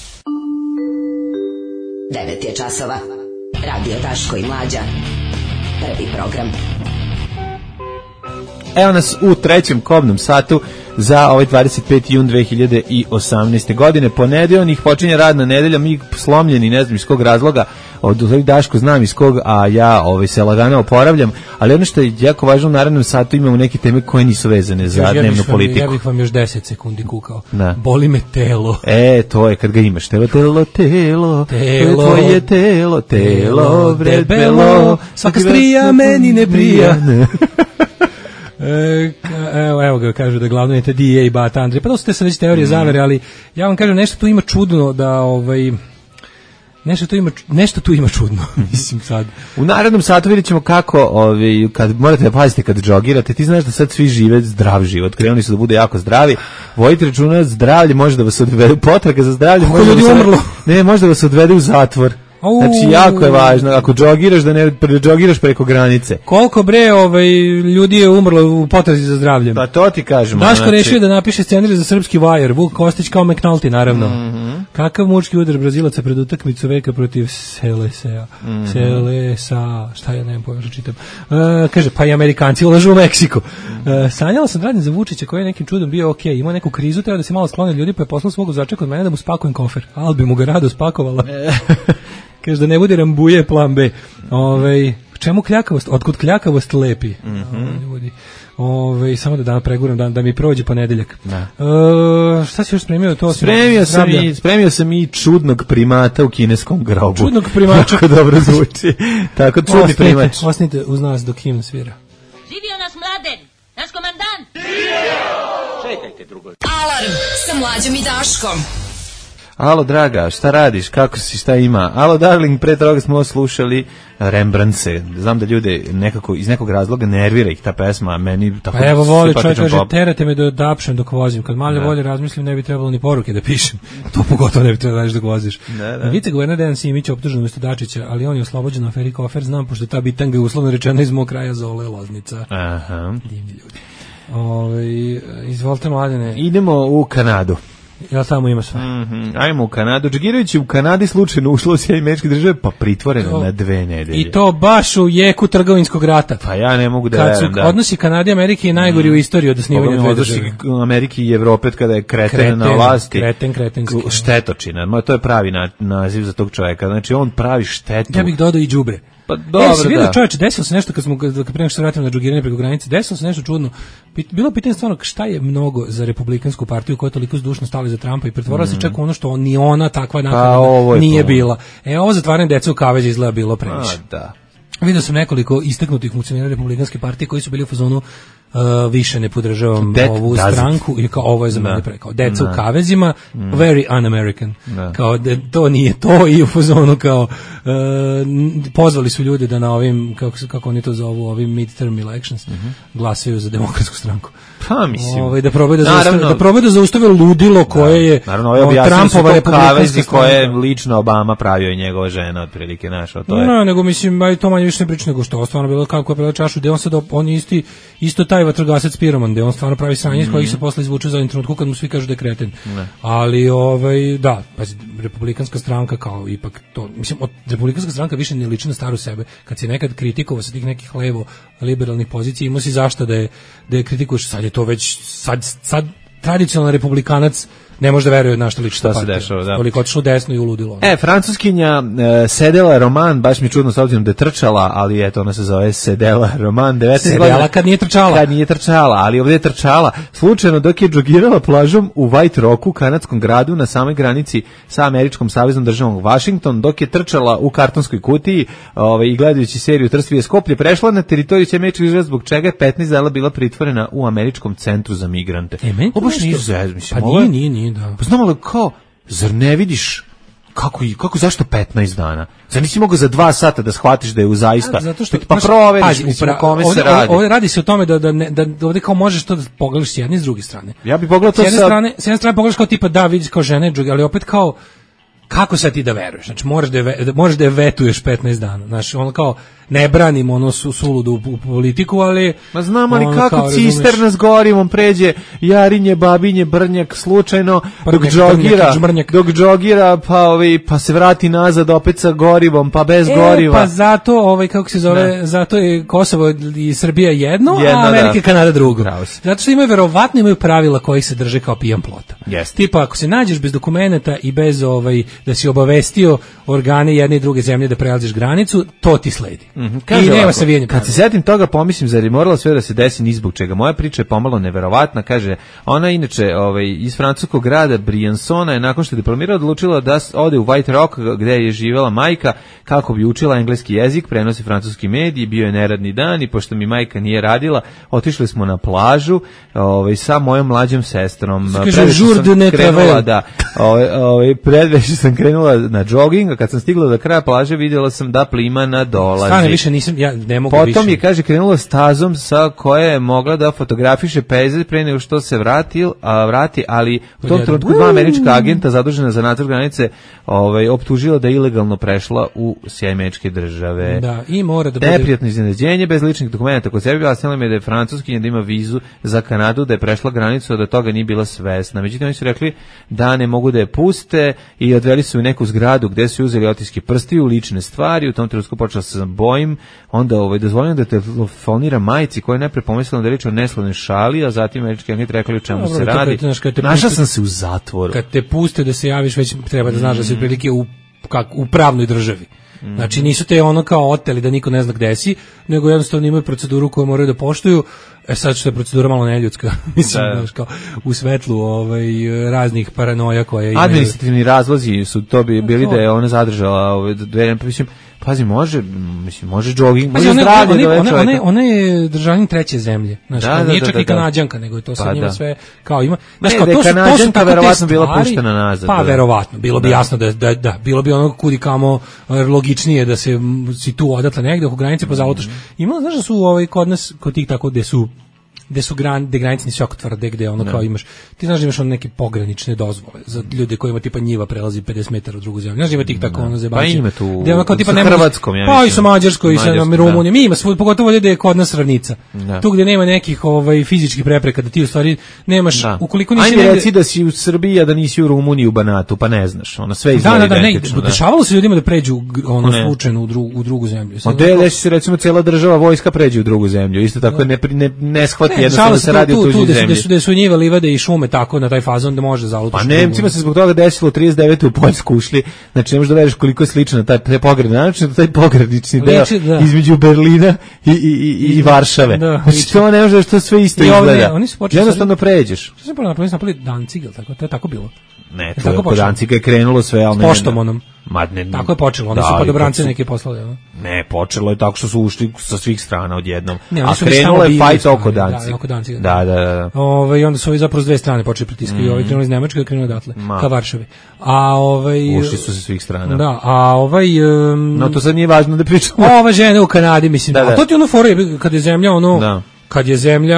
9 je časova. Radio Daško i Mlađa. Prvi program. Evo nas u trećem kobnom satu za ovaj 25. jun 2018. godine. Ponedeljnih počinje radna nedelja, mi slomljeni, ne znam iz kog razloga, od Daško znam iz kog, a ja se lagano oporavljam, ali ono što je jako važno u narednom satu imamo neke teme koje nisu vezane za dnevnu politiku. Ja bih vam još 10 sekundi kukao. Da. Boli me telo. To je kad ga imaš. Telo, tvoje telo, vredbelo, svaka strija meni ne prija. Evo ga, kažu da glavno je te DEA i Bata Andrej. Pa to su te sad već teorije zavere, ali ja vam kažem, nešto tu ima čudno da nešto tu ima čudno, mislim sad. U narednom satu vidjet ćemo kako, kad morate da pazite kad džogirate, ti znaš da sad svi žive zdrav život, krenuli su da bude jako zdravi, vodite računa, zdravlje može da vas odvede, potraga za zdravlje može da vas odvede u zatvor. Znači, jako je važno, ako džogiraš, da ne džogiraš preko granice. Koliko ljudi je umrlo u potrazi za zdravljem? Pa to ti kažemo. Daško rešio da napiše scenarij za srpski Wire, Vuk Kostić kao McNulty, naravno. Kakav muški udar Brazilaca pred utakmicu veka protiv Selesa, šta ja nemam pojma što čitam. Kaže, pa i Amerikanci ulažu u Meksiku. Sanjala sam radim za Vučića koji je nekim čudom bio ok, imao neku krizu, treba da se malo sklone ljudi, pa je poslao svog vozača kod mene da mu spakujem kofer. Albi mu ga rado spakovala. Kaže da ne bude rambuje plan B. Čemu kljakavost? Otkud kljakavost lepi? Samo da preguram da mi prođe ponedeljak. Šta si još spremio? Spremio sam i čudnog primata u kineskom grobu. Čudnog primača. Tako dobro zvuči. Tako čudni primač. Osnite uz nas dok himn svira. Živio nas Mladen, naš komandant. Čekajte drugo. Alarm sa Mlađom i Daškom. Alo, draga, šta radiš, kako si, šta ima? Alo, darling, pre toga smo slušali Rembrandtse. Znam da ljude nekako, iz nekog razloga nervira ih ta pesma, a meni tako pa evo voli, čovjek kaže, terate me da dapšem dok vozim. Kad malo bolje razmislim, ne bi trebalo ni poruke da pišem. To pogotovo ne bi trebalo dok voziš. Viceguverner Dejan Simić je optužen umjesto Dačića, ali on je oslobođen u aferi Kofer, znam, pošto ta bitanga je uslovno rečena iz mog kraja Zole Loznica. Aha. Divni ljudi. Izvolite, Mladene. Idemo u Kanadu. Ja tamo ima sve. Ajmo u Kanadu. Džegirović je u Kanadi slučajno ušlo u Sjedinjene Američke Države, pa pritvoreno na 2 nedelje. I to baš u jeku trgovinskog rata. Pa ja ne mogu da verujem. Odnosi Kanade i Amerike je najgori u istoriji od osnivanja dve države. Amerike i Evrope kada je kreten na vlasti. Kretenski. Štetočina. To je pravi naziv za tog čovjeka. Znači on pravi štetu. Ja bih dodao i đubre. Pa dobro, da. Čovječe, desilo se nešto kad prema što se vratimo na džogiranje preko granice, desilo se nešto čudno. Bilo pitanje stvarno šta je mnogo za republikansku partiju koja je toliko zdušno stala za Trumpa i pretvorila se čak ono što ni ona takva nakon nije bila. Ovo zatvaranje dece u kaveđe izgleda bilo previše. Da. Vidio sam nekoliko istaknutih funkcionera republikanske partije koji su bili u fazonu više ne podržavam ovu stranku i kao ovo je za mene kao deca u kavezima, very un-American. Kao to nije to i u fazonu kao pozvali su ljude da na ovim kako oni to zovu, ovim midterm elections glasaju za demokratsku stranku. Pa mislim. Da probaju da zaustave ludilo koje je Trumpova republikanska koje je lično Obama pravio i njegova žena otprilike našao. To je. No, nego mislim to manje više ne priča nego što stvarno bilo kako je prela čašu, gde on sad on je isto taj vatrogasac piroman, gde on stvarno pravi sranje iz kojih se posle izvuče za trenutku kad mu svi kažu da je kreten. Ali da, pa republikanska stranka kao ipak to, mislim, republikanska stranka više ne liči na staru sebe. Kad se nekad kritikovao sa tih nekih levo liberalnih pozicija, imao si zašto da je kritikuješ, sad je to već sad tradicionalan republikanac ne može da veruje na što liči šta se dešava, da. Koliko otišlo desno i uludilo. Francuskinja Sedela Roman, baš mi čudno s obzirom da je trčala, ali eto, ona se zove Sedela Roman, 19 Sedela godina, kad nije trčala, ali ovdje je trčala. Slučajno dok je džogirala plažom u White Rocku, kanadskom gradu, na samoj granici sa američkom saveznom državom Washington, dok je trčala u kartonskoj kutiji i gledajući seriju Trstvije Skoplje, prešla na teritoriju američkih država, zbog čega je 15 dana bila pritvorena u američkom centru za migrante. Nije. Da. Pa znamo li kao, zar ne vidiš kako zašto 15 dana? Zar nisi mogao za 2 sata da shvatiš da je u zaista, pa proveriš o kome se radi? Ovdje radi se o tome da ovdje kao možeš to da pogledaš s jedne i s druge strane. Ja bih pogledao to s jedne strane pogledaš kao tipa da vidiš kao žene, ali opet kao kako sad ti da veruješ? Znači možeš da je vetuješ 15 dana. Znači ono kao ne branim ono suludu u politiku, ali ma znam, ali kako cisterna s gorivom pređe Jarinje, Babinje, Brnjak slučajno dok džogira pa se vrati nazad opet sa gorivom, pa bez goriva. Pa zato kako se zove, zato je Kosovo i Srbija jedno, a Amerika i Kanada drugo. Zato što imaju pravila kojih se drže kao pijan plota. Tipa ako se nađeš bez dokumenata i bez da si obavestio organe jedne i druge zemlje da prelaziš granicu, to ti sledi. I nema savijanja. Kad se setim toga, pomislim, zar je moralo sve da se desi ni zbog čega. Moja priča je pomalo neverovatna, kaže, ona inače iz francuskog grada Briançona je nakon što je diplomirala odlučila da ode u White Rock gde je živjela majka kako bi učila engleski jezik, prenosi francuski mediji, bio je neradni dan i pošto mi majka nije radila, otišli smo na plažu sa mojom mlađom sestrom. Predveće sam krenula na jogging, a kad sam stigla do kraja plaže vidjela sam da plima dolazi. Stvarno više nisam, ja ne mogu Potom više. Potom je, kaže, krenula stazom sa koje je mogla da fotografiše pejzaž pre nego što se vrati, ali u tom trenutku 2 američka agenta zadužena za nadzor granice optužila da je ilegalno prešla u Sjedinjene Američke Države. Da, i mora da bude neprijatno iznenađenje bez ličnih dokumenata kod sebe, objasnila mi da je Francuskinja da ima vizu za Kanadu, da je prešla granicu, a da toga nije bila svesna. Međutim, oni su rekli da ne mogu da je puste i odveli su u neku zgradu gde su uzeli otiske prstiju, lične stvari. U tom trenutku počela se bojim, onda dozvoljeno da telefonira majci koja je najpre pomislila da je reč o neslovnoj šali, a zatim američki agent rekli o čemu se radi. Našla sam se u zatvoru. Kad te puste da se javiš, već treba da znaš da se prilike u pravnoj državi. Znači nisu te ono kao oteli da niko ne zna gde si, nego jednostavno imaju proceduru koju moraju da poštuju. Sad što je procedura malo neljudska, mislim, kao u svetlu raznih paranoja koje imaju. Administrativni razlozi su to bili da je ona zadržala mislim, Pazi, može džoging, može zdravlje. Ona je državljanin treće zemlje. Znači, nije čak i Kanađanka, nego je to sa njima sve kao ima. Znači, da je Kanađanka verovatno bila puštena nazad. Pa verovatno, bilo bi jasno da bilo bi ono kudi kamo logičnije da se si tu odatle negde oko granice pa zalutaš. Ima, znaš da su kod nas, kod tih tako gde granice nisu jako tvrde, gde ono kao imaš, ti znaš da imaš neke pogranične dozvole za ljude kojima tipa njiva prelazi 50 metara u drugu zemlju. Znaš da ima tih tako ono zebanci. Pa ima tu, gde ono kao tipa sa Hrvatskom, ja mislim. Pa i sa Mađarskom i sa Rumunijom. Ima svoj, pogotovo gde je kod nas ravnica. Tu gde nema nekih fizičkih prepreka, da ti u stvari nemaš, ukoliko nisi negde... Ajde reci da si u Srbiji, a da nisi u Rumuniji, u Banatu, pa ne znaš. Ono sve izgleda identično. Dešavalo se ljudima da pređu slučajno u drugu zemlju. Gde se recimo cela država vojska pređe u drugu zemlju. Isto tako ne shvati jednostavno da se radi o tuđoj zemlji. Tu su njive, livade i šume tako na taj fazon da može zalutaš. Pa Nemcima se zbog toga desilo 39. u Poljsku ušli. Znači ne možeš da veriš koliko je slično taj pogranični deo između Berlina i Varšave. Znači to ne može što sve isto izgleda. Jednostavno pređeš. Što sam napravili Dancig, tako to je tako bilo. Ne, to je kod Danciga je krenulo sve, ali ne. Poštom onom. Tako je počelo, oni su podobranci neke poslali. Ne, počelo je tako što su ušli sa svih strana odjednom. A krenulo je fajt oko Danciga. Da. I onda su ovi zapravo s dve strane počeli pritiskati. Ovi krenuli iz Nemačke i krenuli odatle, ka Varšavi. Ušli su sa svih strana. Da, no to sad nije važno da pričamo. Ova žena u Kanadi, mislim. A to ti ono fora, kad je zemlja kad je zemlja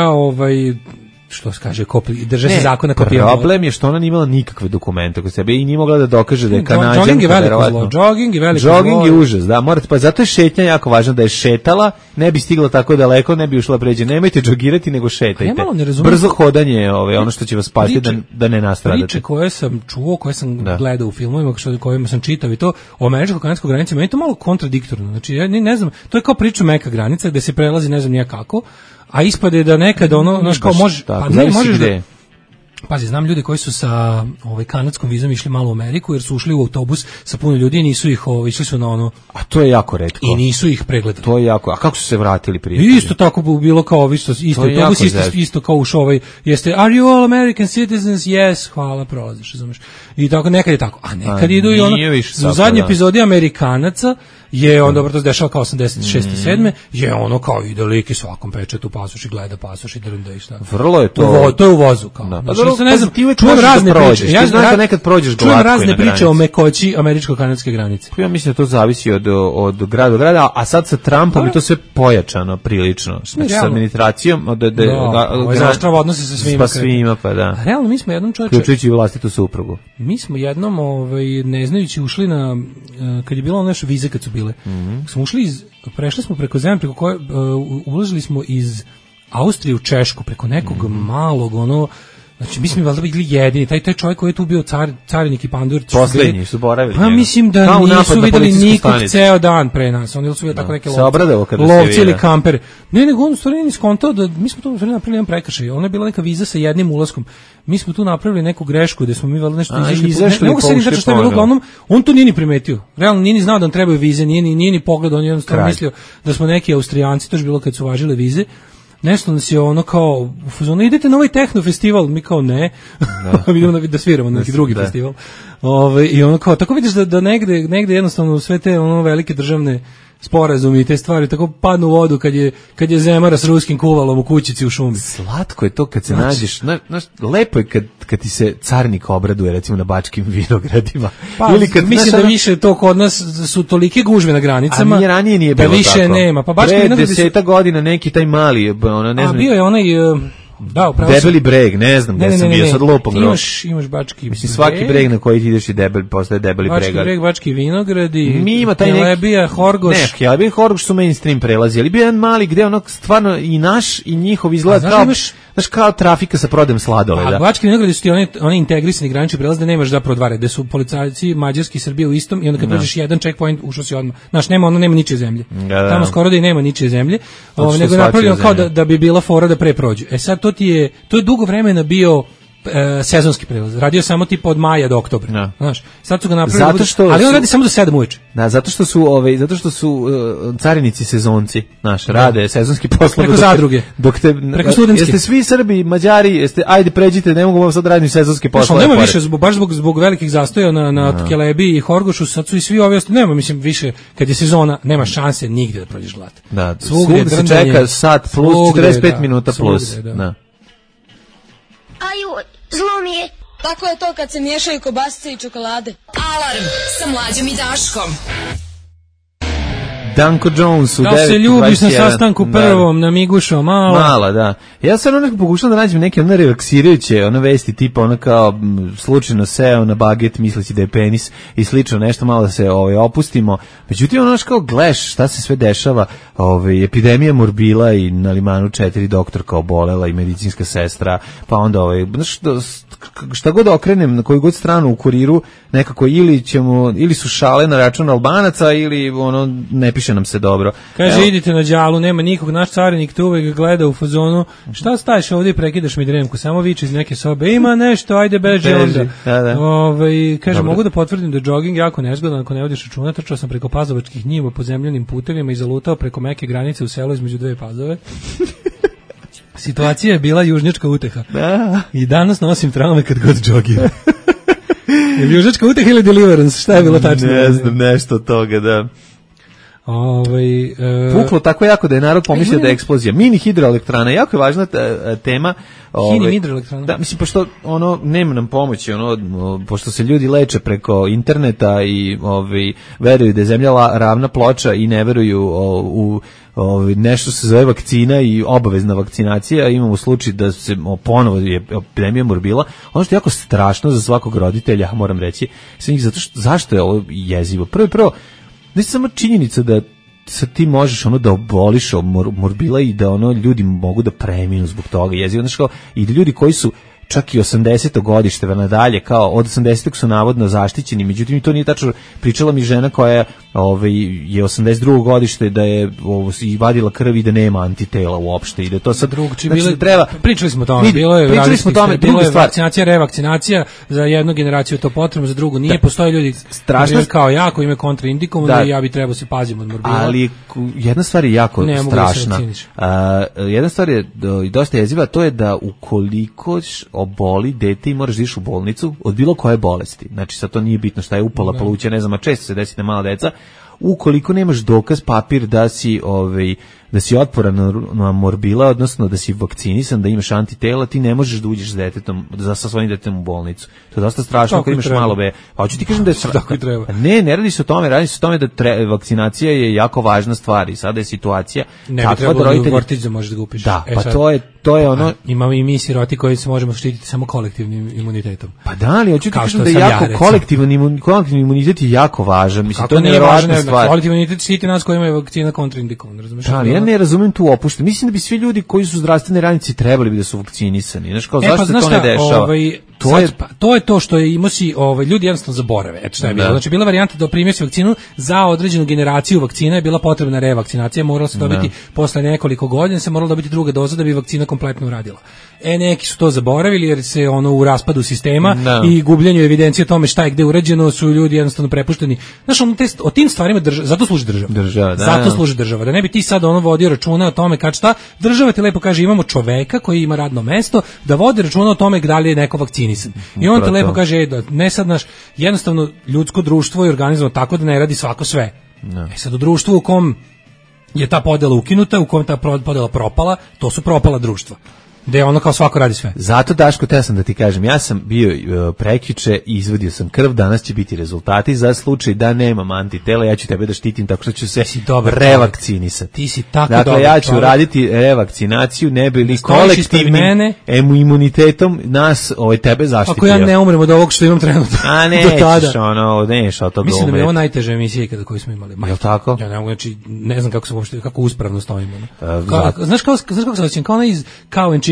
što se kaže, drže se zakona kopijama. Problem je što ona nije imala nikakve dokumente kod sebe i nije mogla da dokaže da je Kanađanka. Jogging je veliko zlo. Jogging je užas, da, morate, pa zato je šetnja jako važna, da je šetala, ne bi stigla tako daleko, ne bi ušla pređe. Nemojte džogirati, nego šetajte. Brzo hodanje je ono što će vas spasiti da ne nastradate. Priče koje sam čuo, koje sam gledao u filmovima, kojima sam čitao i to, o američko-kanadskoj granici, meni je to malo kontradiktorno. Znači, ja ne znam, to je kao priča meka granica, gde se prelazi ne znam nijekako, a ispade da nekad znaš kao možeš, pa ne možeš da... Pazi, znam ljude koji su sa kanadskom vizom išli malo u Ameriku, jer su ušli u autobus sa puno ljudi i nisu ih, išli su na ono... A to je jako retko. I nisu ih pregledali. To je jako, a kako su se vratili prije? Isto tako bilo kao, isto autobus, isto kao ušao jeste, are you all American citizens? Yes, hvala, prolaziš, razumeš. I tako, nekad je tako, a nekad idu i ono, u zadnjoj epizodi Amerikanaca je on, dobro, to se dešava kao 86. 7. je ono kao ide lik i svakom pečetu pasoš i gleda pasoš i drnda i šta. Vrlo je to. To je u vozu kao. Znači, ne znam, čujem razne priče. Ja znam da nekad prođeš glatko. Čujem razne priče o mekoći američko-kanadske granice. Ja mislim da to zavisi od grada do grada, a sad sa Trumpom je to sve pojačano prilično. Znači sa administracijom zaoštrava odnose sa svima. Pa svima, pa da. A realno mi smo jednom čovječe, uključujući i vlastitu suprugu. Mi smo jednom ne znajući ušli na, kad je bilo naše vize kad su bile, smo ušli prešli smo preko zemlje preko koje ulazili smo iz Austrije u Češku preko nekog malog znači mi smo valjda bili jedini, taj čovjek koji je tu bio carinik i pandur. Poslednji su boravili. Pa mislim da nisu videli nikog ceo dan pre nas, oni su bili tako neke lovci ili kampere. Ne, nego on u stvari nije skontao da mi smo tu napravili jedan prekršaj, ona je bila neka viza sa jednim ulaskom. Mi smo tu napravili neku grešku gde smo mi valjda nešto izašli. Ne mogu se reći šta je bilo, uglavnom on to nije ni primetio. Realno nije ni znao da nam trebaju vize, nije ni pogledao, on jednostavno mislio da smo neki Austrijanci, to je bilo kad su važile vize. Nešto nas je ono kao, idete na ovaj tehno festival, mi kao ne, idemo da sviramo na neki drugi festival. I ono kao, tako vidiš da negde jednostavno sve te velike državne sporazumi i te stvari tako padnu u vodu kad je Zemara s ruskim kuvalom u kućici u šumi. Slatko je to kad se nađeš, lepo je kad ti se carnik obraduje recimo na Bačkim vinogradima. Pa, ili kad mislim da više to kod nas su tolike gužve na granicama. A nije ranije nije bilo više tako. Nema. Pa Bački vinogradi 10 godina neki taj mali, ne znam. A bio je onaj Debeli breg, ne znam gde sam bio sad lupom. Imaš Bački breg. Svaki breg na koji ti ideš i postaje debeli breg. Bački breg, Bački vinogradi, mi ima taj Kelebija, Horgoš. Ne, Kelebija i Horgoš su mainstream prelazi, ali bio jedan mali gde stvarno i naš i njihov izgleda kao, kao trafika sa prodajem sladoleda. A Bački vinogradi su ti oni integrisani granični prelaz da nemaš da prodvare, gde su policajci Mađarski i Srbije u istom i onda kad dođeš jedan checkpoint ušao si odmah. Znaš, nema ničije zemlje. Tamo skoro da i nema ničije zemlje, nego je napravljeno kao da bi bila fora da pre prođu. E sad to je dugo vremena bio sezonski prevoz. Radio samo tipa od maja do oktobra. Znaš, sad su ga napravili. Zato što ali on radi samo do 7 uveče. Da, zato što su carinici sezonci, znaš, rade sezonski poslovi preko zadruge. Preko studentske. Jeste svi Srbi, Mađari, ajde pređite, ne mogu vam sad raditi sezonski poslove. Nema više baš zbog velikih zastoja na Kelebi i Horgošu, sad su i svi ovi ostali. Nema, mislim, više kad je sezona, nema šanse nigde da prođeš glad. Da, svugde se čeka sat plus 45 minuta plus. Da. Aju, zlo mi je. Tako je to kad se miješaju kobasice i čokolade. Alarm sa Mlađom i Daškom. Danko Jones u 9:21. Da se ljubiš na sastanku prvom, na Migušo, Mala, da. Ja sam nekako pokušao da nađem neke relaksirajuće, vesti tipa, kao slučajno seo na baget misleći da je penis i slično nešto, malo da se opustimo. Međutim, kao gleš šta se sve dešava, epidemija morbila i na Limanu 4 doktorka obolela i medicinska sestra, pa onda šta god okrenem, na koju god stranu u Kuriru, nekako ili su šale na račun Albanaca ili ne piše nam se dobro. Kaže, idite na Đalu, nema nikog, naš carinik te uvek gleda u fazonu, šta staješ ovdje i prekidaš mi dremku, samo viče iz neke sobe, ima nešto, ajde beži onda. Da. Kaže, mogu da potvrdim da je džoging jako nezgodan ako ne vodiš računa, trčao sam preko pazovačkih njiva po zemljanim putevima i zalutao preko meke granice u selo između dve Pazove. Situacija je bila južnjačka uteha. Da. I danas nosim traume kad god džogiram. Je južnjačka uteha ili deliverance? Šta je bilo tačno? Ne znam, nešto od toga, da. Puklo tako jako da je narod pomislio da je eksplozija. Mini hidroelektrana, jako je važna tema. Mini hidroelektrana. Da, mislim, pošto nema nam pomoći, pošto se ljudi leče preko interneta i veruju da je zemlja ravna ploča i ne veruju u nešto se zove vakcina i obavezna vakcinacija, imamo slučaj da se ponovo je epidemija morbila. Ono što je jako strašno za svakog roditelja, moram reći, zašto je ovo jezivo? Prvo, ne samo činjenica da sad ti možeš da oboliš morbila i da ljudi mogu da preminu zbog toga jezivo, i da ljudi koji su čak i 80. godište nadalje, kao od 80. su navodno zaštićeni, međutim to nije tačno. Pričala mi žena koja je 82. godište da je i vadila krv i da nema antitela uopšte i da to sad treba. Pričali smo o tome, bilo je vakcinacija, revakcinacija, za jednu generaciju to potrebno, za drugu nije, postoje ljudi strašno kao jako ime kontraindikovano i ja bi trebao se pazim od morbila. Ali jedna stvar je jako strašna. Jedna stvar je dosta jeziva, to je da ukoliko oboli dete i moraš da ideš u bolnicu od bilo koje bolesti. Znači sad to nije bitno šta je upala pluća, ne znam, a često se desi na mala deca. Ukoliko nemaš dokaz, papir da si otporan na morbila, odnosno da si vakcinisan, da imaš antitela, ti ne možeš da uđeš sa svojim detetom u bolnicu. To je dosta strašno ako imaš malo be. Pa hoću ti kažem da je tako i treba. Ne radi se o tome, radi se o tome da vakcinacija je jako važna stvar i sada je situacija ne bi trebalo da u vrtić da možeš da ga upišeš. Da, pa to je ono. Imamo i mi siroti koji se možemo štititi samo kolektivnim imunitetom. Pa da, ali hoću ti kažem da je jako kolektivni imunitet je jako važan. Mislim, to nije važna stvar. Kolektivni imunitet štiti nas koji imaju vakcina kontraindikovana, razumeš? Ja ne razumem tu opušten. Mislim da bi svi ljudi koji su zdravstveni radnici trebali bi da su vakcinisani. Znaš, kao zašto se to ne dešava? To je to što je imao si, ljudi jednostavno zaborave. Eto šta je bilo. Znači, bila varijanta da primio si vakcinu za određenu generaciju vakcina, je bila potrebna revakcinacija, morala se dobiti posle nekoliko godina, se morala dobiti druga doza da bi vakcina kompletno uradila. Neki su to zaboravili jer se u raspadu sistema i gubljenju evidencije o tome šta je gde urađeno su ljudi jednostavno prepušteni. Znaš, o tim stvarima zato služi država. Zato služi država. Da ne bi ti sad vodio računa o tome kad šta, država ti lepo kaže imamo čoveka koji ima radno mesto da vodi računa o tome da li je neko vakcinisan. I on te lepo kaže da ne sad jednostavno ljudsko društvo je organizovano tako da ne radi svako sve. Sad u društvu u kom je ta podela ukinuta, u kom ta podela propala, to su propala društva. Da je ono kao svako radi sve. Zato, Daško, te sam da ti kažem, ja sam bio prekjuče i izvadio sam krv, danas će biti rezultati za slučaj da nemam antitela, ja ću tebe da štitim tako što ću se revakcinisati. Ti si tako dakle, ja ću raditi revakcinaciju, ne bi li kolektivnim imunitetom nas tebe zaštitio. Ako ja ne umrem od ovog što imam trenutno. A nećeš od toga. Mislim da je ovo najteža emisija kada koju smo imali. Jel tako? Ja ne znam kako uspravno stojimo. Znaš kako se osjećam, kao ona iz Cow and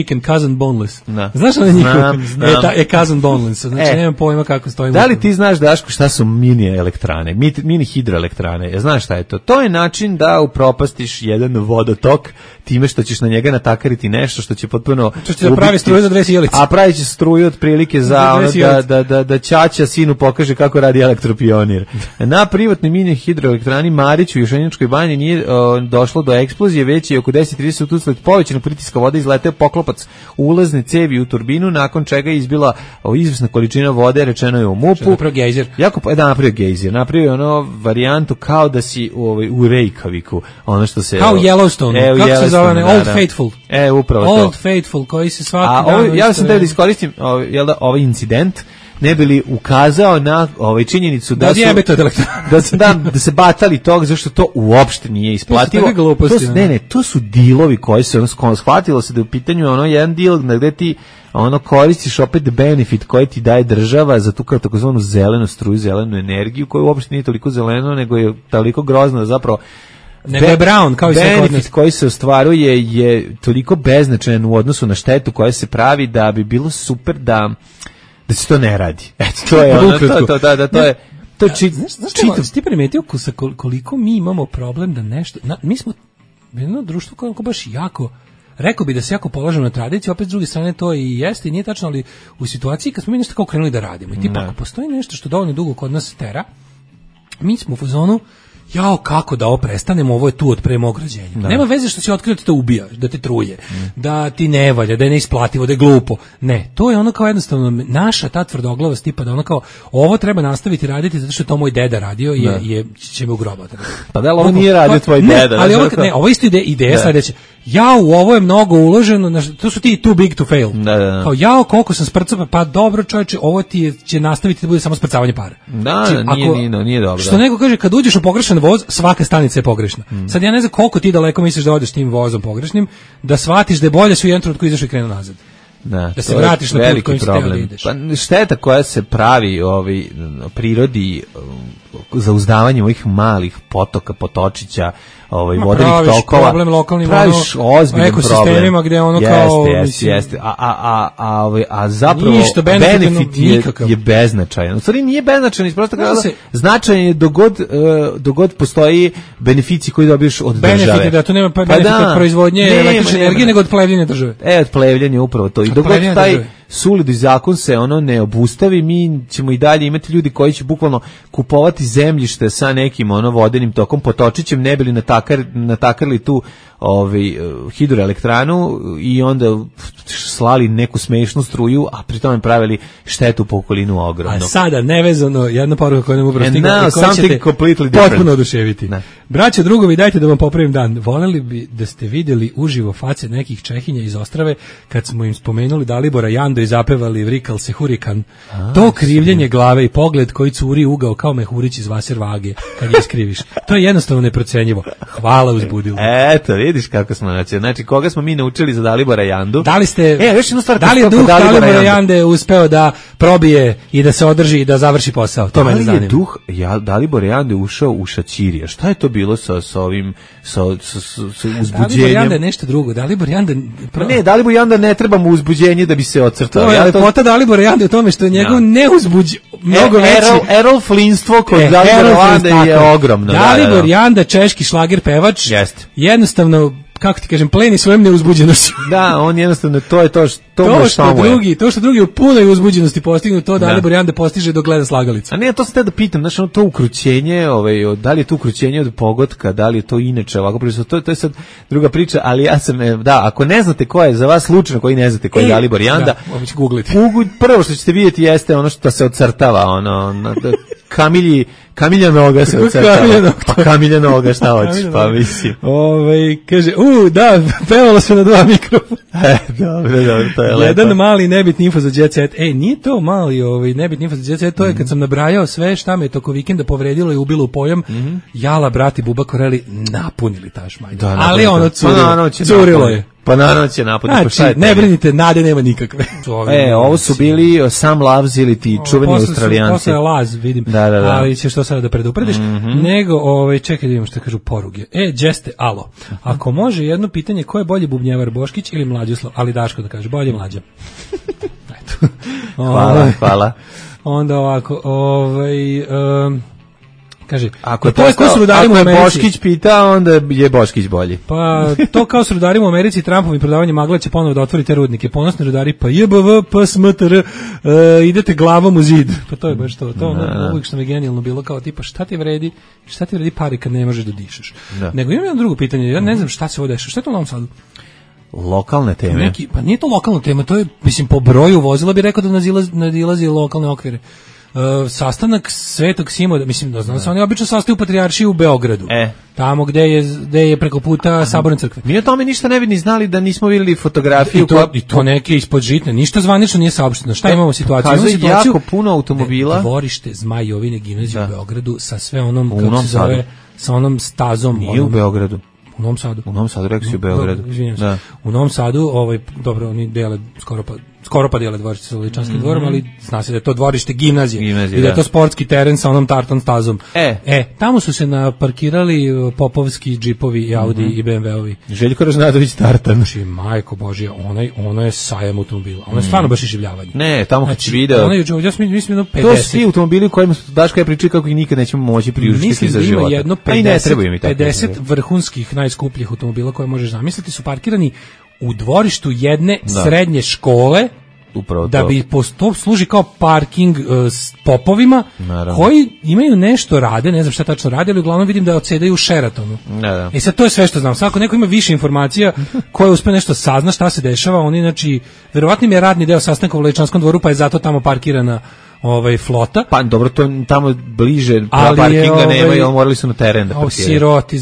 chicken, cousin boneless. Da. Znaš li njihov? Znam. Cousin boneless. Znači, nemam pojma kako stoji. Da li ti znaš, Daško, šta su mini elektrane, mini hidroelektrane? Znaš šta je to? To je način da upropastiš jedan vodotok time što ćeš na njega natakariti nešto što će potpuno... Što će da pravi struju za 2 sjelice. A pravi će struju otprilike za ono da ćaća sinu pokaže kako radi elektropionir. Na privatnoj mini hidroelektrani Marić u Jošaničkoj banji nije došlo do eksplozije, već je oko 10:30 usled povećanog pritiska vode izleteo poklopac u ulazne cevi u turbinu, nakon čega je izbila izvesna količina vode, rečeno je u MUP-u. Napravio gejzir. Napravio gejzir. Napravio ono varijantu kao da si u Reykjaviku, ono što se... Kao Yellowstone, kako se zove, Old Faithful. Upravo to. Old Faithful, koji se svaki dan... Ja sam da iskoristim ovaj incident, ne bi li ukazao na činjenicu da se batali tog, zašto to uopšte nije isplativo. To su dilovi koji se shvatilo se da u pitanju jedan dil gde ti koristiš opet benefit koji ti daje država za tu takozvanu zelenu struju, zelenu energiju, koja uopšte nije toliko zeleno, nego je toliko grozna zapravo. Nego je brown, kao i sve kod nas. Benefit koji se ostvaruje je toliko beznačajan u odnosu na štetu koja se pravi da bi bilo super da se to ne radi. Eto, to je ono, to je Znaš ti primetio koliko mi imamo problem da nešto, mi smo jedno društvo koje baš jako, rekao bi da se jako polažemo na tradiciju, opet s druge strane to i jeste i nije tačno, ali u situaciji kad smo mi nešto kao krenuli da radimo, i tipa ako postoji nešto što dovoljno dugo kod nas tera, mi smo u fazonu, jao, kako da ovo prestanemo, ovo je tu od pre mog rođenja. Nema veze što si otkrio da te ubija, da te truje, da ti ne valja, da je neisplativo, da je glupo. Ne, to je ono kao jednostavno naša ta tvrdoglavost tipa da ono kao ovo treba nastaviti raditi zato što je to moj deda radio i će me ugrobati. Pa da, ovo nije radio tvoj deda. Ali ovo isto ideja sledeće. Jao, ovo je mnogo uloženo, to su ti too big to fail. Kao jao, koliko sam sprcao, pa dobro čoveče, ovo ti će nastaviti da bude samo sprcavanje para. Nije dobro. Što neko kaže, kad uđeš u pogrešan voz, svaka stanica je pogrešna. Sad ja ne znam koliko ti daleko misliš da odeš tim vozom pogrešnim, da shvatiš da je bolje su u jednom trenutku izašao i krenuo nazad. Da se vratiš na put kojim si teo da ideš. Pa šteta koja se pravi prirodi za uzdavanje ovih malih potoka, potočića, vodenih tokova. Problem lokalnim, praviš ozbiljan ekosistemima gde ono kao... Jeste. A zapravo benefit je beznačajan. U stvari nije beznačajan, prosto kao značajan je dogod postoji benefici koji dobiješ od države. Benefit da to nema benefit od proizvodnje električne energije, nego od plevljenja države. Od plevljenja upravo to. I dogod taj suludi zakon se ne obustavi, mi ćemo i dalje imati ljudi koji će bukvalno kupovati zemljište sa nekim vodenim tokom, potočićem, ne bili natakarili tu hidroelektranu i onda slali neku smešnu struju, a pri tome pravili štetu po okolinu ogromno. A sada, nevezano, jedna poruka koja nam upravo stigla i koja ćete potpuno oduševiti. Braćo, drugovi, dajte da vam popravim dan. Voleli bi da ste vidjeli uživo face nekih Čehinja iz Ostrave kad smo im spomenuli Dalibora Jando i zapevali Vrikal se hurikan. To krivljenje glave i pogled koji curi ugao kao mehurić iz vaser vage kad je iskriviš. To je jednostavno neprocenjivo. Hvala, uzbudilo. Eto, vidiš kako smo, znači koga smo mi naučili za Dalibora Jandu. Da li je duh Dalibora Jande uspeo da probije i da se održi i da završi posao? To me zanima. Da li je duh Dalibora Jande ušao u Šaćirija? Šta je to bilo sa ovim uzbuđenjem? Dalibor Janda je nešto drugo. Dalibor Janda... Ne, Dalibor Janda ne treba mu uzbuđenje da bi se ocrtao. To je lepota Dalibora Janda u tome što je njegov mnogo veći... Errol Flinstvo kod Dalibora Janda je ogromno. Dalibor Janda, češki šlager pevač, jednostavno, kako ti kažem, pleni svojom neuzbuđenošću. Da, on jednostavno, to je to što drugi u punoj uzbuđenosti postignu, to Dalibor Janda postiže dok gleda slagalicu. A ne, to sam te da pitam, znači to ukrućenje, da li je to ukrućenje od pogotka, da li je to inače ovako, to je sad druga priča, ali ja sam, ako ne znate ko je, za vas slučajno koji ne znate ko je Dalibor Janda, prvo što ćete vidjeti jeste ono što se ocrtava, Kamilja noga se ocrtava. Pa Kamilja noga, šta hoćeš, pa mislim. Kaže, da, pevalo se na 2 mikrofona. Dobro, to je lepo. Jedan mali nebitni info za Jet Set. Nije to mali nebitni info za Jet Set, to je kad sam nabrajao sve šta me toko vikenda povredilo i ubilo u pojam, Jala, brati, Buba Koreli napunili ta šmajda. Ali ono curilo je. Pa naravno će napad. Znači, ne brinite, nade nema nikakve. Ovo su bili Sam Loves ili ti čuveni Australijanci. Posle Laz, vidim. Da. Ali ćeš to sada da preduprediš. Nego, čekaj da vidimo što kažu poruge. Đeste, alo. Ako može jedno pitanje, ko je bolji bubnjevar, Boškić ili Mlađoslav? Ali Daško da kaže, bolje Mlađa. Eto. Hvala. Onda ovako, kaže, ako je Boškić pita, onda je Boškić bolji. Pa to kao s rudarima u Americi, Trumpom i prodavanje magla će ponovo da otvori te rudnike. Ponosni rudari, pa JBV, PSMTR, idete glavom u zid. Pa to je baš to. To uvijek što mi je genijalno bilo kao tipa šta ti vredi pari kad ne možeš da dišeš. Nego imam jedno drugo pitanje, ja ne znam šta se ovo dešava. Šta je to u Novom Sadu? Lokalne teme. Pa nije to lokalna tema, to je, mislim, po broju vozila bi rekao da nadilazi lokalne okvire. Sastanak Svetog Simoda, mislim da znam se oni obično sastaju u Patrijaršiji u Beogradu. Tamo gde je preko puta Saborne crkve. Mi o tome ništa ne bi ni znali da nismo videli fotografiju. I to neke ispod žitne, ništa zvanično nije saopšteno. Šta imamo situaciju? Imamo situaciju jako puno automobila. Dvorište Zmajovine gimnazije u Beogradu sa sve onom, kako se zove, sa onom stazom. Nije u Beogradu. U Novom Sadu. U Novom Sadu, rekao si u Beogradu. U Novom Sadu, dobro, oni dele skoro pa dele dvorište sa Uličanskim dvorom, ali zna se da je to dvorište gimnazije i da je to sportski teren sa onom tartan stazom. Tamo su se naparkirali popovski džipovi i Audi i BMW-ovi. Željko Ražnadović tartan. Znači, majko Božija, ono je sajam automobila. Ono je stvarno baš iživljavanje. Ne, tamo kad si video. Ja mislim jedno 50. To su svi automobili kojima su Daška je pričao kako ih nikad nećemo moći priuštiti za života. Mislim da ima jedno 50 vrhunskih najskupljih automobila koje možeš zamisliti su parkirani u dvorištu jedne srednje škole. Upravo da bi to služi kao parking s popovima koji imaju nešto rade, ne znam šta tačno rade, ali uglavnom vidim da odsedaju u Sheratonu. I sad to je sve što znam. Svako neko ima više informacija koje uspe nešto sazna šta se dešava, oni znači verovatno im je radni deo sastanka u Levičanskom dvoru, pa je zato tamo parkirana flota. Pa dobro, to tamo bliže parkinga nema i morali su na teren da parkiraju. Siroti,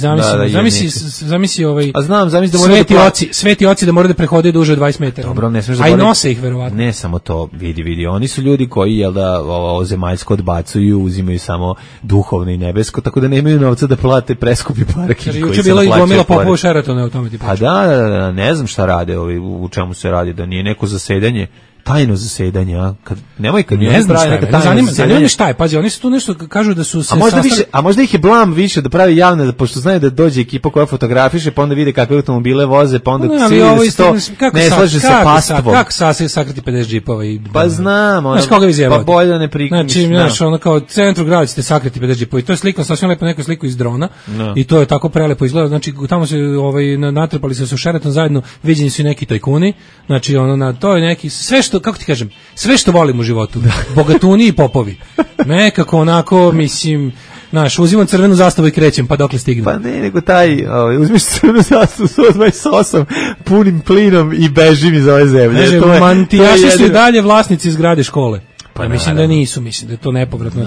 zamisli A znam da sveti oci da moraju da prehode duže od 20 metara. Dobro, ne smeš da i nose ih verovatno. Ne samo to, vidi. Oni su ljudi koji ovo zemaljsko odbacuju, uzimaju samo duhovno i nebesko, tako da nemaju novca da plate preskupi parking. Juče bilo i gomila popova u Sheratonu u tome tipu. Pa da, ne znam šta rade, u čemu se radi, da nije neko zasedanje. Tajno zasedanje, a ne znam zanima me šta je, pazi, oni su tu nešto kažu da su se a možda ih je blam više da pravi javne, pošto znaju da dođe ekipa koja fotografiše, pa onda vide kakve automobile voze, pa onda svi ne slaže sa pastvom. Kako sakriti 50 džipova i pa znam, pa bolje da ne prikriš. Znači, ono kao centru grada ćete sakriti 50 džipova i to je slikom, sasvim lepo neku sliku iz drona i to je tako prelepo izgleda, znači tamo se natrpali se u Sheraton zajedno, viđeni su i neki tajkuni, znači to je neki, sve što, kako ti kažem, sve što volim u životu, bogatuni i popovi. Nekako onako, mislim, uzimam crvenu zastavu i krećem, pa dokle stignem. Pa ne, nego uzmiš crvenu zastavu 128 punim plinom i bežim iz ove zemlje. Mantijaši su i dalje vlasnici zgrade škole. Pa mislim da nisu, mislim da je to nepovratno,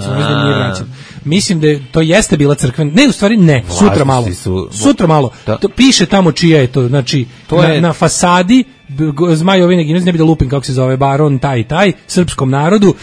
mislim da to jeste bila crkvena, ne, u stvari ne, sutra malo, to piše tamo čija je to, znači na fasadi Zmajovine gimnazije, ne bi da lupim kako se zove, baron taj, srpskom narodu,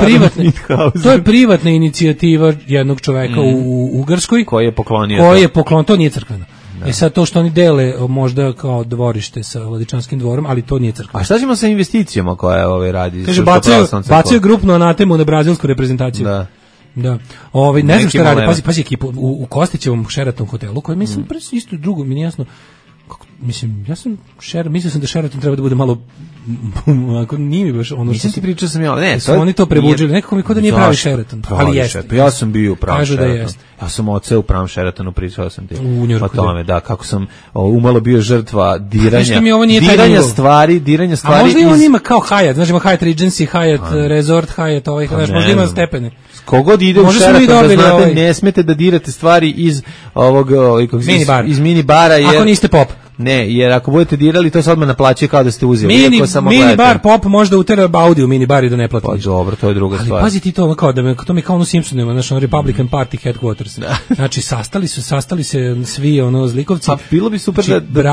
to je privatna inicijativa jednog čoveka u Ugarskoj, koji je poklonio, to nije crkveno. I sad to što oni dele možda kao dvorište sa Vladičanskim dvorom, ali to nije crkva. A šta ćemo sa investicijama koje radi? Kaže, bacaju grupnu anatemu na brazilsku reprezentaciju. Da. Ne znam šta radi, pazi ekipu u Kostićevom Sheraton hotelu, koji mislim isto drugo, mi nije jasno. Mislim, mislio sam da Sheraton treba da bude malo, ako nije mi baš ono što ti pričao sam ja, ne, su oni to prebuđili, nekako mi kao da nije pravi Sheraton, ali jeste. Ja sam bio u pravom Sheratonu. Kažu da ja sam odseo u pravom Sheratonu, pričao sam ti o tome, da, kako sam umalo bio žrtva diranja stvari. A možda i on ima kao Hyatt, znači ima Hyatt Regency, Hyatt Resort, Hyatt, možda ima stepene. Kogod ide u Sheraton, da znate, ne smete da dirate stvari iz iz minibara, ako niste pop. Ne, jer ako budete dirali, to se odmah naplaćuje kao da ste uzeli. Minibar pop možda utera Audi u minibar i da ne plati. Pa dobro, to je druga stvar. Ali pazi ti to, to mi kao ono Simpsonima, znači Republican Party headquarters. Znači, sastali se svi zlikovci. Pa bilo bi super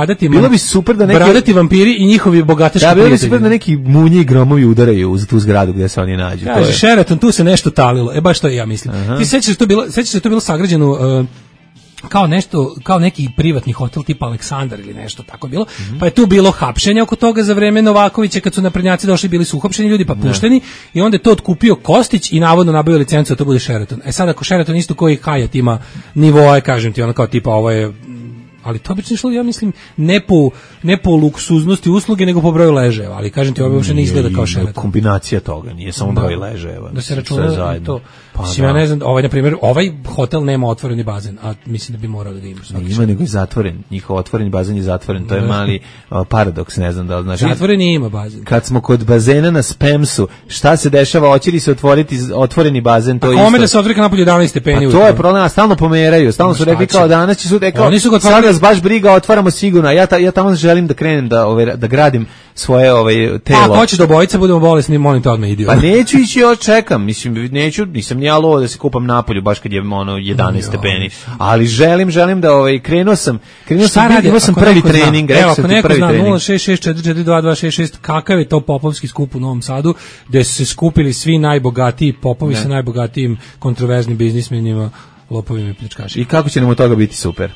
da bradati vampiri i njihovi bogataški prijatelji. Bilo bi super da neki munji i gromovi udaraju uz tu zgradu gdje se oni nađu. Kaže, Sheraton, tu se nešto talilo. Baš to ja mislim. Ti sećaš da je to bilo sagrađeno kao neki privatni hotel tipa Aleksandar ili nešto tako bilo, pa je tu bilo hapšenja oko toga za vreme Novakovića, kad su naprednjaci došli, bili su uhapšeni ljudi pa pušteni, i onda je to otkupio Kostić i navodno nabavio licencu da to bude Sheraton. Sad ako Sheraton isto koji Hyatt ima nivoe, kažem ti, ono kao tipa ovo je, ali to obično išlo, ja mislim, ne po luksuznosti usluge, nego po broju ležajeva, ali kažem ti, ovo uopšte ne izgleda kao Sheraton. Kombinacija toga, nije samo broj ležajeva. Da se računa i to. Mislim, ja ne znam, na primjer, ovaj hotel nema otvoreni bazen, a mislim da bi morao da ima. Ima nego i zatvoren, njihov otvoreni bazen je zatvoren, to je mali paradoks, ne znam da li znaš. Zatvoreni ima bazen. Kad smo kod bazena na Spamsu, šta se dešava, hoće li se otvoriti otvoreni bazen, to je isto. Kome da se otvori napolju 11 stepeni? Pa to je problem, stalno pomeraju, stalno su rekli kao danas će su rekao, sad nas baš briga, otvaramo sigurno, ja tamo želim da krenem da gradim svoje telo. Ako hoćeš do bojica, budemo bolesni, molim te odmah idi. Pa neću ići, ja čekam, mislim, nisam ni alo da se kupam napolju baš kad je 11 stepeni, ali želim da krenuo sam prvi trening, evo, ako neko zna 066442266, kakav je to popovski skup u Novom Sadu, gde su se skupili svi najbogatiji popovi sa najbogatijim kontroverznim biznismenima, lopovima i pljačkašima. I kako će nam od toga biti super?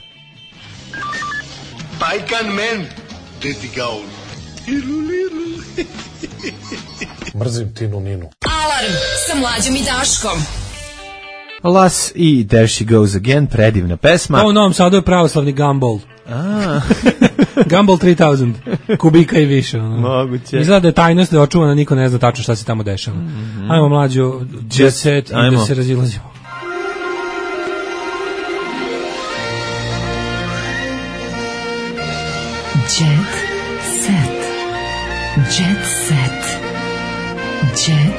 Pajkan men, gde ti ga on? Mrzim Tinu Ninu. Alarm sa Mlađom i Daškom. Las i There She Goes Again, predivna pesma. U Novom Sadu je pravoslavni Gumball. Gumball 3000 kubika i više. Moguće. Izgleda da je tajnost da je očuvana, niko ne zna tačno šta se tamo dešava. Ajmo Mlađo, jet set i da se razilazimo. Jet set. Jet set. Jet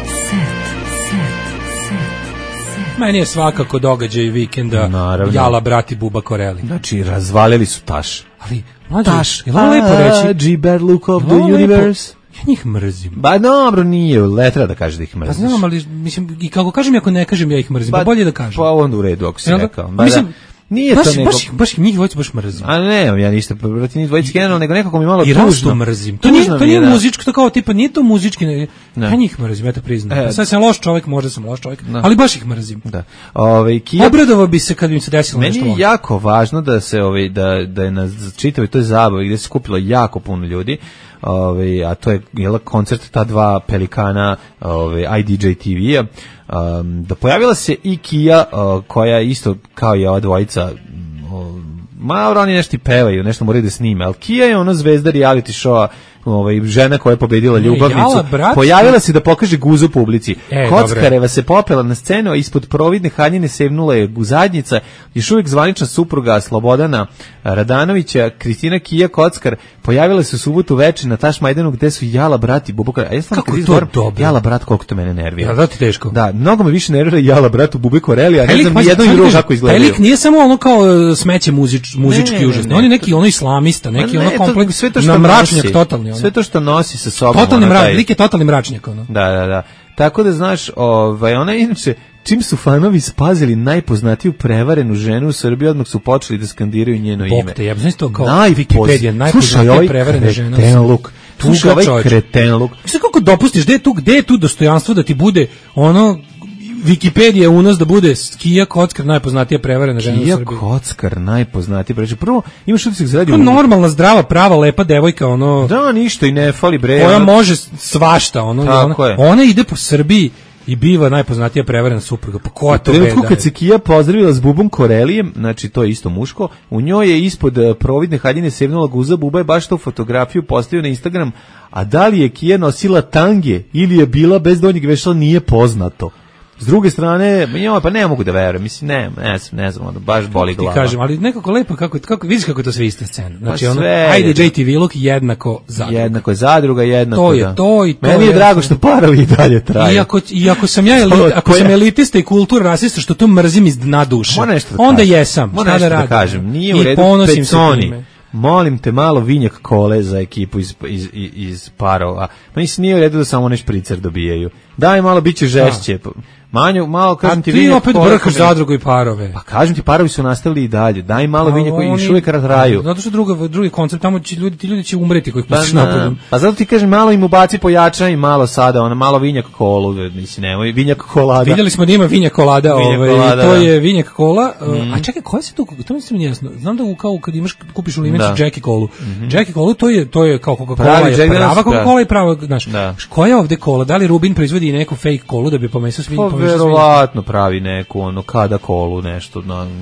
set. Meni je svakako događaj vikenda Jala, brat i Buba Koreli. Znači, razvalili su Taš. Ali, Taš, je ovo lepo reći? G-Bear look of the universe. Ja njih mrzim. Ba dobro, nije, letra da kaže da ih mrziš. Pa znam, ali mislim, i kako kažem, ako ne kažem, ja ih mrzim, pa bolje da kažem. Pa onda u redu, ako si rekao. Mislim, nije baš, to nego... baš njih dvojicu baš mrzim. A ne, ja ništa protiv njih dvojicu generalno, nego nekako mi malo tužno. I Rastu mrzim. To nije muzičko, to kao tipa, nije to muzički, ja njih mrzim, ja to priznam. Sad sam loš čovjek, možda sam loš čovjek, ali baš ih mrzim. Da. Obradovao bi se kad bi im se desilo nešto. Meni je jako važno da se da je na čitavoj toj zabavi gdje se skupilo jako puno ljudi, a to je koncert ta dva pelikana IDJ TV-a, da pojavila se i Kija, koja isto kao i ova dvojica, malo oni nešto pevaju, nešto moraju da snime, ali Kija je ona zvezda reality showa, žena koja je pobedila ljubavnicu, pojavila se da pokaže guzu publici. Kockareva se popela na scenu, a ispod providne haljine sevnula je zadnjica, još uvijek zvanična supruga Slobodana Radanovića, Kristina Kija Kockar, pojavila se u subotu večer na Taš Majdanu gde su Jala, brat i Buba Koreli. Kako je to dobro? Jala, brat, koliko to mene nervira. Da ti teško. Da, mnogo me više nervira Jala, brat u Bubi Koreli, a ne znam jedno i drugo kako izgledaju. Pelik nije samo ono kao smeće muzički užasno. On je neki ono islamista, neki ono kompleks na mračnjak totalni. Sve to što nosi sa sobom. Totalni mračnjak, lik je totalni mračnjak. Ono. Da. Tako da znaš, ona inače, čim su fanovi spazili najpoznatiju prevarenu ženu u Srbiji, odmah su počeli da skandiraju njeno ime. Bog te, ja bih to kao Wikipedia, najpoznatija prevarena žena. Slušaj, ovaj kretenluk. Mislim, kako dopustiš, gde je tu dostojanstvo da ti bude ono... Wikipedia unos da bude Kija Kockar najpoznatija prevarena žena u Srbiji. Kija Kockar najpoznatija prevarena. Prvo, imaš utisak za radio... Normalna, zdrava, prava, lepa devojka, ono... Da, ništa i ne fali, bre. Koja može svašta, ono. Ona ide po Srbiji i biva najpoznatija prevarena supruga. Pa koja to beda? Kad se Kija pozdravila s Bubom Korelijem, znači to je isto muško, u njoj je ispod providne haljine sevnula guza, Buba je baš tu fotografiju postavio na Instagram, a da li je Kija nosila tange ili je bila bez donjeg vešala nije poznato. S druge strane, pa ne mogu da verujem, mislim, ne znam, ono, baš boli glava. Ti kažem, ali nekako lepo, vidiš kako je to sve ista scena. Znači, pa ono, ajde, JTV look jednako zadruga. Jednako je zadruga, jednako to je to i to. Meni je drago što parovi i dalje traje. I ako sam ja elitista i kultur rasista, što to mrzim iz dna duše, onda jesam. Šta da kažem, nije u redu, Peconi. Molim te malo vinjak kole za ekipu iz parova. Ma mislim, nije u redu da samo onaj špricer dobijaju. Daj malo, bit će žešće. Malo kažem ti vinjak. A ti opet brkaš zadrugu i parove. Pa kažem ti, parovi su nastavili i dalje. Daj malo vinjaka koji još uvijek traju. Zato što drugi koncept, tamo će ljudi će umreti koji pustiš napoljem. Pa zato ti kažem, malo im ubaci pojača i malo sada, ona malo vinjak kolu, mislim, nemoj, vinjak kolada. Vidjeli smo da ima vinjak kolada, to je vinjak kola. A čekaj, koja se to mi se mi jasno. Znam da kao kad kupiš u limenici Jackie Colu. Jackie Colu to je kao Coca-Cola, je prava Coca-Cola i prava, znaš. Koja je ovde kola? Da li Rubin proizvodi neku fake kolu da bi pomesao svi? Verovatno pravi neku kada kolu, nešto,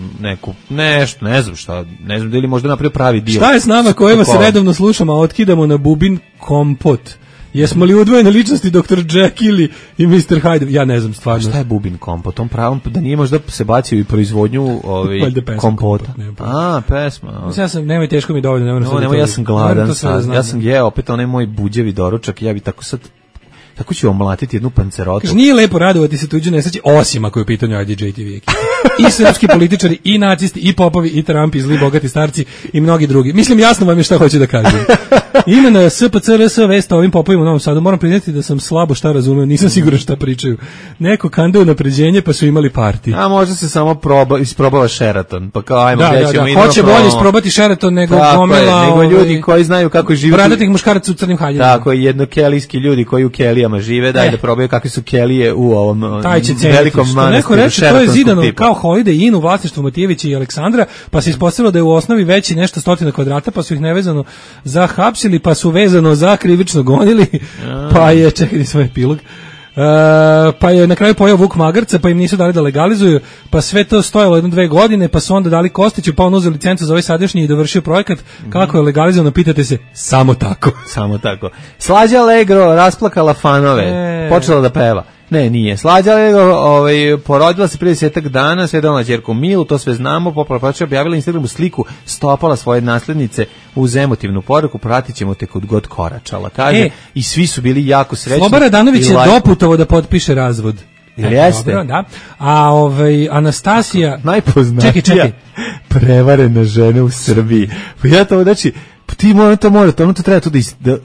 ne znam šta, ne znam da li možda napravio pravi dio. Šta je s nama kojima se redovno slušamo, a otkidamo na bubin kompot? Jesmo li udvojene ličnosti Dr. Jekyll i Mr. Hyde? Ja ne znam stvarno. Šta je bubin kompot? On pravom da nije možda se bacio i proizvodnju kompota. Pesma. Ja sam, nemoj teško mi dovoljno. Nemoj, ja sam gladan sad. Ja sam jeo opet onaj moj buđevi doručak, ja bi tako sad tako ću omlatiti jednu pancerotu. Kaže, nije lepo radovati se tuđe nesreći, osim ako je u pitanju IDJ-TV ekipa. I srpski političari, i nacisti, i popovi, i Trump, i zli bogati starci, i mnogi drugi. Mislim, jasno vam je šta hoću da kažem. Ime na SPCRS vesta ovim popovima u Novom Sadu. Moram priznati da sam slabo šta razumeo, nisam siguran šta pričaju. Neko kandao napređenje, pa su imali parti. A možda se samo isprobava Sheraton, pa kao ajmo hoće bolje isprobati Sheraton nego gomila. Nego ljudi koji znaju kako živjeti. Bradatih muškaraca u crnim haljinama. Tako, jednokelijski ljudi koji u kelijama žive, daj da probaju kakve su kelije u ovom velikom manastiru. Neko reče, to je zidano kao Holiday Inn u vlasništvu Matijevića i Aleksandra, pa se ispostavilo da je u osnovi veći nešto 100 kvadrata, pa su ih nevezano zahapsili, pa su vezano za krivično gonili, pa je, čekaj svoj epilog, pa je na kraju pojao Vuk Magarca, pa im nisu dali da legalizuju, pa sve to stojalo 1-2 godine, pa su onda dali Kostiću, pa on uzeo licencu za ovaj sadašnji i dovršio projekat. Kako je legalizovano, pitate se, samo tako. Samo tako. Slađa Allegro rasplakala fanove, počela da peva. Ne, nije. Slađa Allegro porodila se prije 10 dana, sve donala ćerku Milu, to sve znamo, poprapače objavila na Instagramu sliku, stopala svoje naslednice uz emotivnu poruku, pratit ćemo te kod god koračala, kaže, i svi su bili jako srećni. Sloba Radanović je doputovo da potpiše razvod. Jeste? Dobro, da. A Anastasija... Najpoznatija prevarena žena u Srbiji. Ja to, znači, ti to treba tu da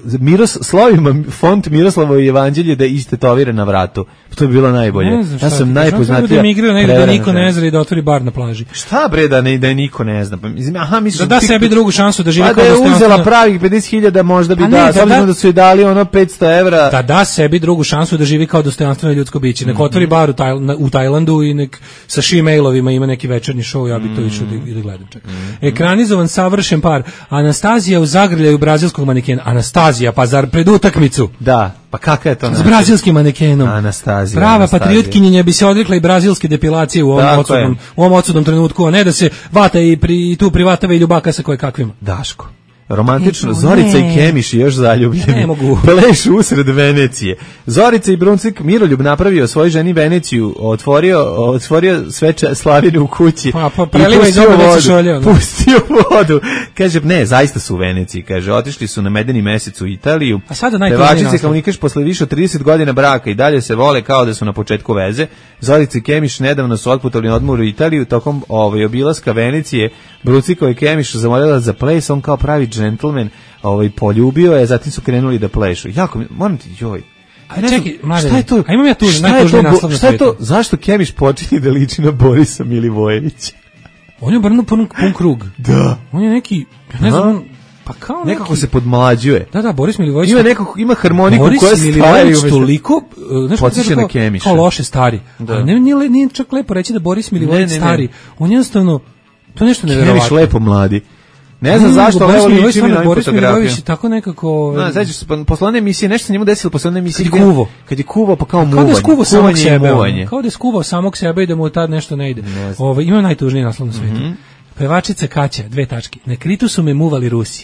font Miroslavovo evanđelje da istetovira na vratu. To bi bilo najbolje. Ja sam najpoznatija. Da migrira negdje da niko ne zna i da otvori bar na plaži. Šta bre da niko ne zna? Da sebi drugu šansu da živi kao dostojanstveno. Da je uzela pravih 50.000 možda bi s obzirom da su joj dali ono 500 evra. Da sebi drugu šansu da živi kao dostojanstveno ljudsko biće. Nek otvori bar u Tajlandu i nek sa Gmailovima ima neki večernji show, ja bi to išao da gledam čak. Ekranizovan savršen par. Anastazija u zagrljaju brazilskog manekena. Anastazija, pa zar pred utakmicu? Da, pa kakva je to? S brazilskim manekenom. Anastazija. Prava patriotkinjenja bi se odrekla i brazilske depilacije u ovom odsudnom trenutku, a ne da se vata i tu privatava i ljubaka sa koje kakvima. Daško. Romantično, Zorica i Kemiš još zaljubljeni. Ne mogu. Plešu usred Venecije. Zorica i Bruncik Miroljub napravio svoj ženi Veneciju, otvorio sve slavine u kući. Pa preliva iz ovoga šolja. Pustio vodu. Kaže, ne, zaista su u Veneciji. Kaže, otišli su na medeni mesec u Italiju. A sada najtužnije Pevačice komunikaš posle više od 30 godina braka i dalje se vole kao da su na početku veze. Zorica i Kemiš nedavno su otputovali na odmor u Italiju tokom obilaska Venecije. Bruncikova i Kemiš zamolila za ples, on kao pravi džentlmen poljubio je, zatim su krenuli da plešu. Jako, moram ti, joj. Čekaj, mlade, šta je to? A imam ja tu najtužniji naslov na svijetu. Šta je to? Zašto Kemiš počinje da liči na Borisa Milivojevića? On je obrnuo pun krug. Da. On je neki, ne znam, pa kao nekako se podmlađuje. Da, Boris Milivojević. Ima harmoniku koja stvari. Boris Milivojević toliko, podsjeća na Kemiša. Kao loše stari. Ali nije čak lepo reći da Boris Milivojević stari. On jednostavno, to je nešto neverovatno. Kemiš lepo mladi. Ne znam zašto levo liči mi na ovim fotografijama. Tako nekako... Znači, posle one emisije, nešto se njemu desilo posle one emisije. Kad je kuvao, pa kao muvanje. Kao da je skuvao samog sebe. Kao da je skuvao samog sebe i da mu tad nešto ne ide. Ima najtužniji naslov na svijetu. Pevačica Kaća, 2 tačke. Na Kritu su me muvali Rusi.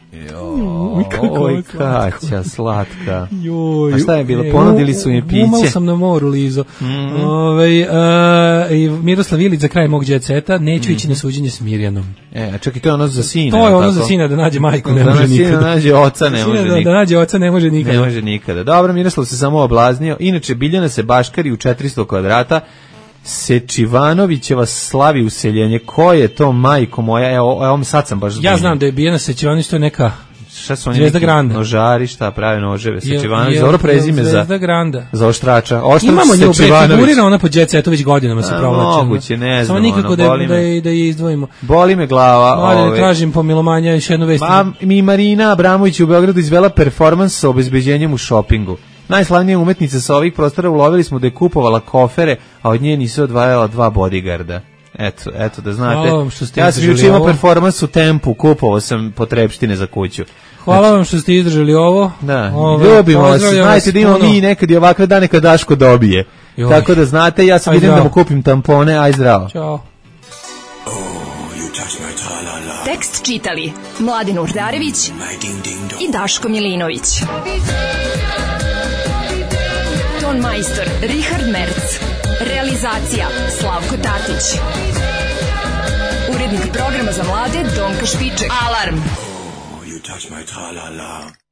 Oj, Kaća, slatka. A šta je bilo? Ponudili su mi piće. Umal sam na moru, Lizo. Miroslav Ilić za kraj mog jet seta. Neću ići na suđenje s Mirjanom. A čekaj, to je ono za sina. To je ono za sina, da nađe majku, ne može nikada. Da nađe oca, ne može nikada. Da nađe oca, ne može nikada. Ne može nikada. Dobro, Miroslav se samo oblaznio. Inače, Biljana se baškari u 400 kvadrata. Sečivanovićeva slavi useljenje. Ko je to, majko moja? Evo sad sam baš... Ja znam da je Biljana Sečivanović, to je neka Šta su oni? Zvezda Granda. Nožari, šta prave noževe? Sečivanović, dobro prezime Zvezda Granda. Za oštrača. Imamo nju, figurira ona po Jet Setu već godinama se provlači. Moguće, ne znam. Samo nikako da je izdvojimo. Boli me glava. Tražim pomilomanja još jednu vest. Mi Marina Abramović u Beogradu izvela performans sa obezbeđenjem u šopingu. Najslavnija umetnica sa ovih prostora ulovili smo da je kupovala kofere, a od nje nisu odvajala 2 bodyguarda. Eto da znate. Ja sam juče imao performans u Tempu, kupovao sam potrepštine za kuću. Hvala vam što ste izdržali ovo. Da, ljubimo vas. Znajte da imamo mi nekad i ovakve dane kad Daško dobije. Tako da znate, ja sam idem da mu kupim tampone, aj zdravo. Ćao. Tekst čitali Mladin Urdarević i Daško Milinović. Ton majstor Richard Merc. Realizacija Slavko Tatić. Urednik programa za mlade Donka Špiček. Alarm! Oh, you touch my tra-la-la.